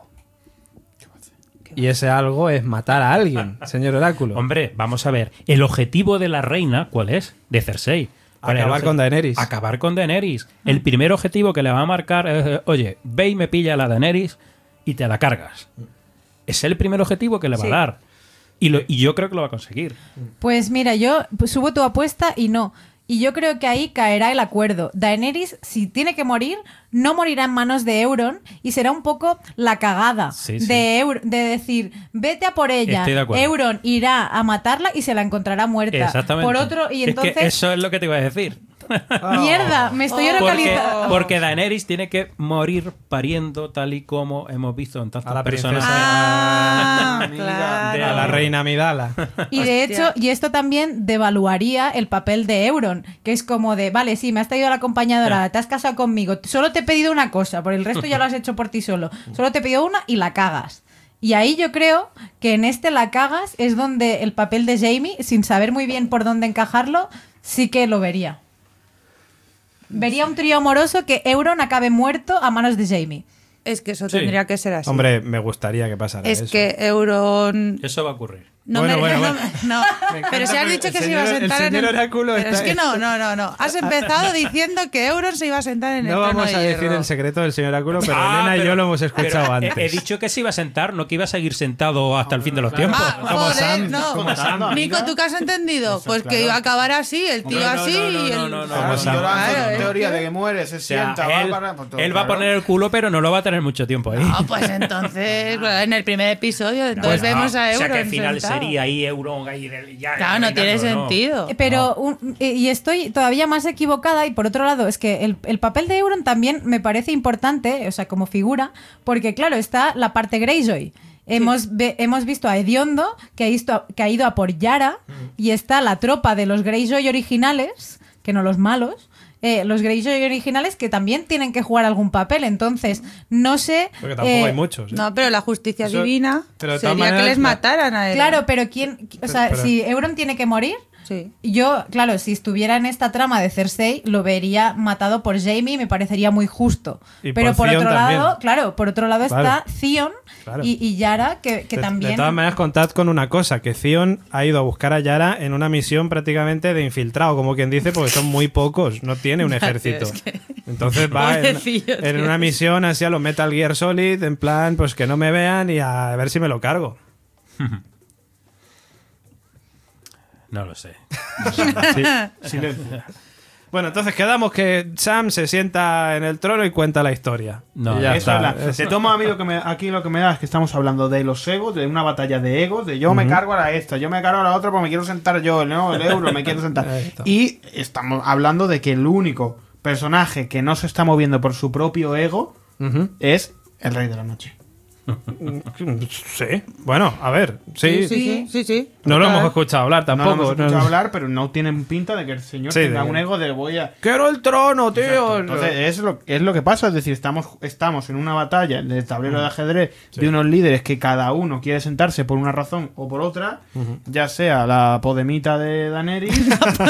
Y ese algo es matar a alguien, señor Oráculo. Hombre, vamos a ver. El objetivo de la reina, ¿cuál es? De Cersei. ¿Cuál es el Acabar obje- con Daenerys. Acabar con Daenerys. El primer objetivo que le va a marcar es, eh, oye, ve y me pilla a la Daenerys y te la cargas. Es el primer objetivo que le va Sí. a dar. Y, lo- y yo creo que lo va a conseguir. Pues mira, yo subo tu apuesta y no. Y yo creo que ahí caerá el acuerdo. Daenerys, si tiene que morir, no morirá en manos de Euron y será un poco la cagada Sí, sí. De, Eur- de decir, vete a por ella. Estoy de acuerdo. Euron irá a matarla y se la encontrará muerta. Exactamente. Por otro, y Es entonces, que eso es lo que te iba a decir. mierda, me estoy Oh. Porque, localizando. porque Daenerys tiene que morir pariendo tal y como hemos visto en tantas A la personas. princesa. Ah, Amiga, claro. de A la reina Amidala. Y de Hostia. hecho, y esto también devaluaría el papel de Euron, que es como de, vale, sí, me has traído a la acompañadora, te has casado conmigo, solo te he pedido una cosa, por el resto ya lo has hecho por ti solo. Solo te he pedido una y la cagas. Y ahí yo creo que en este la cagas es donde el papel de Jamie, sin saber muy bien por dónde encajarlo, sí que lo vería. Vería un trío amoroso que Euron acabe muerto a manos de Jamie. Es que eso Sí. tendría que ser así. Hombre, me gustaría que pasara es eso. que Euron... Eso va a ocurrir. No, Bueno, me- bueno, no, bueno. no, pero si has porque dicho el que se iba a señor- el sentar en señor el... Oráculo Pero está- es que no, no, no, no. Has empezado diciendo que Euron se iba a sentar en el No trono vamos de a decir hierro. el secreto del señor Oráculo, pero Ah, Elena y pero- yo lo hemos escuchado pero he- antes. He, dicho que se iba a sentar, no que iba a seguir sentado hasta el fin de los tiempos. Ah, Como joder, Sam, no. como Sam, amiga. Nico, ¿tú qué has entendido? Eso, pues claro. que iba a acabar así, el tío Hombre, no, así no, no, y el... no, no, no. Como Como Sam. yo lanzo Claro, tu es teoría que- de que muere, se O sea, sienta, él, va para... pues todo, él va a claro. poner el culo, pero no lo va a tener mucho tiempo ahí. Ah, pues entonces, bueno, en el primer episodio, entonces Pues, vemos ah, a Euron O sea, que al final sentado. sería ahí Euron ahí de- ya, Claro, no tiene reinando, sentido. Pero, un- eh, y estoy todavía más equivocada, y por otro lado, es que el, el papel de Euron también me parece importante, o sea, como figura, porque claro, está la parte Greyjoy. Hemos, ve- hemos visto a Hediondo, que ha, isto- que ha ido a por Yara, y está la tropa de los Greyjoy originales, que no los malos, eh, los Greyjoy originales que también tienen que jugar algún papel. Entonces, no sé... Porque tampoco eh, hay muchos. ¿eh? No, pero la justicia Eso- divina pero de todas sería que maneras, les la- mataran a él. Claro, pero ¿quién...? O sea, Pero- si Euron tiene que morir... Sí. Yo, claro, si estuviera en esta trama de Cersei, lo vería matado por Jamie y me parecería muy justo. Y Pero por por, Theon otro también. lado, claro, por otro lado Claro. está Theon Claro. y, y Yara, que, que de, también... de todas maneras, contad con una cosa, que Theon ha ido a buscar a Yara en una misión prácticamente de infiltrado, como quien dice, porque son muy pocos, no tiene un ejército. es que- Entonces va en, Pobrecillo, en tío. una misión así a los Metal Gear Solid, en plan, pues que no me vean y a ver si me lo cargo. No lo sé. Silencio. Bueno, entonces quedamos que Sam se sienta en el trono y cuenta la historia. No, Y ya Eso está. es la- Es- Te tomo a mí lo que me, aquí lo que me da es que estamos hablando de los egos, de una batalla de egos, de yo me cargo a la esta, yo me cargo a la otra porque me quiero sentar yo, ¿no? El euro, me quiero sentar. Ahí está. Y estamos hablando de que el único personaje que no se está moviendo por su propio ego Ujú. es el Rey de la Noche. Sí. Bueno, a ver. Sí. Sí, sí, sí, sí. No lo Total. hemos escuchado hablar No lo tampoco. hemos escuchado No. hablar, pero no tienen pinta de que el señor Sí, tenga de- un ego de voy a... ¡Quiero el trono, tío! Entonces, es lo, es lo que pasa, es decir, estamos, estamos en una batalla de tablero de ajedrez de unos líderes que cada uno quiere sentarse por una razón o por otra, ya sea la podemita de Daenerys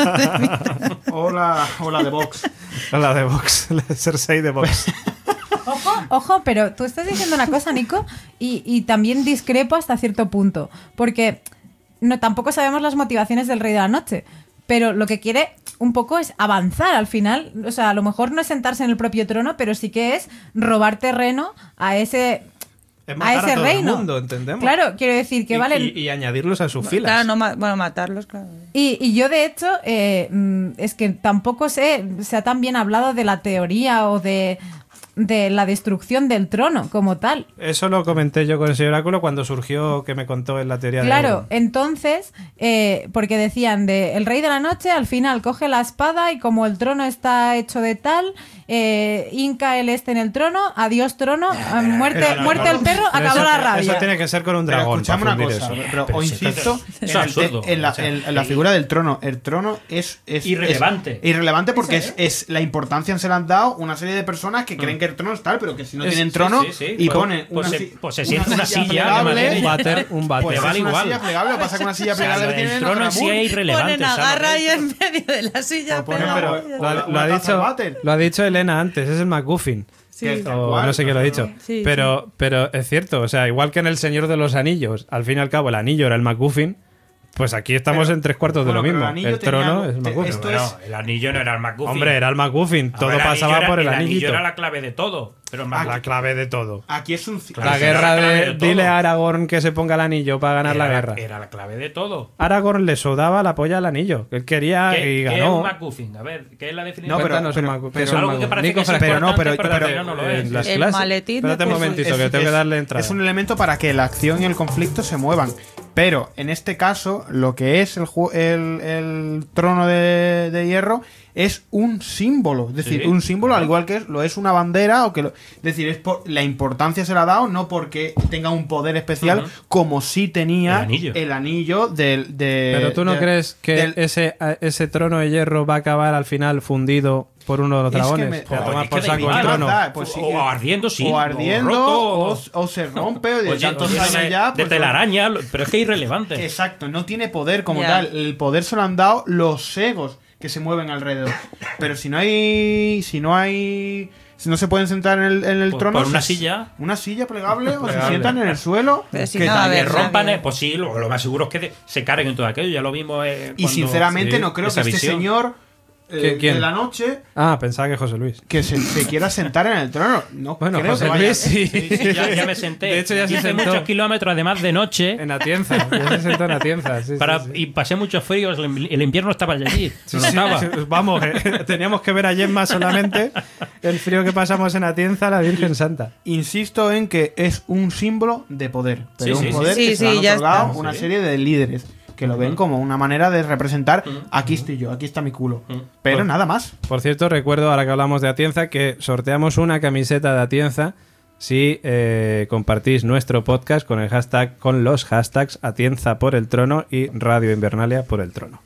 o, la, o la de Vox. La de Vox. La de Cersei de Vox. Ojo, ojo, pero tú estás diciendo una cosa, Nico, y, y también discrepo hasta cierto punto, porque no tampoco sabemos las motivaciones del Rey de la Noche, pero lo que quiere un poco es avanzar al final, o sea, a lo mejor no es sentarse en el propio trono, pero sí que es robar terreno a ese Es a matar ese a todo reino. el mundo, entendemos. Claro, quiero decir que Y- valen y, y añadirlos a sus filas. Claro, no ma- bueno, matarlos, claro. Y, y yo, de hecho, eh, mm, es que tampoco sé, se ha tan bien hablado de la teoría o de, de la destrucción del trono como tal. Eso lo comenté yo con el señor Oráculo cuando surgió que me contó en la teoría de Claro, Euron. entonces, eh, porque decían de el Rey de la Noche al final coge la espada y como el trono está hecho de tal, eh, hinca el este en el trono, adiós trono, eh, muerte, pero no, muerte no, al perro, Pero acabó eso, la rabia. Eso tiene que ser con un Pero dragón. escuchame para una fundir cosa, eso. pero Pero os si insisto eso en, es el absurdo. te- en la, O sea, en- en la eh, figura del trono. El trono es, es Irrelevante. es irrelevante porque es, es la importancia se le han dado una serie de personas que creen que el trono es tal, pero que si no Es- tienen sí, trono sí, sí. y Pues- ponen pues una, se- si- pues se sienta una silla, plegable, de Un váter, un váter. pues Te vale es una igual. silla plegable, lo que pasa con una silla O sea, plegable que el tienen trono en sí es irrelevante. Ponen a ¿sabes? Garra ahí en medio de la silla. Pues ponen, pegado. pero- Lo, ha- lo Una ha taza dicho, de váter. lo ha dicho Elena antes, es el MacGuffin. Sí. Que- O Igual, no sé quién lo ha dicho. Sí, pero, pero es cierto, o sea, igual que en El Señor de los Anillos, al fin y al cabo el anillo era el MacGuffin, pues aquí estamos Pero- en tres cuartos bueno, de pero lo el mismo. anillo El tenía trono algo- es el te- MacGuffin. esto Bueno, es- el anillo no era el MacGuffin. Hombre, era el MacGuffin, A todo ver, el pasaba anillo era- por el, el anillo anillito. era la clave de todo. Pero el Mac- La clave de todo. Aquí es un Claro, la será guerra la clave de... de todo. Dile a Aragorn que se ponga el anillo para ganar la era, guerra. Era la clave de todo. Aragorn le sudaba la polla al anillo. Él quería ¿Qué, y qué es ganó. un MacGuffin? A ver, ¿qué es la definición? No, pero- Cuéntanos el pero- Mac- pero es un algo que MacGuffin. parece Nico que es Fresco. pero no, pero- importante, pero- al final no lo es. en las El clases. maletín de Espérate un Jesús. momentito, Es- que tengo que es- darle entrada. Es un elemento para que la acción y el conflicto se muevan. Pero en este caso, lo que es el, ju- el, el trono de, de hierro es un símbolo. Es decir, Sí. un símbolo al igual que es- lo es una bandera. O que lo- es decir, es por, la importancia se le ha dado no porque tenga un poder especial Ujú. como sí tenía El anillo. el anillo del. De, Pero tú no de- crees que del- ese, ese trono de hierro va a acabar al final fundido por uno de los Es que dragones? me- Que a Joder, tomar es por que da saco el igual. trono. Da, pues sí, o, o ardiendo, sí. o ardiendo, roto, o, o se rompe, o de o ya- tantos o años de, ya. de pues, telaraña, lo- pero es que es irrelevante. Exacto, no tiene poder como Ya. tal. El poder se lo han dado los egos que se mueven alrededor. Pero si no hay. Si no hay. Si no se pueden sentar en el, en el Por- trono. por una se- silla. Una silla plegable o se Plegable. sientan en el suelo. Pero si que no, tal- a Que ver, rompan, nadie. eh, pues sí, lo, lo más seguro es que de- se carguen en todo aquello. Ya lo vimos. eh, Y cuando- sinceramente sí, no creo que esa este visión. señor eh, ¿Qui- quién? de la noche Ah, pensaba que José Luis. que se, se quiera sentar en el trono. No Bueno, creo José que vaya- Luis sí. Sí, ya, ya me senté. De hecho, ya se Hice sentó. muchos kilómetros, además de noche. En Atienza. Ya se sentó en Atienza. Sí, sí, Para, sí. Y pasé muchos fríos. El, el invierno estaba allí. Sí, Lo sí, notaba. sí, vamos, eh, teníamos que ver a Gemma solamente el frío que pasamos en Atienza, la Virgen Santa. Insisto en que es un símbolo de poder. Pero Sí, sí, un poder sí. que Sí, se le han sí, ya otorgado está. una Sí. serie de líderes que lo ven como una manera de representar aquí estoy yo, aquí está mi culo. Pero Pues- nada más. Por cierto, recuerdo, ahora que hablamos de Atienza, que sorteamos una camiseta de Atienza si eh, compartís nuestro podcast con el hashtag, con los hashtags Atienza por el trono y Radio Invernalia por el trono.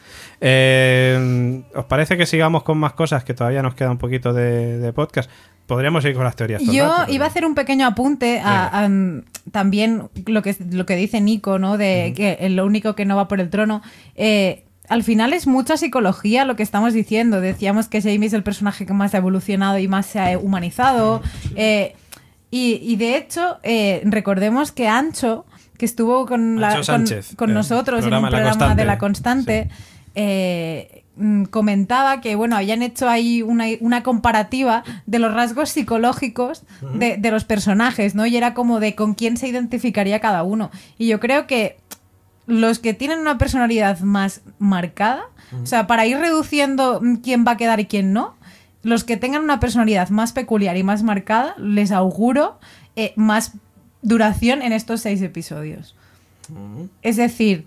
Eh, ¿Os parece que sigamos con más cosas? Que todavía nos queda un poquito de, de podcast. Podríamos ir con las teorías. todo el Yo rato, pero- iba a hacer un pequeño apunte a, a, mm, también lo que, lo que dice Nico, ¿no? De que lo único que no va por el trono. Eh, al final es mucha psicología lo que estamos diciendo. Decíamos que Jaime es el personaje que más ha evolucionado y más se ha humanizado. Eh, y, y de hecho, eh, recordemos que Ancho, que estuvo con, la- Ancho con- Sánchez, con el nosotros en programa un La programa Constante. de La Constante, eh, mm, comentaba que bueno, habían hecho ahí una, una comparativa de los rasgos psicológicos de, de los personajes, ¿no? Y era como de con quién se identificaría cada uno. Y yo creo que los que tienen una personalidad más marcada, uh-huh. o sea, para ir reduciendo quién va a quedar y quién no, los que tengan una personalidad más peculiar y más marcada, les auguro eh, más duración en estos seis episodios. Uh-huh. Es decir,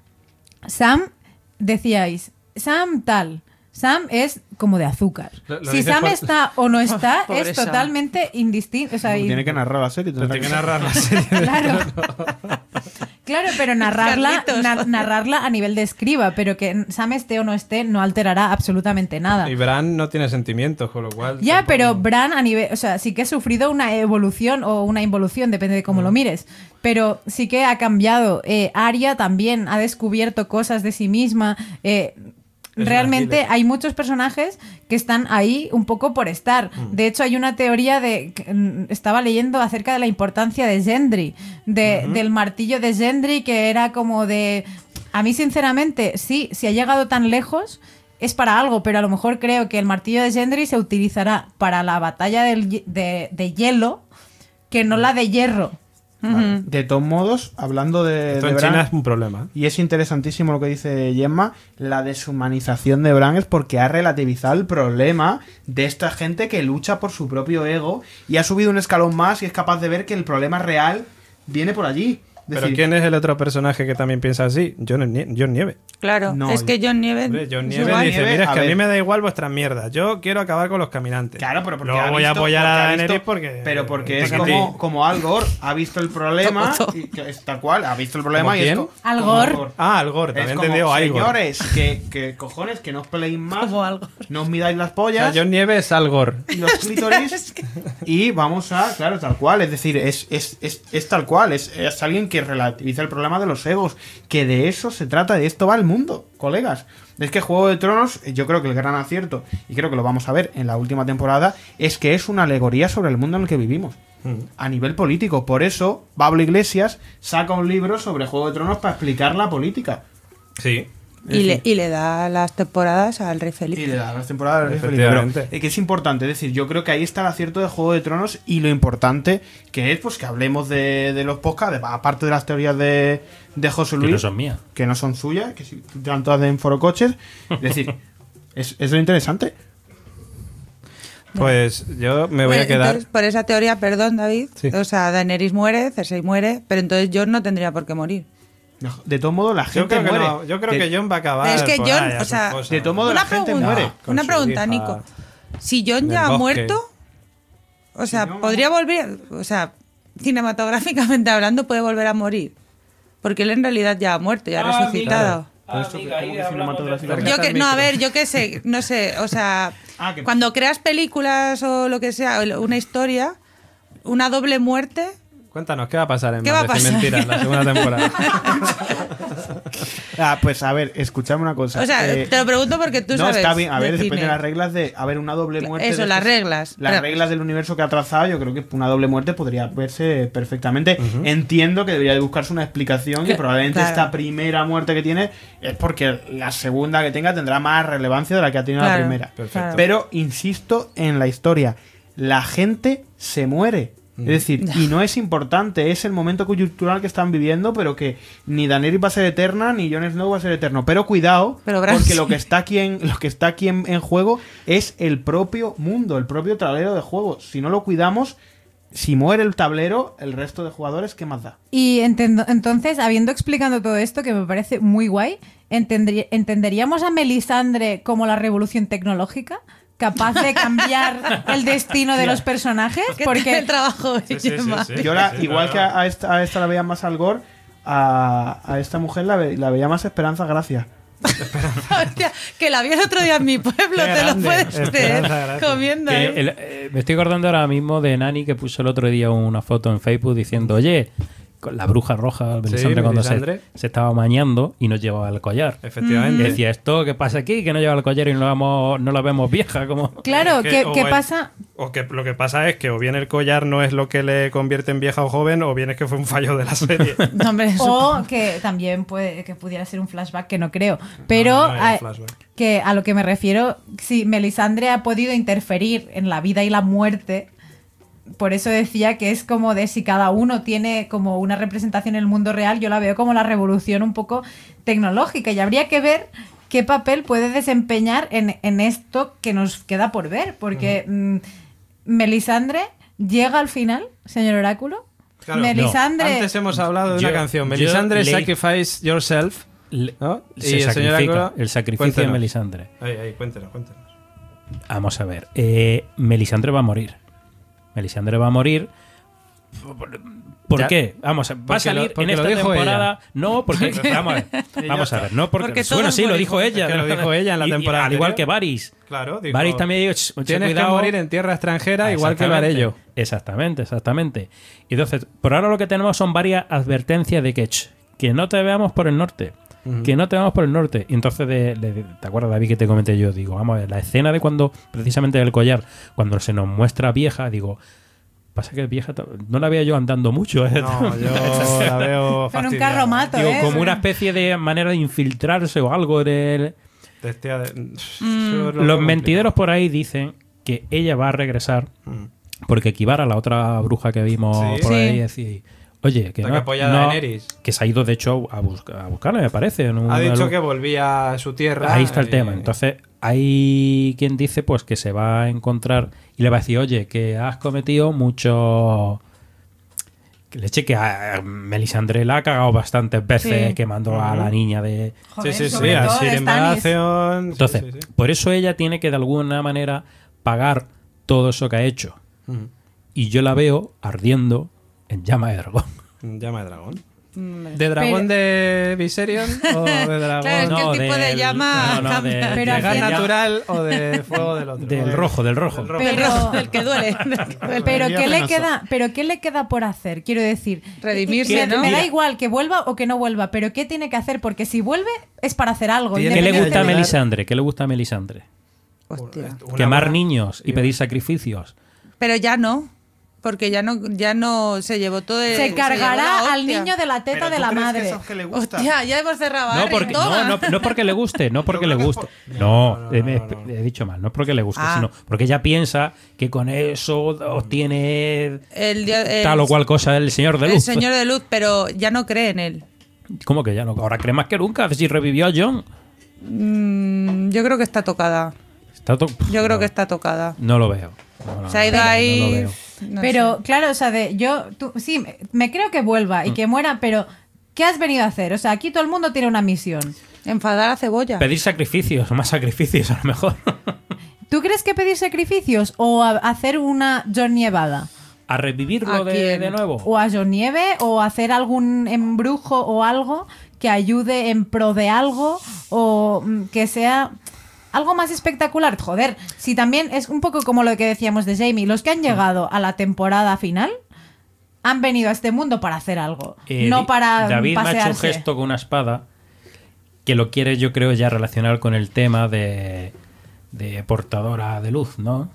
Sam, decíais, Sam tal, Sam es como de azúcar. Lo, lo si Sam por... está o no está, oh, es totalmente indistinto. O sea, tiene y... que narrar la serie. Tiene que narrar la serie. Claro. Claro, pero narrarla, na- narrarla a nivel de escriba, pero que Sam esté o no esté no alterará absolutamente nada. Y Bran no tiene sentimientos, con lo cual... Ya, tampoco... pero Bran a nivel... O sea, sí que ha sufrido una evolución o una involución, depende de cómo mm. lo mires, pero sí que ha cambiado. Eh, Arya también ha descubierto cosas de sí misma... Eh, Es Realmente hay muchos personajes que están ahí un poco por estar. Mm. De hecho, hay una teoría de... Estaba leyendo acerca de la importancia de Gendry, de, uh-huh. del martillo de Gendry, que era como de... A mí, sinceramente, sí, si ha llegado tan lejos, es para algo, pero a lo mejor creo que el martillo de Gendry se utilizará para la batalla del, de, de hielo, que no la de hierro. Vale. De todos modos, hablando de, Esto de en Bran, China es un problema. Y es interesantísimo lo que dice Gemma, la deshumanización de Bran es porque ha relativizado el problema de esta gente que lucha por su propio ego y ha subido un escalón más y es capaz de ver que el problema real viene por allí. Pero decir, ¿quién es el otro personaje que también piensa así? John, John Nieve. Claro, no, es que John Nieve... Hombre, John Nieve dice, Nieve, mira, es que a, a mí me da igual vuestras mierdas. Yo quiero acabar con los caminantes. Claro, pero porque Luego ha voy visto, a apoyar a porque Daenerys porque... Pero porque porque es como, como Al Gore ha visto el problema, y que es tal cual, ha visto el problema y quién? esto... Al Gore. Ah, Al Gore, también es entendido como, Al Gore. señores, que, que cojones, que no os peleéis más, Como Al Gore. no os midáis las O pollas... sea, John Nieve es Al Gore. Y los clítoris y vamos a, claro, tal cual, es decir, es, es, es, es tal cual, es, es alguien que relativiza el problema de los egos, que de eso se trata, de esto va el mundo, colegas. Es que Juego de Tronos, yo creo que el gran acierto, y creo que lo vamos a ver en la última temporada, es que es una alegoría sobre el mundo en el que vivimos, mm. a nivel político. Por eso Pablo Iglesias saca un libro sobre Juego de Tronos para explicar la política. Sí. Y le, y le da las temporadas al Rey Felipe. Y le da las temporadas al Rey Felipe. Pero, eh, que es importante, es decir, yo creo que ahí está el acierto de Juego de Tronos y lo importante que es pues que hablemos de, de los podcasts, de, aparte de las teorías de, de José Luis. Que no son mías. Que no son suyas, que están todas en Foro Coches. Es decir, es, es lo interesante. Pues yo me voy bueno, a quedar... Entonces, por esa teoría, perdón, David, sí. o sea, Daenerys muere, Cersei muere, pero entonces Jon no tendría por qué morir. De todos modos, la gente yo creo muere. Que no, yo creo de, que Jon va a acabar. Es que por Jon, ahí, o sea, de todos modos, la gente pregunta, muere. Una pregunta, Nico. Si Jon ya ha muerto, o sea, si no, podría volver, o sea, cinematográficamente hablando, puede volver a morir. Porque él en realidad ya ha muerto, ya ha ah, resucitado. Ah, esto, amiga, ¿cómo que cinematográficamente? Yo que, no, a ver, yo qué sé, no sé, o sea, ah, que... cuando creas películas o lo que sea, una historia, una doble muerte... Cuéntanos, ¿qué va a pasar en ¿Qué Más va a Decir pasar? Mentiras, la segunda temporada? Ah, pues a ver, escuchadme una cosa. O sea, eh, te lo pregunto porque tú no, sabes. está bien. A ver, de depende cine. de las reglas de. A ver, una doble muerte. Eso, de las estos- reglas. Las Pero- reglas del universo que ha trazado, yo creo que una doble muerte podría verse perfectamente. Ujú. Entiendo que debería de buscarse una explicación. Que Cla- probablemente claro. esta primera muerte que tiene es porque la segunda que tenga tendrá más relevancia de la que ha tenido la Claro, primera. Perfecto. Pero insisto en la historia. La gente se muere. Es decir, y no es importante, es el momento coyuntural que están viviendo, pero que ni Daenerys va a ser eterna, ni Jon Snow va a ser eterno. Pero cuidado, Pero Bran porque sí. lo que está aquí en lo que está aquí en, en juego es el propio mundo, el propio tablero de juego. Si no lo cuidamos, si muere el tablero, el resto de jugadores, ¿qué más da? Y entendo- entonces, habiendo explicado todo esto, que me parece muy guay, entendrí- ¿entenderíamos a Melisandre como la revolución tecnológica? ¿Capaz de cambiar el destino de los personajes? ¿Qué tal Porque el trabajo de Sí, sí, sí, Gemma? sí. Yo la, sí, igual no, que no. a, a esta, a esta la veía más al Gore, a, a esta mujer la, ve- la veía más Esperanza Gracia. Hostia, que la vi el otro día en mi pueblo, Qué te lo grande. puedes Esperanza creer, Gracia. comiendo. Que ¿eh? el- eh, me estoy acordando ahora mismo de Nani que puso el otro día una foto en Facebook diciendo, oye, con la bruja roja, Melisandre, cuando se, Melisandre. se estaba mañando y nos llevaba el collar. Y Efectivamente. decía, ¿esto qué pasa aquí? Que no lleva el collar y no la, vemos, no la vemos vieja. Como... claro, Es que- ¿qué, o qué el- pasa? O que lo que pasa es que o bien el collar no es lo que le convierte en vieja o joven, o bien es que fue un fallo de la serie. No, hombre, eso- O que también puede que pudiera ser un flashback, que no creo. Pero No, no era a, un flashback. que a lo que me refiero, si Melisandre ha podido interferir en la vida y la muerte por eso decía que es como de si cada uno tiene como una representación en el mundo real, yo la veo como la revolución un poco tecnológica y habría que ver qué papel puede desempeñar en, en esto que nos queda por ver, porque mm, Melisandre llega al final, señor Oráculo. Claro, Melisandre... no. Antes hemos hablado de Yo- una canción, yo Melisandre leí- Sacrifice Yourself, Le- ¿no? se Y el señor sacrifica, Oráculo, el sacrificio cuéntenos. de Melisandre. Ahí, ahí, cuéntenos, cuéntenos. Vamos a ver. Eh, Melisandre va a morir. Melisandre va a morir. ¿Por, por Ya- qué? Vamos a, va a porque salir lo- porque en lo esta dijo temporada. No, porque vamos a ver. Vamos a ver. No porque, Porque bueno, todos sí, lo morimos. dijo ella. Es que lo dijo ella en la Y- y temporada al igual anterior. que Varys. Claro, dijo, Varys también dijo, "Ch, mucho tienes cuidado". que morir en tierra extranjera igual que lo haré yo. Exactamente, exactamente. Y entonces, por ahora lo que tenemos son varias advertencias de que, ch, que no te veamos por el norte. Que no te veamos por el norte. Y entonces, de, de- ¿te acuerdas, David, que te comenté yo? Digo, vamos a ver, la escena de cuando, precisamente del collar, cuando se nos muestra vieja, digo, pasa que vieja ta- no la veía yo andando mucho. ¿eh? No, yo la veo Con un fastidiada. carromato, Digo, ¿eh? como una especie de manera de infiltrarse o algo de... Testea de- Mm. Yo lo Los veo mentideros por ahí dicen que ella va a regresar complicado. porque Kibara, la otra bruja que vimos Sí. por Sí. ahí, decía, oye, que La no, que apoya a no- Daenerys. que se ha ido de hecho a, busca- a buscarla, me parece. en un- Ha dicho en- que volvía a su tierra. Ahí está el y- tema. Entonces, hay quien dice pues que se va a encontrar y le va a decir, oye, que has cometido mucho... Que leche, que a Melisandre la ha cagado bastantes veces Sí. quemando a la niña de... Joder, sí, sí, sí, sobre a todo de Sir Stannis. Baratheon. Entonces, sí, sí, sí. por eso ella tiene que de alguna manera pagar todo eso que ha hecho. Ujú. Y yo la veo ardiendo en llama de dragón. Llama de dragón. Mm, ¿De dragón de Viserion o de dragón Claro, es que el tipo de llama no, no, de- cambia. Pero de de gas haciendo- natural o de fuego del otro? del rojo, del rojo. Del rojo. Del Pero- rojo, del que duele. del que duele. Pero Día ¿qué le penoso. queda? Pero ¿qué le queda por hacer? Quiero decir, Redimirse, me, ¿no? me da Mira. igual que vuelva o que no vuelva, pero ¿qué tiene que hacer? Porque si vuelve es para hacer algo. Tiene ¿Qué le gusta a independientemente- Melisandre? ¿Qué le gusta a Melisandre? Hostia. Una Quemar buena- niños y pedir sacrificios. Pero ya no. Porque ya no, ya no se llevó todo el, Se llevó cargará la al hostia. niño de la teta de la madre. Hostia, ya hemos cerrado. No, Harry, porque, toma. no, no, no porque le guste, no porque le creo que es guste. por- No, No, no, he, no, he- no, no. he dicho mal, no es porque le guste, Ah. sino porque ella piensa que con eso obtiene El, dia- el- tal o cual cosa del Señor de el Luz. señor de luz, pero ya no cree en él. ¿Cómo que ya no? Ahora cree más que nunca, si revivió a John. Mm, yo creo que está tocada. Está to- Yo creo no, que está tocada. No lo veo. No, no, Se ha ido no, no lo ahí. veo. no Pero sé. claro, o sea, de yo, tú, sí, me, me creo que vuelva y Mm. que muera, pero ¿qué has venido a hacer? O sea, aquí todo el mundo tiene una misión. Enfadar a cebolla. Pedir sacrificios, más sacrificios a lo mejor. ¿Tú crees que pedir sacrificios o a- hacer una John Nievada? A revivirlo ¿A de, quién? de nuevo. O a John Nieve o hacer algún embrujo o algo que ayude en pro de algo o mm, que sea algo más espectacular. Joder, si también es un poco como lo que decíamos de Jaime, los que han llegado a la temporada final han venido a este mundo para hacer algo, Eh, no para David me ha pasearse. hecho un gesto con una espada que lo quiere, yo creo, ya relacionar con el tema de, de portadora de luz, ¿no?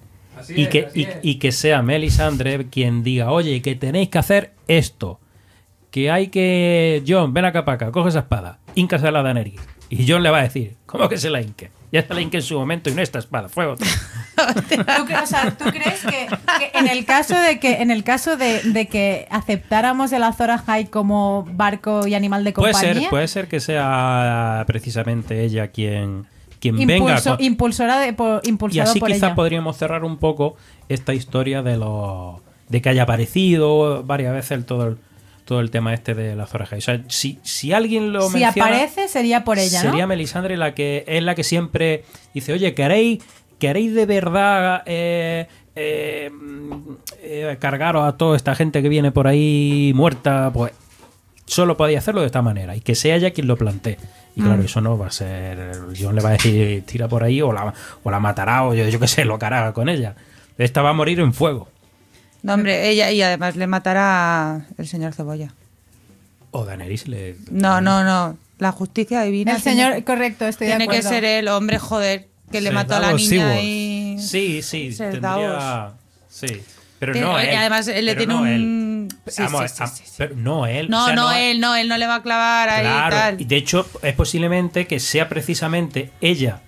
Y que, y, y que sea Melisandre quien diga, oye, que tenéis que hacer esto. Que hay que... John, ven acá para acá, coge esa espada, híncase a la Daenerys. Y John le va a decir, ¿cómo que se la hinque? Ya se la hinque en su momento y no esta espada, fue otra. ¿Tú, cre- o sea, ¿tú crees que, que en el caso de que en el caso de, de que aceptáramos el Azor Ahai como barco y animal de Puede compañía, ser, puede ser que sea precisamente ella quien, quien venga impulso- con- impulsora de, por, y impulsado así por quizá ella? podríamos cerrar un poco esta historia de lo de que haya aparecido varias veces el, todo el todo el tema este de la Azor Ahai. O sea, si, si alguien lo Si menciona, aparece sería por ella, ¿no? sería Melisandre la que es la que siempre dice, oye, ¿queréis, queréis de verdad eh, eh, eh, cargaros a toda esta gente que viene por ahí muerta? Pues solo podéis hacerlo de esta manera y que sea ella quien lo plantee. Y claro, Mm. eso no va a ser... John le va a decir, tira por ahí o la, o la matará o yo, yo qué sé, lo que hará con ella. Esta va a morir en fuego. No, hombre, ella y además le matará el señor Cebolla. O Daenerys le... No, no, no. La justicia divina. El tiene- señor, correcto, estoy de Tiene que acuerdo. ser el hombre, joder, que le Sí, mató a la Davos niña Seaworth. y... Sí, sí, Ser tendría... Davos. Sí, pero Tiene- no y él. además él le Pero tiene no un- él. Sí, Vamos, sí, sí, a- sí, sí. pero no él. No, o sea, no, él, no, él no le va a clavar ahí y Claro, tal. y de hecho es posiblemente que sea precisamente ella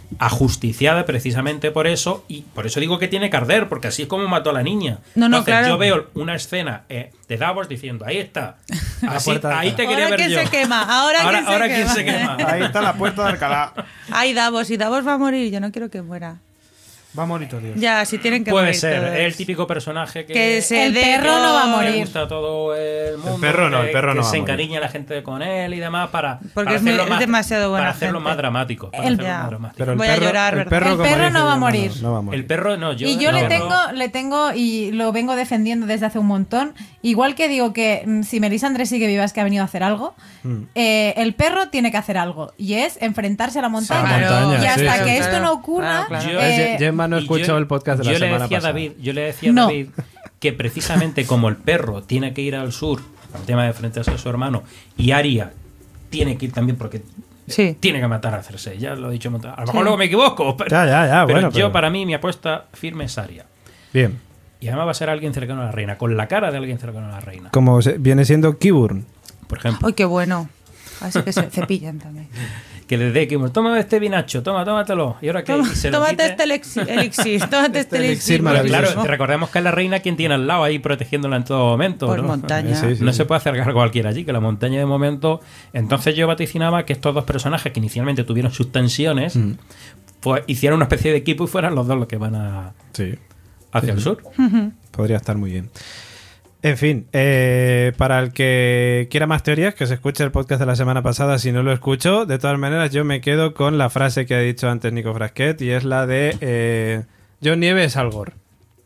ajusticiada precisamente por eso, y por eso digo que tiene que arder, porque así es como mató a la niña. No, no, Entonces, claro. yo veo una escena eh, de Davos diciendo, ahí está, así, puerta de ahí te quería Ahora ver quién yo. se quema, ahora, ahora, quién se ahora quema. quién se quema. Ahí está la puerta de Alcalá. Ay, Davos, y Davos va a morir, yo no quiero que muera. Va a morir todo, Dios. Ya, si tienen que Puede morir ser, todos. es el típico personaje que, Que se El dé perro por- no va a le morir. gusta a todo el mundo, perro no, que- el perro que no va a se morir. encariña la gente con él y demás para, Porque para es muy- hacerlo es más, demasiado buena para hacerlo gente. más dramático, para El- hacerlo Ya. más dramático. Pero el Voy a perro, llorar, el ¿verdad? perro, El como perro dice, no va a morir. No, va a morir. El perro no, yo Y yo no, le no. tengo, le tengo, y lo vengo defendiendo desde hace un montón, igual que digo que mm, si Melissa Andrés sigue viva es que ha venido a hacer algo, eh, el perro tiene que hacer algo, y es enfrentarse a la montaña. Claro, y hasta sí, sí, que claro. esto no ocurra, Claro, claro. Yo- eh, Ye- Gemma no Y escuchó yo- el podcast de la yo le semana decía a pasada. David, yo le decía a No. David que precisamente como el perro tiene que ir al sur por el tema de enfrentarse a su hermano, y Arya tiene que ir también porque Sí. tiene que matar a Cersei, ya lo he dicho un montón. A lo mejor Sí. luego me equivoco, pero, Ya, ya, ya, pero bueno, yo pero- para mí mi apuesta firme es Arya. Bien. Y además va a ser alguien cercano a la reina, con la cara de alguien cercano a la reina. Como se- viene siendo Qyburn. Por ejemplo, Ay, qué bueno. Así que se cepillan también. que le dé que toma este vinacho, toma, tómatelo. Y ahora que Toma- se lo tómate quite- este elixir, elixir, tómate este elixir elixir. maravilloso. Claro, maravilloso. recordemos que es la reina quien tiene al lado ahí protegiéndola en todo momento. Por ¿no? montaña. Sí, sí, No sí. se puede acercar cualquiera allí, que la montaña de momento. Entonces yo vaticinaba que estos dos personajes que inicialmente tuvieron sus tensiones, Mm. pues hicieran una especie de equipo y fueran los dos los que van a, Sí. hacia el sur. Podría estar muy bien. En fin, eh, para el que quiera más teorías, que se escuche el podcast de la semana pasada si no lo escucho. De todas maneras, yo me quedo con la frase que ha dicho antes Nico Frasquet, y es la de eh, Jon Nieve es Al Gore.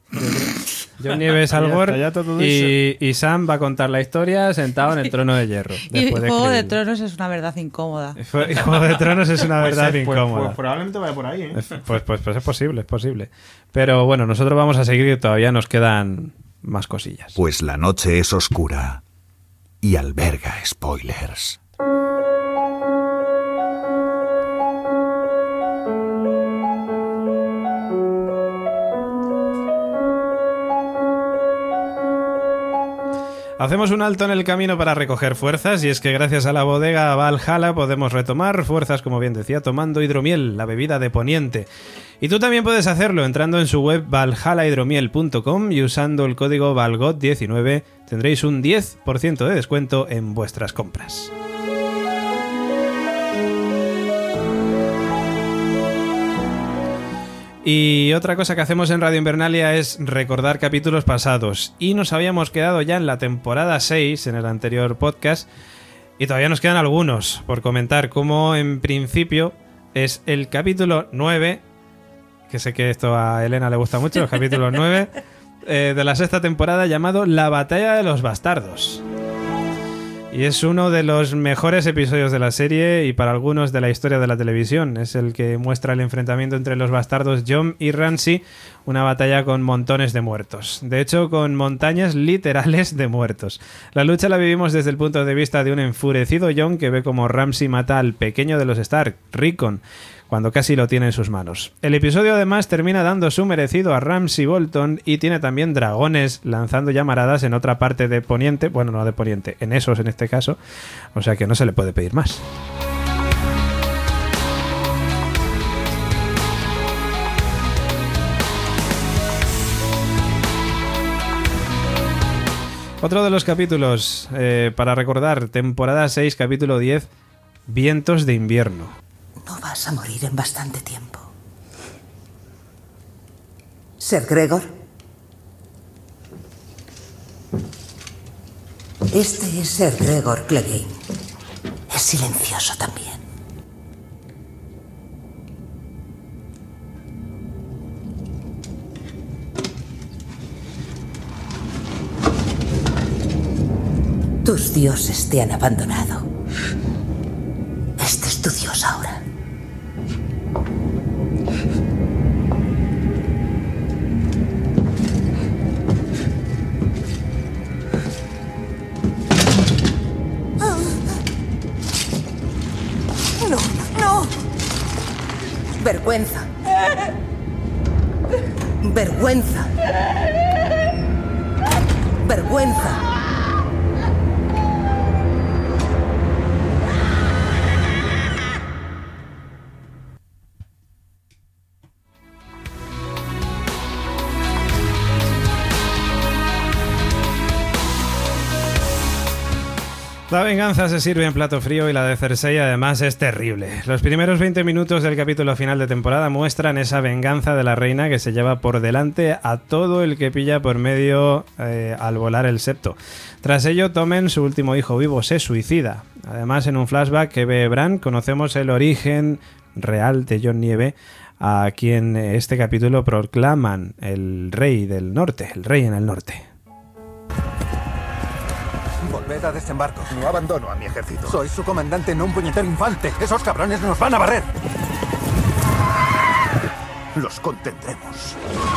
Jon Nieve es Al Ya Gore está, ya todo y, y Sam va a contar la historia sentado en el trono de hierro. Y después de Juego de escribirlo. Tronos es una verdad incómoda. Fue- Juego de Tronos es una Pues, verdad eh, pues- incómoda. pues probablemente vaya por ahí, ¿eh? Pues, pues, pues es posible, es posible. Pero bueno, nosotros vamos a seguir, que todavía nos quedan más cosillas. Pues la noche es oscura y alberga spoilers. Hacemos un alto en el camino para recoger fuerzas, y es que gracias a la bodega Valhalla podemos retomar fuerzas, como bien decía, tomando hidromiel, la bebida de Poniente. Y tú también puedes hacerlo entrando en su web valhalla hidromiel punto com y usando el código valgot diecinueve tendréis un diez por ciento de descuento en vuestras compras. Y otra cosa que hacemos en Radio Invernalia es recordar capítulos pasados. Y nos habíamos quedado ya en la temporada seis, en el anterior podcast, y todavía nos quedan algunos por comentar, como en principio es el capítulo nueve, que sé que esto a Elena le gusta mucho, el capítulo nueve eh, de la sexta temporada, llamado La Batalla de los Bastardos. Y es uno de los mejores episodios de la serie y para algunos de la historia de la televisión. Es el que muestra el enfrentamiento entre los bastardos Jon y Ramsay, una batalla con montones de muertos. De hecho, con montañas literales de muertos. La lucha la vivimos desde el punto de vista de un enfurecido Jon que ve como Ramsay mata al pequeño de los Stark, Rickon, cuando casi lo tiene en sus manos. El episodio además termina dando su merecido a Ramsay Bolton y tiene también dragones lanzando llamaradas en otra parte de Poniente, bueno, no de Poniente, en esos en este caso, o sea que no se le puede pedir más. Otro de los capítulos eh, para recordar, temporada seis, capítulo diez, Vientos de invierno. No vas a morir en bastante tiempo. Ser Gregor. Este es Ser Gregor Clegane. Es silencioso también. Tus dioses te han abandonado. Este es tu dios ahora. No, no. Vergüenza. Vergüenza. Vergüenza. La venganza se sirve en plato frío y la de Cersei además es terrible. Los primeros veinte minutos del capítulo final de temporada muestran esa venganza de la reina que se lleva por delante a todo el que pilla por medio eh, al volar el septo. Tras ello, Tommen, su último hijo vivo, se suicida. Además, en un flashback que ve Bran, conocemos el origen real de Jon Nieve, a quien este capítulo proclaman el rey del norte, el rey en el norte. Volved a desembarco. No abandono a mi ejército. Soy su comandante, no un puñetero infante. Esos cabrones nos van a barrer. Los contendremos.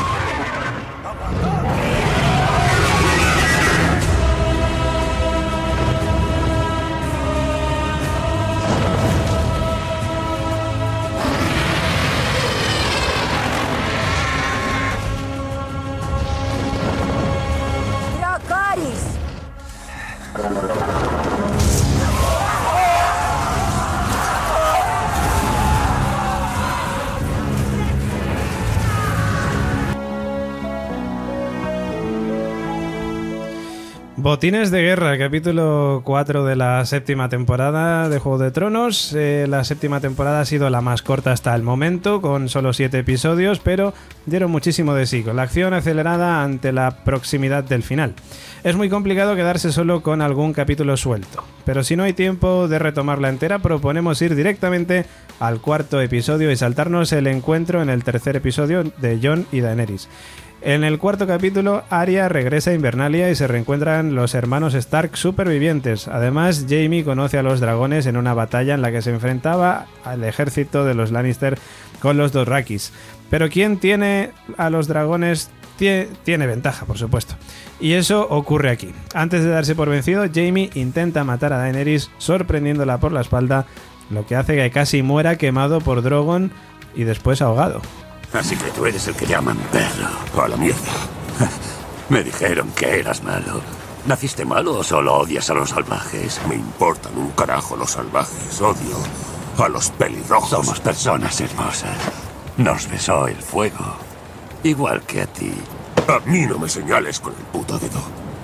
Botines de guerra, capítulo cuatro de la séptima temporada de Juego de Tronos. Eh, la séptima temporada ha sido la más corta hasta el momento, con solo siete episodios, pero dieron muchísimo de sí, con la acción acelerada ante la proximidad del final. Es muy complicado quedarse solo con algún capítulo suelto, pero si no hay tiempo de retomarla entera, proponemos ir directamente al cuarto episodio y saltarnos el encuentro en el tercer episodio de Jon y Daenerys. En el cuarto capítulo, Arya regresa a Invernalia y se reencuentran los hermanos Stark supervivientes. Además, Jaime conoce a los dragones en una batalla en la que se enfrentaba al ejército de los Lannister con los Dothrakis. Pero quien tiene a los dragones tie- tiene ventaja, por supuesto. Y eso ocurre aquí. Antes de darse por vencido, Jaime intenta matar a Daenerys sorprendiéndola por la espalda, lo que hace que casi muera quemado por Drogon y después ahogado. Así que tú eres el que llaman perro. A la mierda. Me dijeron que eras malo. ¿Naciste malo o solo odias a los salvajes? Me importan un carajo los salvajes. Odio a los pelirrojos. Somos personas hermosas. Nos besó el fuego. Igual que a ti. A mí no me señales con el puto dedo.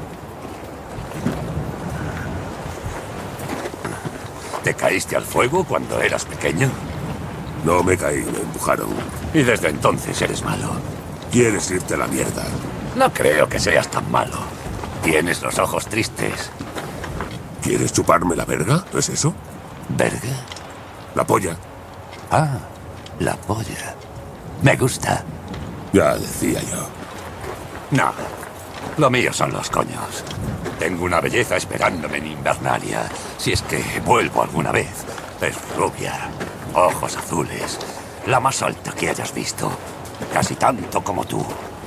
¿Te caíste al fuego cuando eras pequeño? No me caí, me empujaron. Y desde entonces eres malo. ¿Quieres irte a la mierda? No creo que seas tan malo. Tienes los ojos tristes. ¿Quieres chuparme la verga? ¿Es eso? ¿Verga? La polla. Ah, la polla. Me gusta. Ya decía yo. No, lo mío son los coños. Tengo una belleza esperándome en Invernalia, si es que vuelvo alguna vez. Es rubia, ojos azules, la más alta que hayas visto. Casi tanto como tú.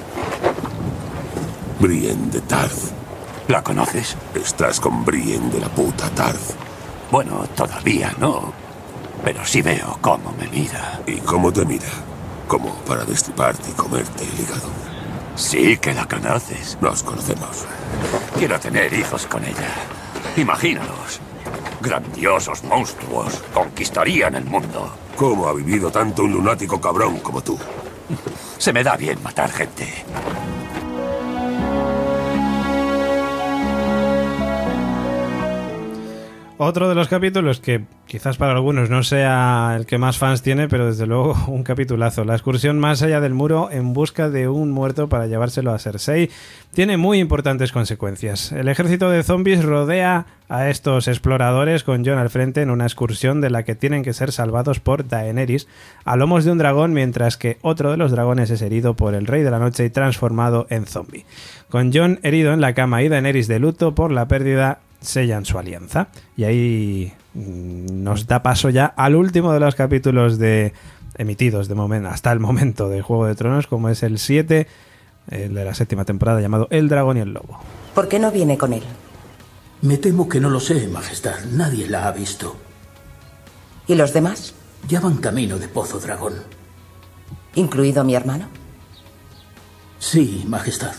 Brienne de Tarth. ¿La conoces? Estás con Brienne de la puta Tarth. Bueno, todavía no. Pero sí veo cómo me mira. ¿Y cómo te mira? ¿Como para destriparte y comerte el hígado? Sí que la conoces. Nos conocemos. Quiero tener hijos con ella. Imagínalos. Grandiosos monstruos. Conquistarían el mundo. ¿Cómo ha vivido tanto un lunático cabrón como tú? Se me da bien matar gente. Otro de los capítulos que quizás para algunos no sea el que más fans tiene, pero desde luego un capitulazo. La excursión más allá del muro en busca de un muerto para llevárselo a Cersei tiene muy importantes consecuencias. El ejército de zombies rodea a estos exploradores con Jon al frente en una excursión de la que tienen que ser salvados por Daenerys a lomos de un dragón, mientras que otro de los dragones es herido por el Rey de la Noche y transformado en zombie. Con Jon herido en la cama y Daenerys de luto por la pérdida, sellan su alianza. Y ahí nos da paso ya al último de los capítulos de emitidos de momento, hasta el momento de Juego de Tronos, como es el siete, el de la séptima temporada, llamado El Dragón y el Lobo. ¿Por qué no viene con él? Me temo que no lo sé, Majestad. Nadie la ha visto. ¿Y los demás? Ya van camino de Pozo Dragón. ¿Incluido mi hermano? Sí, Majestad.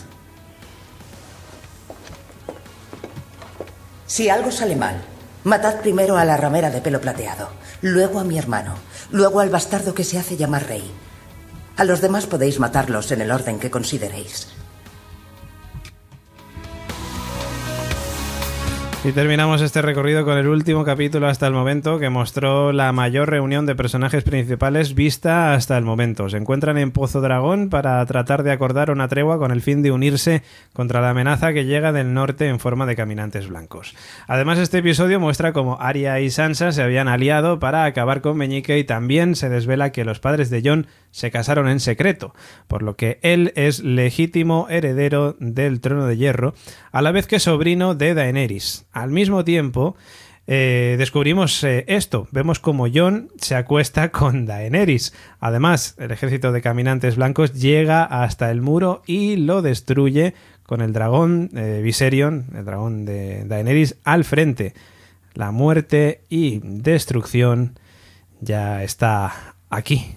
Si algo sale mal, matad primero a la ramera de pelo plateado, luego a mi hermano, luego al bastardo que se hace llamar rey. A los demás podéis matarlos en el orden que consideréis. Y terminamos este recorrido con el último capítulo hasta el momento, que mostró la mayor reunión de personajes principales vista hasta el momento. Se encuentran en Pozo Dragón para tratar de acordar una tregua con el fin de unirse contra la amenaza que llega del norte en forma de caminantes blancos. Además, este episodio muestra cómo Arya y Sansa se habían aliado para acabar con Meñique, y también se desvela que los padres de Jon se casaron en secreto, por lo que él es legítimo heredero del Trono de Hierro, a la vez que sobrino de Daenerys. Al mismo tiempo, eh, descubrimos eh, esto. Vemos como Jon se acuesta con Daenerys. Además, el ejército de caminantes blancos llega hasta el muro y lo destruye con el dragón eh, Viserion, el dragón de Daenerys, al frente. La muerte y destrucción ya está aquí.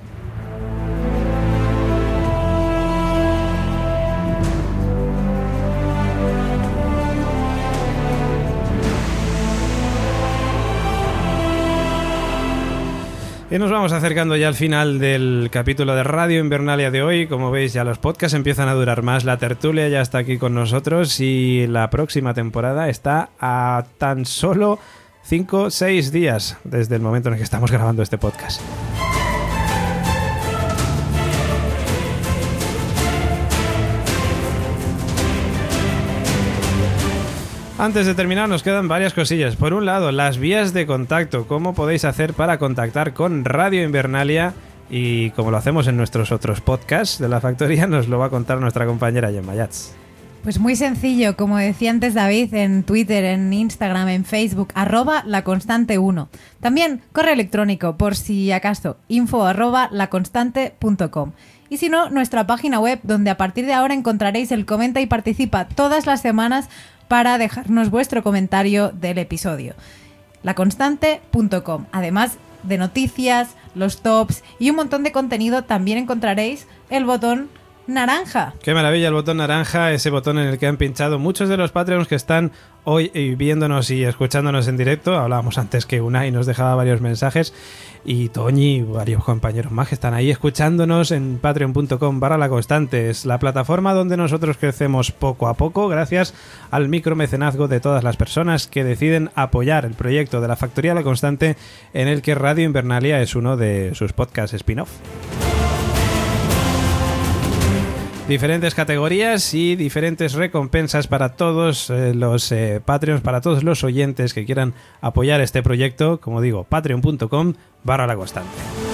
Y nos vamos acercando ya al final del capítulo de Radio Invernalia de hoy. Como veis, ya los podcasts empiezan a durar más. La tertulia ya está aquí con nosotros y la próxima temporada está a tan solo cinco o seis días desde el momento en el que estamos grabando este podcast. Antes de terminar, nos quedan varias cosillas. Por un lado, las vías de contacto. ¿Cómo podéis hacer para contactar con Radio Invernalia? Y como lo hacemos en nuestros otros podcasts de la factoría, nos lo va a contar nuestra compañera Gemma Yats. Pues muy sencillo, como decía antes David, en Twitter, en Instagram, en Facebook, arroba laconstante uno. También correo electrónico, por si acaso, info arroba laconstante punto com. Y si no, nuestra página web, donde a partir de ahora encontraréis el Comenta y Participa todas las semanas para dejarnos vuestro comentario del episodio. laconstante punto com. Además de noticias, los tops y un montón de contenido, también encontraréis el botón naranja. Qué maravilla el botón naranja, ese botón en el que han pinchado muchos de los Patreons que están hoy viéndonos y escuchándonos en directo. Hablábamos antes que Unai nos dejaba varios mensajes, y Toñi y varios compañeros más que están ahí escuchándonos en patreon punto com barra la constante. Es la plataforma donde nosotros crecemos poco a poco gracias al micromecenazgo de todas las personas que deciden apoyar el proyecto de la Factoría La Constante, en el que Radio Invernalia es uno de sus podcasts spin-off. Diferentes categorías y diferentes recompensas para todos eh, los eh, Patreons, para todos los oyentes que quieran apoyar este proyecto. Como digo, patreon punto com barra la constante.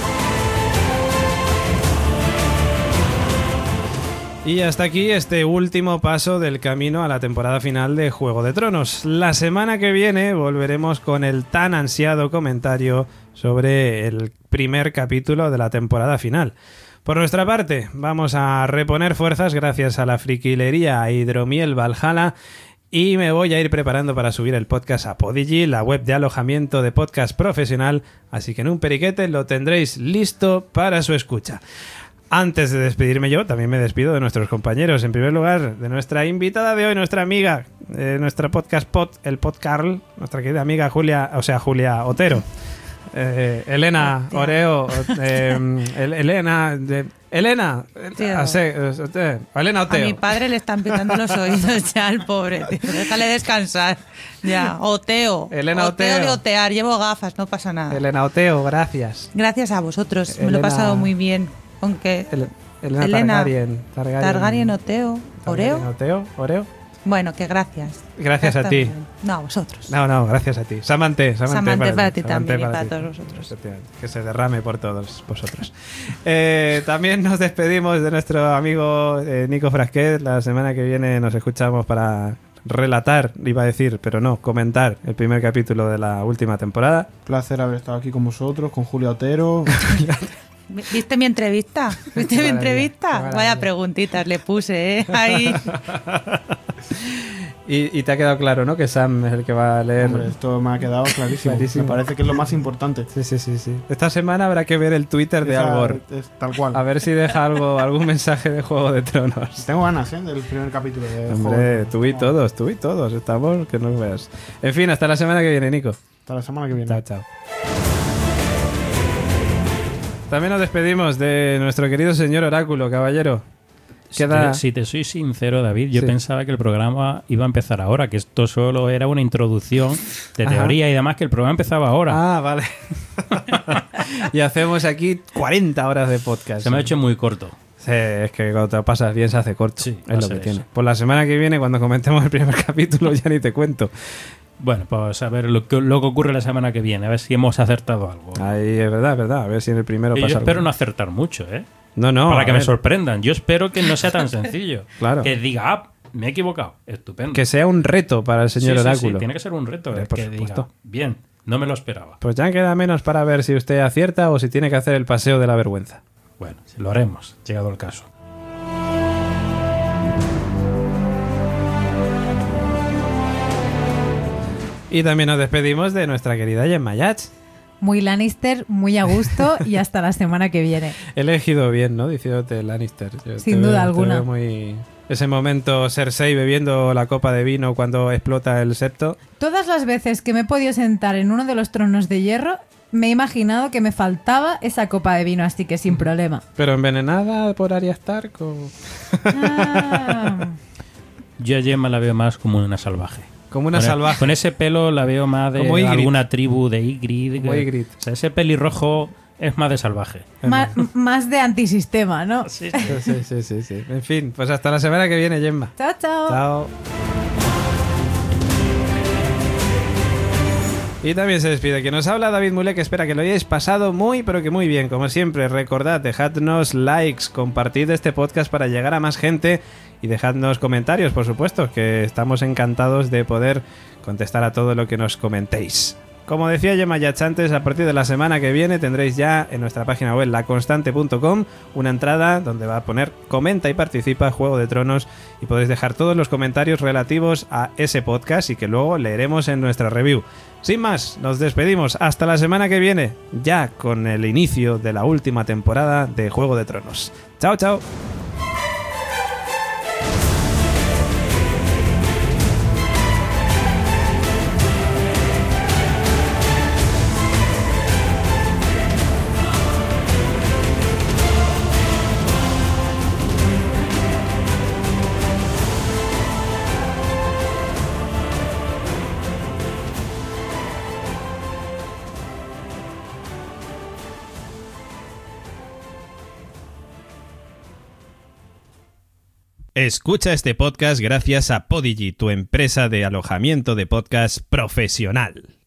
Y hasta aquí este último paso del camino a la temporada final de Juego de Tronos. La semana que viene volveremos con el tan ansiado comentario sobre el primer capítulo de la temporada final. Por nuestra parte, vamos a reponer fuerzas gracias a la friquilería Hidromiel Valhalla, y me voy a ir preparando para subir el podcast a Podigy, la web de alojamiento de podcast profesional, así que en un periquete lo tendréis listo para su escucha. Antes de despedirme yo, también me despido de nuestros compañeros. En primer lugar, de nuestra invitada de hoy, nuestra amiga, eh, nuestra podcast pod, el Podcarl, nuestra querida amiga Julia, o sea, Julia Otero. Eh, Elena Hostia. Oreo eh, Elena de, Elena hace, eh, Elena Oteo. A mi padre le están pitando los oídos ya al pobre, tío. Déjale descansar ya. Oteo Elena Oteo, Oteo de otear, llevo gafas, no pasa nada. Elena Oteo, gracias. Gracias a vosotros, Elena... me lo he pasado muy bien. Aunque El, Elena, Elena Targaryen Targaryen, Targaryen Oteo Targaryen, Oreo Oteo Oreo Bueno, que gracias. Gracias a ti. No, a vosotros. No, no, gracias a ti. Samante, Samante, Samante para, para ti Samante también para y para ti. todos vosotros. Que se derrame por todos vosotros. eh, también nos despedimos de nuestro amigo eh, Nico Frasquet. La semana que viene nos escuchamos para relatar, iba a decir, pero no, comentar el primer capítulo de la última temporada. Placer haber estado aquí con vosotros, con Julia Otero. ¿Viste mi entrevista? ¿Viste mi entrevista? Vaya preguntitas le puse, ¿eh? Ahí. Y, y te ha quedado claro, ¿no? Que Sam es el que va a leer. Hombre, esto me ha quedado clarísimo. clarísimo. Me parece que es lo más importante. Sí, sí, sí, sí. Esta semana habrá que ver el Twitter de Esa, Al Gore. Es tal cual. A ver si deja algo, algún mensaje de Juego de Tronos. Tengo ganas, ¿eh? Del primer capítulo de Hombre, tú y todos, tú y todos. Estamos, que no veas. En fin, hasta la semana que viene, Nico. Hasta la semana que viene. Chao, chao. También nos despedimos de nuestro querido señor Oráculo, caballero. queda... Si te, si te soy sincero, David, yo Sí. pensaba que el programa iba a empezar ahora, que esto solo era una introducción de Ajá. teoría y demás, que el programa empezaba ahora. Ah, vale. Y hacemos aquí cuarenta horas de podcast. Se me ha hecho muy corto. Sí, es que cuando te lo pasas bien se hace corto. Sí, es va a lo ser que tiene. eso. Pues la semana que viene, cuando comentemos el primer capítulo, ya ni te cuento. Bueno, pues a ver lo que, lo que ocurre la semana que viene, a ver si hemos acertado algo. Ahí es verdad, es verdad. A ver si en el primero Y yo pasa espero algo. no acertar mucho, ¿eh? No, no. Para a que me ver, sorprendan. Yo espero que no sea tan sencillo. Claro. Que diga, ah, me he equivocado. Estupendo. Que sea un reto para el señor Sí, sí, Oráculo. sí, tiene que ser un reto. Hombre, eh, por que supuesto. diga, bien, no me lo esperaba. Pues ya queda menos para ver si usted acierta o si tiene que hacer el paseo de la vergüenza. Bueno, lo haremos, llegado el caso. Y también nos despedimos de nuestra querida Gemma Yats. Muy Lannister, muy a gusto y hasta la semana que viene. He elegido bien, ¿no? Diciéndote Lannister. Yo Sin te duda veo- te alguna. veo muy... Ese momento Cersei bebiendo la copa de vino cuando explota el septo. Todas las veces que me he podido sentar en uno de los tronos de hierro, me he imaginado que me faltaba esa copa de vino, así que sin problema. Pero envenenada por Arya Stark o... Ah. Yo a Gemma la veo más como una salvaje. Como una Con e- salvaje. Con ese pelo la veo más de Como Ygritte. alguna tribu de Ygritte. Como Ygritte. O sea, ese pelirrojo es más de salvaje. Ma- más de antisistema, ¿no? Sí, sí, sí, sí, sí. En fin, pues hasta la semana que viene, Gemma. Chao, chao. Chao. Y también se despide que nos habla David Mulé, que espera que lo hayáis pasado muy, pero que muy bien. Como siempre, recordad, dejadnos likes, compartid este podcast para llegar a más gente y dejadnos comentarios, por supuesto, que estamos encantados de poder contestar a todo lo que nos comentéis. Como decía Gemma Yats antes, a partir de la semana que viene tendréis ya en nuestra página web la constante punto com una entrada donde va a poner comenta y participa Juego de Tronos y podéis dejar todos los comentarios relativos a ese podcast y que luego leeremos en nuestra review. Sin más, nos despedimos hasta la semana que viene, ya con el inicio de la última temporada de Juego de Tronos. Chao, chao. Escucha este podcast gracias a Podigy, tu empresa de alojamiento de podcast profesional.